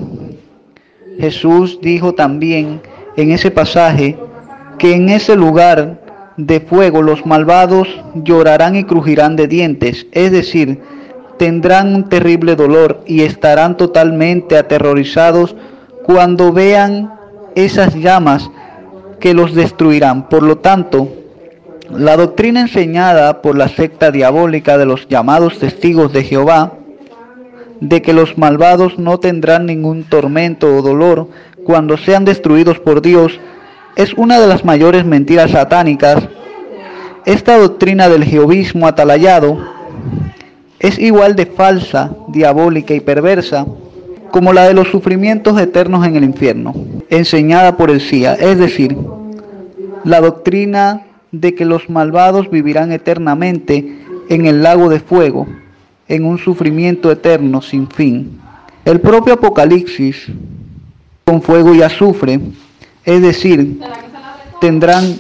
Jesús dijo también en ese pasaje que en ese lugar de fuego los malvados llorarán y crujirán de dientes, es decir, tendrán un terrible dolor y estarán totalmente aterrorizados cuando vean esas llamas que los destruirán. Por lo tanto, la doctrina enseñada por la secta diabólica de los llamados testigos de Jehová, de que los malvados no tendrán ningún tormento o dolor cuando sean destruidos por Dios, es una de las mayores mentiras satánicas. Esta doctrina del jehovismo atalayado es igual de falsa, diabólica y perversa como la de los sufrimientos eternos en el infierno, enseñada por el C I A, es decir, la doctrina de que los malvados vivirán eternamente en el lago de fuego, en un sufrimiento eterno sin fin. El propio Apocalipsis, con fuego y azufre, es decir, tendrán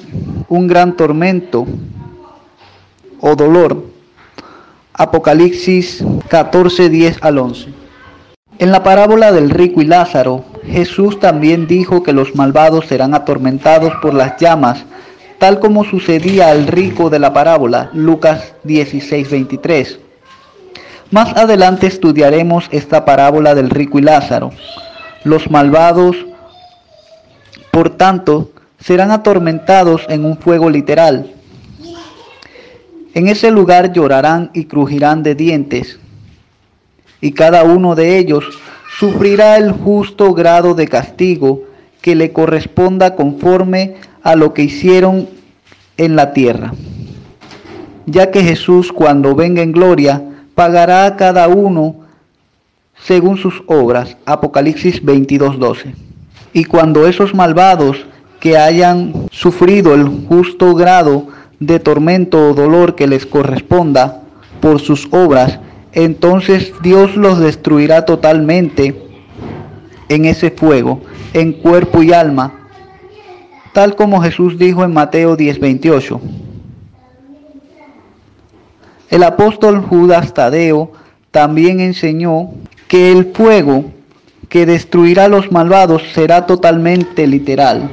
un gran tormento o dolor. Apocalipsis catorce, diez al once. En la parábola del rico y Lázaro, Jesús también dijo que los malvados serán atormentados por las llamas, tal como sucedía al rico de la parábola, Lucas dieciséis, veintitrés. Más adelante estudiaremos esta parábola del rico y Lázaro. Los malvados, por tanto, serán atormentados en un fuego literal. En ese lugar llorarán y crujirán de dientes, y cada uno de ellos sufrirá el justo grado de castigo que le corresponda conforme a lo que hicieron en la tierra. Ya que Jesús, cuando venga en gloria, pagará a cada uno según sus obras. Apocalipsis veintidós, doce. Y cuando esos malvados que hayan sufrido el justo grado de tormento o dolor que les corresponda por sus obras, entonces Dios los destruirá totalmente en ese fuego, en cuerpo y alma, tal como Jesús dijo en Mateo diez, veintiocho. El apóstol Judas Tadeo también enseñó que el fuego que destruirá a los malvados será totalmente literal.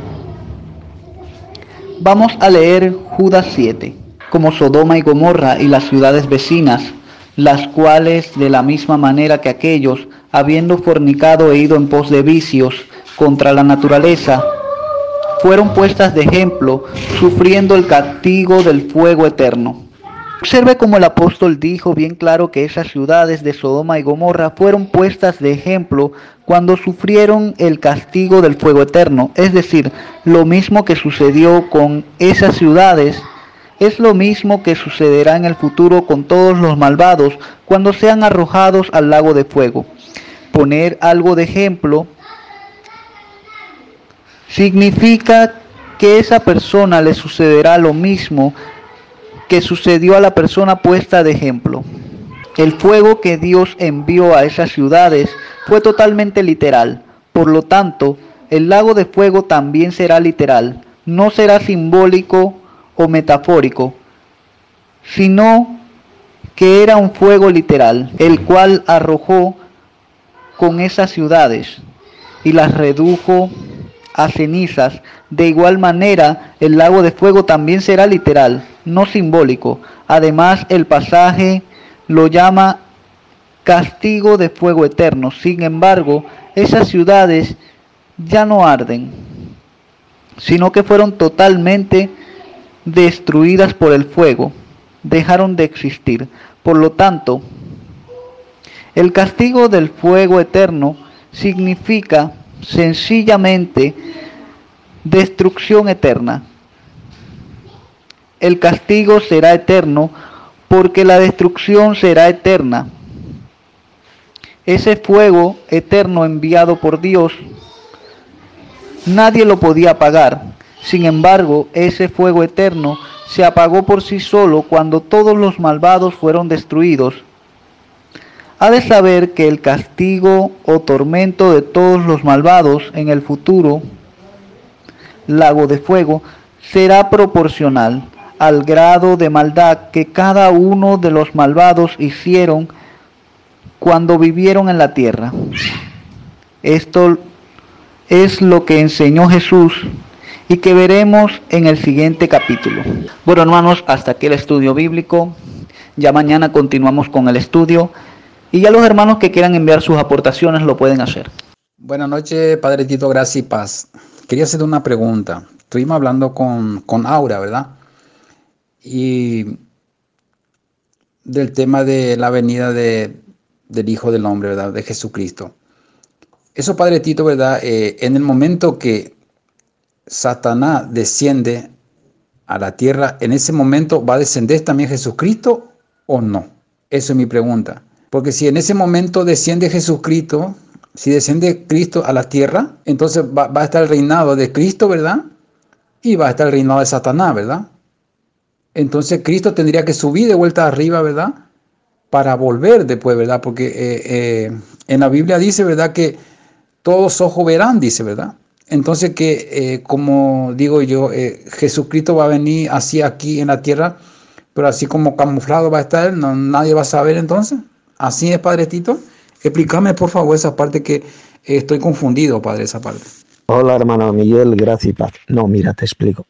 Vamos a leer Judas siete. Como Sodoma y Gomorra y las ciudades vecinas, las cuales de la misma manera que aquellos, habiendo fornicado e ido en pos de vicios contra la naturaleza, fueron puestas de ejemplo, sufriendo el castigo del fuego eterno. Observe cómo el apóstol dijo bien claro que esas ciudades de Sodoma y Gomorra fueron puestas de ejemplo cuando sufrieron el castigo del fuego eterno. Es decir, lo mismo que sucedió con esas ciudades es lo mismo que sucederá en el futuro con todos los malvados cuando sean arrojados al lago de fuego. Poner algo de ejemplo significa que esa persona le sucederá lo mismo que sucedió a la persona puesta de ejemplo. El fuego que Dios envió a esas ciudades fue totalmente literal. Por lo tanto, el lago de fuego también será literal. No será simbólico o metafórico, sino que era un fuego literal, el cual arrojó con esas ciudades y las redujo a cenizas. De igual manera, el lago de fuego también será literal, no simbólico. Además, el pasaje lo llama castigo de fuego eterno. Sin embargo, esas ciudades ya no arden, sino que fueron totalmente destruidas por el fuego, dejaron de existir. Por lo tanto, el castigo del fuego eterno significa sencillamente destrucción eterna. El castigo será eterno porque la destrucción será eterna. Ese fuego eterno enviado por Dios, nadie lo podía apagar. Sin embargo, ese fuego eterno se apagó por sí solo cuando todos los malvados fueron destruidos. Ha de saber que el castigo o tormento de todos los malvados en el futuro lago de fuego será proporcional al grado de maldad que cada uno de los malvados hicieron cuando vivieron en la tierra. Esto es lo que enseñó Jesús y que veremos en el siguiente capítulo. Bueno, hermanos, hasta aquí el estudio bíblico. Ya mañana continuamos con el estudio y ya los hermanos que quieran enviar sus aportaciones lo pueden hacer. Buenas noches, Padre Tito, gracia y paz. Quería hacer una pregunta. Estuvimos hablando con, con Aura, ¿verdad? Y del tema de la venida de, del Hijo del Hombre, ¿verdad? De Jesucristo. Eso, Padre Tito, ¿verdad? Eh, en el momento que Satanás desciende a la tierra, ¿en ese momento va a descender también Jesucristo o no? Eso es mi pregunta. Porque si en ese momento desciende Jesucristo, si desciende Cristo a la tierra, entonces va, va a estar el reinado de Cristo, ¿verdad? Y va a estar el reinado de Satanás, ¿verdad? Entonces Cristo tendría que subir de vuelta arriba, ¿verdad? Para volver después, ¿verdad? Porque eh, eh, en la Biblia dice, ¿verdad? Que todos ojos verán, dice, ¿verdad? Entonces que, eh, como digo yo, eh, Jesucristo va a venir así aquí en la tierra, pero así como camuflado va a estar, no, nadie va a saber entonces. Así es, Padre Tito. Explícame, por favor, esa parte que eh, estoy confundido, Padre, esa parte. Hola, hermano Miguel, gracias y paz. No, mira, te explico.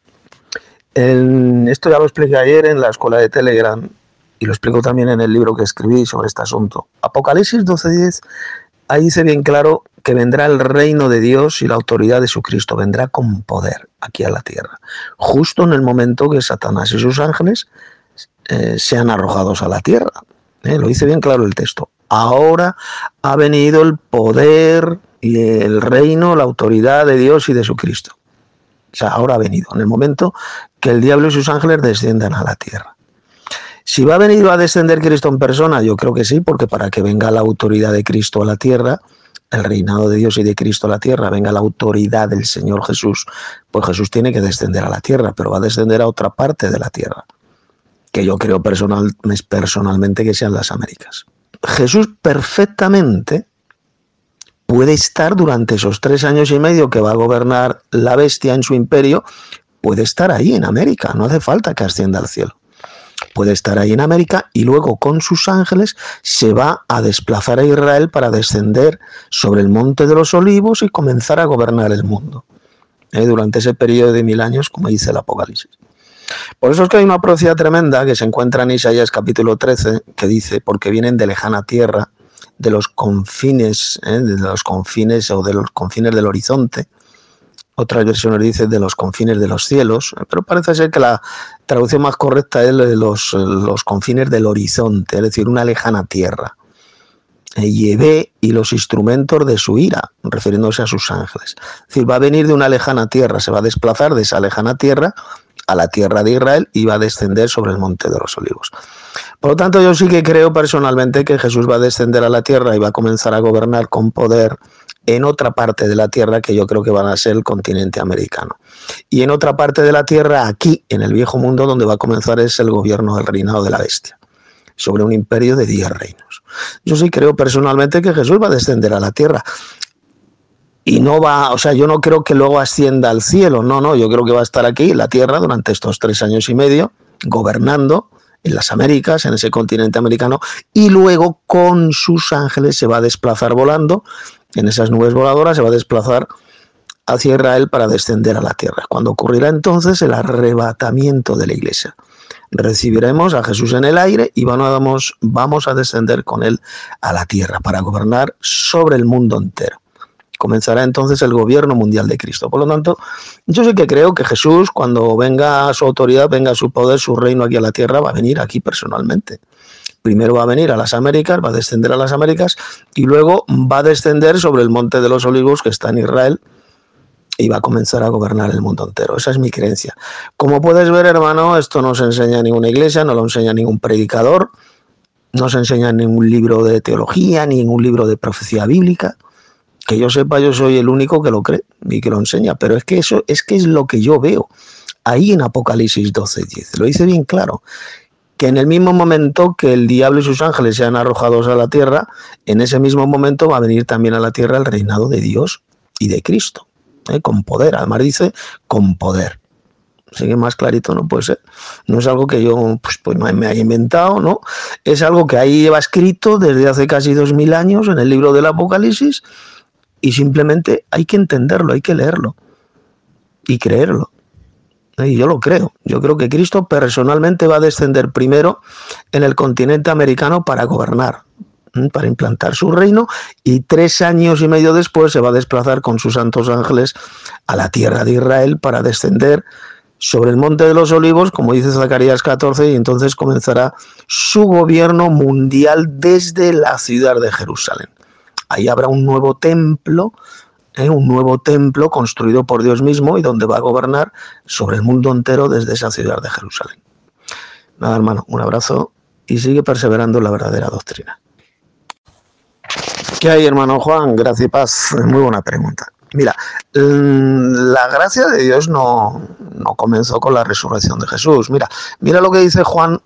En, esto ya lo expliqué ayer en la escuela de Telegram y lo explico también en el libro que escribí sobre este asunto. Apocalipsis doce diez, ahí dice bien claro que vendrá el reino de Dios y la autoridad de su Cristo, vendrá con poder aquí a la tierra, justo en el momento que Satanás y sus ángeles eh, sean arrojados a la tierra. Eh, lo dice bien claro el texto. Ahora ha venido el poder y el reino, la autoridad de Dios y de su Cristo. O sea, ahora ha venido, en el momento que el diablo y sus ángeles desciendan a la tierra. Si va a venir a descender Cristo en persona, yo creo que sí, porque para que venga la autoridad de Cristo a la tierra, el reinado de Dios y de Cristo a la tierra, venga la autoridad del Señor Jesús, pues Jesús tiene que descender a la tierra, pero va a descender a otra parte de la tierra, que yo creo personal, personalmente que sean las Américas. Jesús perfectamente puede estar durante esos tres años y medio que va a gobernar la bestia en su imperio, puede estar ahí en América, no hace falta que ascienda al cielo. Puede estar ahí en América y luego con sus ángeles se va a desplazar a Israel para descender sobre el Monte de los Olivos y comenzar a gobernar el mundo, ¿eh? Durante ese periodo de mil años, como dice el Apocalipsis. Por eso es que hay una profecía tremenda que se encuentra en Isaías capítulo trece, que dice, porque vienen de lejana tierra, de los confines, ¿eh? de los confines o de los confines del horizonte. Otras versiones dicen de los confines de los cielos, pero parece ser que la traducción más correcta es de los, los confines del horizonte, es decir, una lejana tierra. Yevé y los instrumentos de su ira, refiriéndose a sus ángeles. Es decir, va a venir de una lejana tierra, se va a desplazar de esa lejana tierra a la tierra de Israel y va a descender sobre el Monte de los Olivos. Por lo tanto, yo sí que creo personalmente que Jesús va a descender a la tierra y va a comenzar a gobernar con poder en otra parte de la tierra, que yo creo que van a ser el continente americano. Y en otra parte de la tierra, aquí, en el viejo mundo, donde va a comenzar es el gobierno del reinado de la bestia, sobre un imperio de diez reinos. Yo sí creo personalmente que Jesús va a descender a la tierra. Y no va, o sea, yo no creo que luego ascienda al cielo, no, no, yo creo que va a estar aquí en la tierra durante estos tres años y medio, gobernando en las Américas, en ese continente americano, y luego con sus ángeles se va a desplazar volando, en esas nubes voladoras se va a desplazar hacia Israel para descender a la tierra. Cuando ocurrirá entonces el arrebatamiento de la iglesia. Recibiremos a Jesús en el aire y vamos, vamos a descender con él a la tierra para gobernar sobre el mundo entero. Comenzará entonces el gobierno mundial de Cristo. Por lo tanto, yo sí que creo que Jesús, cuando venga su autoridad, venga su poder, su reino aquí a la tierra, va a venir aquí personalmente. Primero va a venir a las Américas, va a descender a las Américas y luego va a descender sobre el Monte de los Olivos que está en Israel y va a comenzar a gobernar el mundo entero. Esa es mi creencia. Como puedes ver, hermano, esto no se enseña en ninguna iglesia, no lo enseña ningún predicador, no se enseña en ningún libro de teología, ni en un libro de profecía bíblica. Que yo sepa, yo soy el único que lo cree y que lo enseña, pero es que eso es que es lo que yo veo ahí en Apocalipsis doce diez. Lo dice bien claro, que en el mismo momento que el diablo y sus ángeles sean arrojados a la tierra, en ese mismo momento va a venir también a la tierra el reinado de Dios y de Cristo, ¿eh? Con poder, además dice con poder. Así que más clarito no puede ser. No es algo que yo pues, pues me haya inventado, ¿no? Es algo que ahí lleva escrito desde hace casi dos mil años en el libro del Apocalipsis. Y simplemente hay que entenderlo, hay que leerlo y creerlo. Y yo lo creo. Yo creo que Cristo personalmente va a descender primero en el continente americano para gobernar, para implantar su reino, y tres años y medio después se va a desplazar con sus santos ángeles a la tierra de Israel para descender sobre el Monte de los Olivos, como dice Zacarías catorce, y entonces comenzará su gobierno mundial desde la ciudad de Jerusalén. Ahí habrá un nuevo templo, ¿eh? un nuevo templo construido por Dios mismo y donde va a gobernar sobre el mundo entero desde esa ciudad de Jerusalén. Nada, hermano, un abrazo y sigue perseverando en la verdadera doctrina. ¿Qué hay, hermano Juan? Gracias y paz. Muy buena pregunta. Mira, la gracia de Dios no, no comenzó con la resurrección de Jesús. Mira, mira lo que dice Juan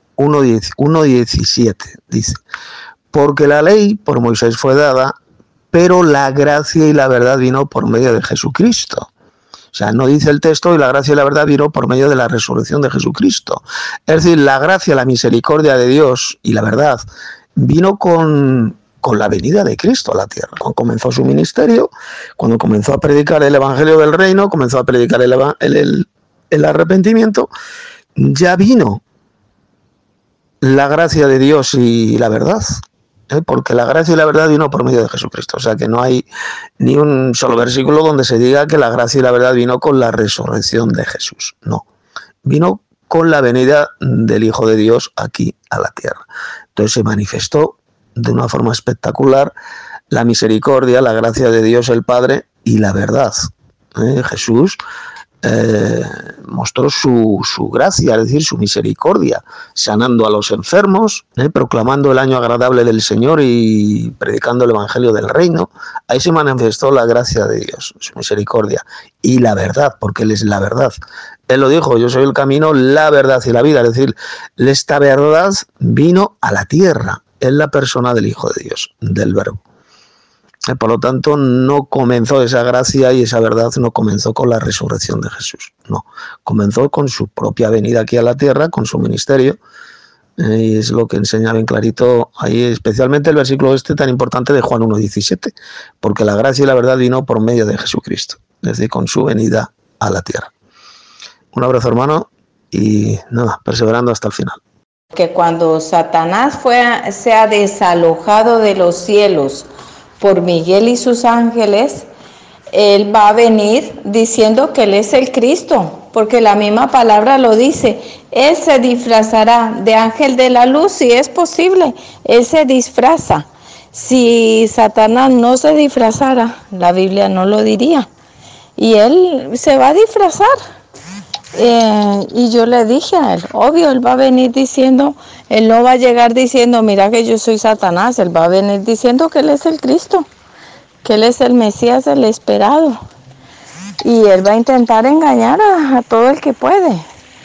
uno diecisiete. Dice, porque la ley por Moisés fue dada, pero la gracia y la verdad vino por medio de Jesucristo. O sea, no dice el texto, y la gracia y la verdad vino por medio de la resurrección de Jesucristo. Es decir, la gracia, la misericordia de Dios y la verdad vino con, con la venida de Cristo a la tierra. Cuando comenzó su ministerio, cuando comenzó a predicar el evangelio del reino, comenzó a predicar el, el, el, el arrepentimiento, ya vino la gracia de Dios y la verdad. ¿Eh? Porque la gracia y la verdad vino por medio de Jesucristo. O sea que no hay ni un solo versículo donde se diga que la gracia y la verdad vino con la resurrección de Jesús. No, vino con la venida del Hijo de Dios aquí a la tierra. Entonces se manifestó de una forma espectacular la misericordia, la gracia de Dios el Padre y la verdad. ¿Eh? Jesús Eh, mostró su, su gracia, es decir, su misericordia, sanando a los enfermos, eh, proclamando el año agradable del Señor y predicando el Evangelio del Reino. Ahí se manifestó la gracia de Dios, su misericordia y la verdad, porque Él es la verdad. Él lo dijo, yo soy el camino, la verdad y la vida, es decir, esta verdad vino a la tierra, es la persona del Hijo de Dios, del Verbo. Por lo tanto, no comenzó esa gracia y esa verdad, no comenzó con la resurrección de Jesús, no, comenzó con su propia venida aquí a la tierra, con su ministerio, eh, y es lo que enseña bien clarito ahí, especialmente el versículo este tan importante de Juan uno diecisiete, porque la gracia y la verdad vino por medio de Jesucristo, es decir, con su venida a la tierra. Un abrazo, hermano, y nada, perseverando hasta el final. Que cuando Satanás fue, sea desalojado de los cielos por Miguel y sus ángeles, Él va a venir diciendo que Él es el Cristo, porque la misma palabra lo dice. Él se disfrazará de ángel de la luz, si es posible. Él se disfraza. Si Satanás no se disfrazara, la Biblia no lo diría. Y Él se va a disfrazar. Eh, y yo le dije a Él, obvio, Él va a venir diciendo, Él no va a llegar diciendo, mira que yo soy Satanás. Él va a venir diciendo que Él es el Cristo, que Él es el Mesías, el esperado. Y Él va a intentar engañar a, a todo el que puede.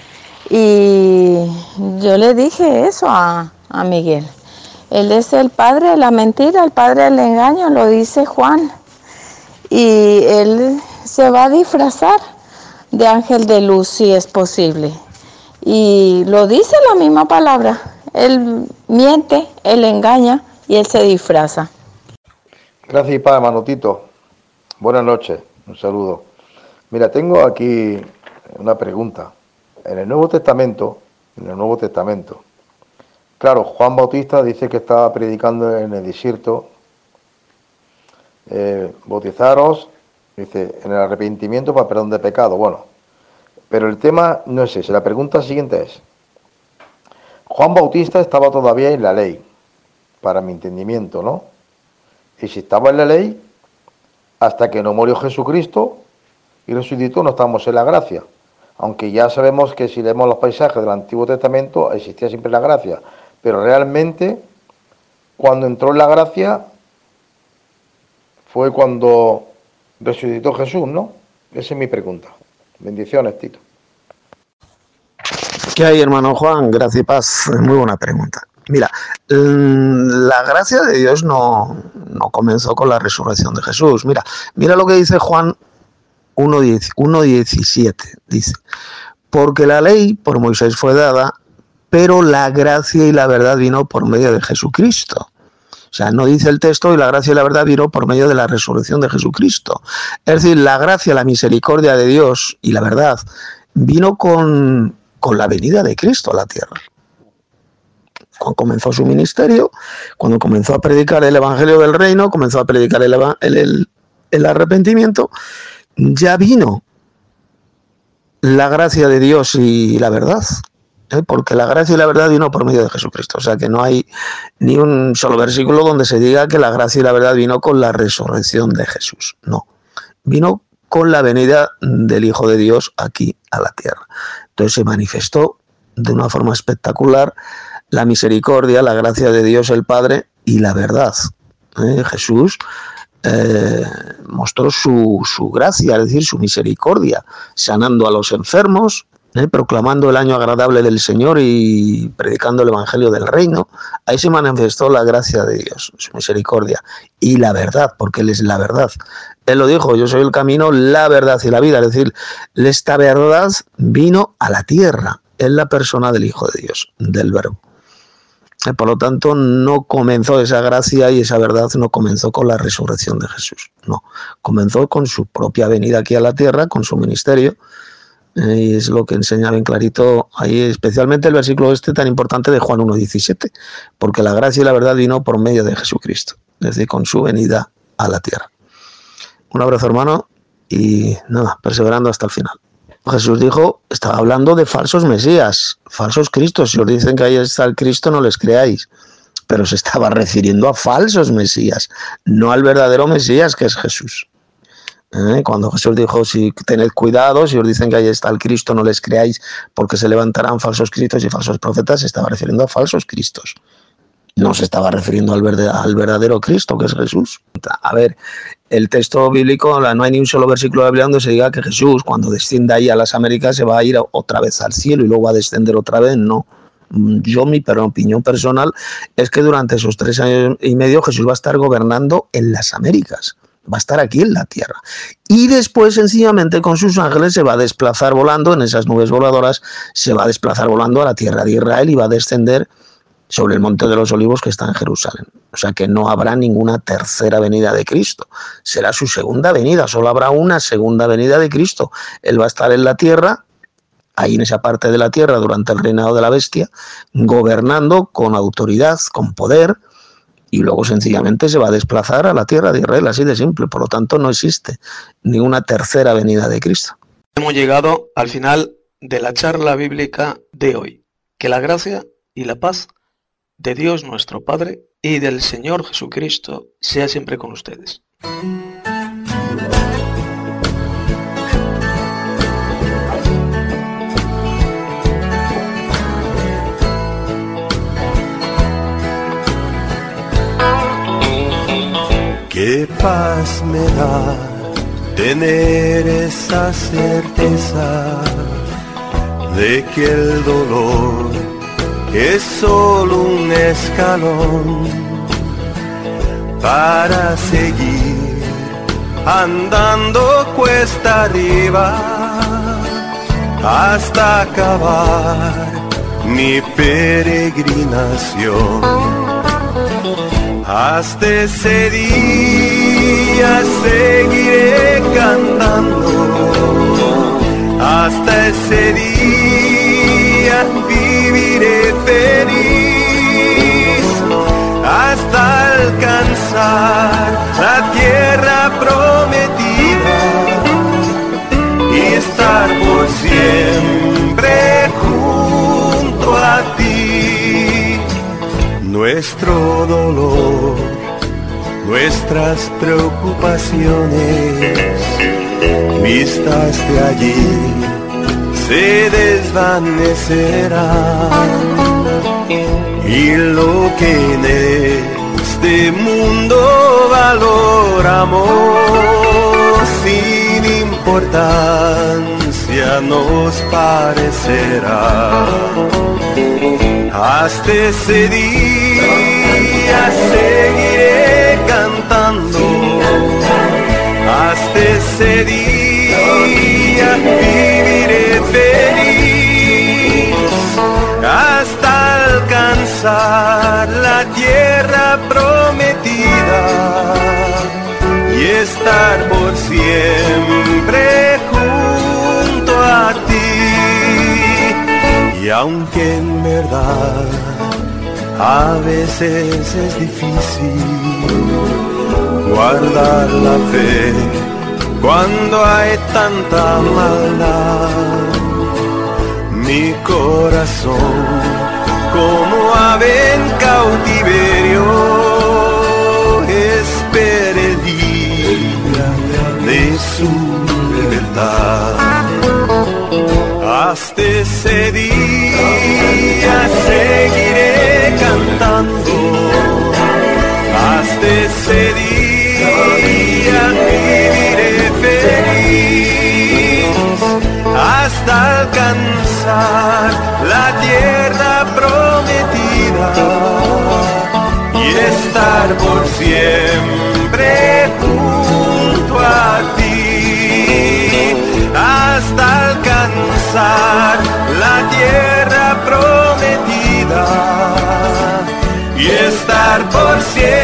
Y yo le dije eso a, a Miguel. Él es el padre de la mentira, el padre del engaño, lo dice Juan. Y Él se va a disfrazar de ángel de luz, si es posible. Y lo dice la misma palabra. Él miente, Él engaña y Él se disfraza. Gracias y paz, hermano Tito. Buenas noches, un saludo. Mira, tengo aquí una pregunta. En el Nuevo Testamento, en el Nuevo Testamento, claro, Juan Bautista dice que estaba predicando en el desierto, eh, bautizaros, dice, en el arrepentimiento para perdón de pecado. Bueno, pero el tema no es ese. La pregunta siguiente es, Juan Bautista estaba todavía en la ley, para mi entendimiento, ¿no? Y si estaba en la ley, hasta que no murió Jesucristo y resucitó, no estamos en la gracia. Aunque ya sabemos que si leemos los paisajes del Antiguo Testamento, existía siempre la gracia. Pero realmente, cuando entró en la gracia, fue cuando resucitó Jesús, ¿no? Esa es mi pregunta. Bendiciones, Tito. ¿Qué hay, hermano Juan? Gracias y paz. Muy buena pregunta. Mira, la gracia de Dios no, no comenzó con la resurrección de Jesús. Mira, mira lo que dice Juan uno diecisiete. Dice, porque la ley por Moisés fue dada, pero la gracia y la verdad vino por medio de Jesucristo. O sea, no dice el texto, y la gracia y la verdad vino por medio de la resurrección de Jesucristo. Es decir, la gracia, la misericordia de Dios y la verdad vino con, con la venida de Cristo a la tierra. Cuando comenzó su ministerio, cuando comenzó a predicar el Evangelio del Reino, comenzó a predicar el, el, el, el arrepentimiento, ya vino la gracia de Dios y la verdad. ¿Eh? Porque la gracia y la verdad vino por medio de Jesucristo. O sea que no hay ni un solo versículo donde se diga que la gracia y la verdad vino con la resurrección de Jesús. No, vino con la venida del Hijo de Dios aquí a la tierra. Entonces se manifestó de una forma espectacular la misericordia, la gracia de Dios el Padre y la verdad. ¿Eh? Jesús eh, mostró su, su gracia, es decir, su misericordia, sanando a los enfermos, ¿eh? proclamando el año agradable del Señor y predicando el Evangelio del Reino. Ahí se manifestó la gracia de Dios, su misericordia y la verdad, porque Él es la verdad. Él lo dijo, yo soy el camino, la verdad y la vida. Es decir, esta verdad vino a la tierra en la persona del Hijo de Dios, del Verbo. Por lo tanto, no comenzó esa gracia y esa verdad, no comenzó con la resurrección de Jesús. No, comenzó con su propia venida aquí a la tierra, con su ministerio. Eh, y es lo que enseña bien clarito ahí, especialmente el versículo este tan importante de Juan uno diecisiete, porque la gracia y la verdad vino por medio de Jesucristo, es decir, con su venida a la tierra. Un abrazo, hermano, y nada, perseverando hasta el final. Jesús dijo, estaba hablando de falsos mesías, falsos cristos. Si os dicen que ahí está el Cristo, no les creáis. Pero se estaba refiriendo a falsos mesías, no al verdadero Mesías, que es Jesús. ¿Eh? Cuando Jesús dijo, si tened cuidado, si os dicen que ahí está el Cristo, no les creáis, porque se levantarán falsos cristos y falsos profetas, se estaba refiriendo a falsos cristos. No se estaba refiriendo al, verde, al verdadero Cristo, que es Jesús. A ver, el texto bíblico, no hay ni un solo versículo de la Biblia donde se diga que Jesús, cuando descienda ahí a las Américas, se va a ir otra vez al cielo y luego va a descender otra vez. No. Yo, mi opinión personal es que durante esos tres años y medio Jesús va a estar gobernando en las Américas. Va a estar aquí en la tierra. Y después, sencillamente, con sus ángeles se va a desplazar volando en esas nubes voladoras, se va a desplazar volando a la tierra de Israel y va a descender sobre el Monte de los Olivos que está en Jerusalén. O sea que no habrá ninguna tercera venida de Cristo. Será su segunda venida, solo habrá una segunda venida de Cristo. Él va a estar en la tierra, ahí en esa parte de la tierra, durante el reinado de la bestia, gobernando con autoridad, con poder, y luego sencillamente se va a desplazar a la tierra de Israel, así de simple. Por lo tanto, no existe ninguna tercera venida de Cristo. Hemos llegado al final de la charla bíblica de hoy. Que la gracia y la paz de Dios nuestro Padre y del Señor Jesucristo sea siempre con ustedes. Qué paz me da tener esa certeza de que el dolor es solo un escalón para seguir andando cuesta arriba hasta acabar mi peregrinación. Hasta ese día seguiré cantando, hasta ese día viviré feliz, hasta alcanzar la tierra prometida y estar por siempre junto a ti. Nuestro dolor, nuestras preocupaciones, vistas de allí, se desvanecerán, y lo que en este mundo valoramos sin importancia nos parecerá. Hasta ese día seguiré cantando, hasta ese día viviré feliz, hasta alcanzar la tierra prometida y estar por siempre junto a ti. Y aunque en verdad a veces es difícil guardar la fe cuando hay tanta maldad, mi corazón como ave en cautiverio espera el día de su libertad. Hasta ese día seguiré cantando, hasta ese día viviré feliz, hasta alcanzar estar por siempre junto a ti, hasta alcanzar la tierra prometida y estar por siempre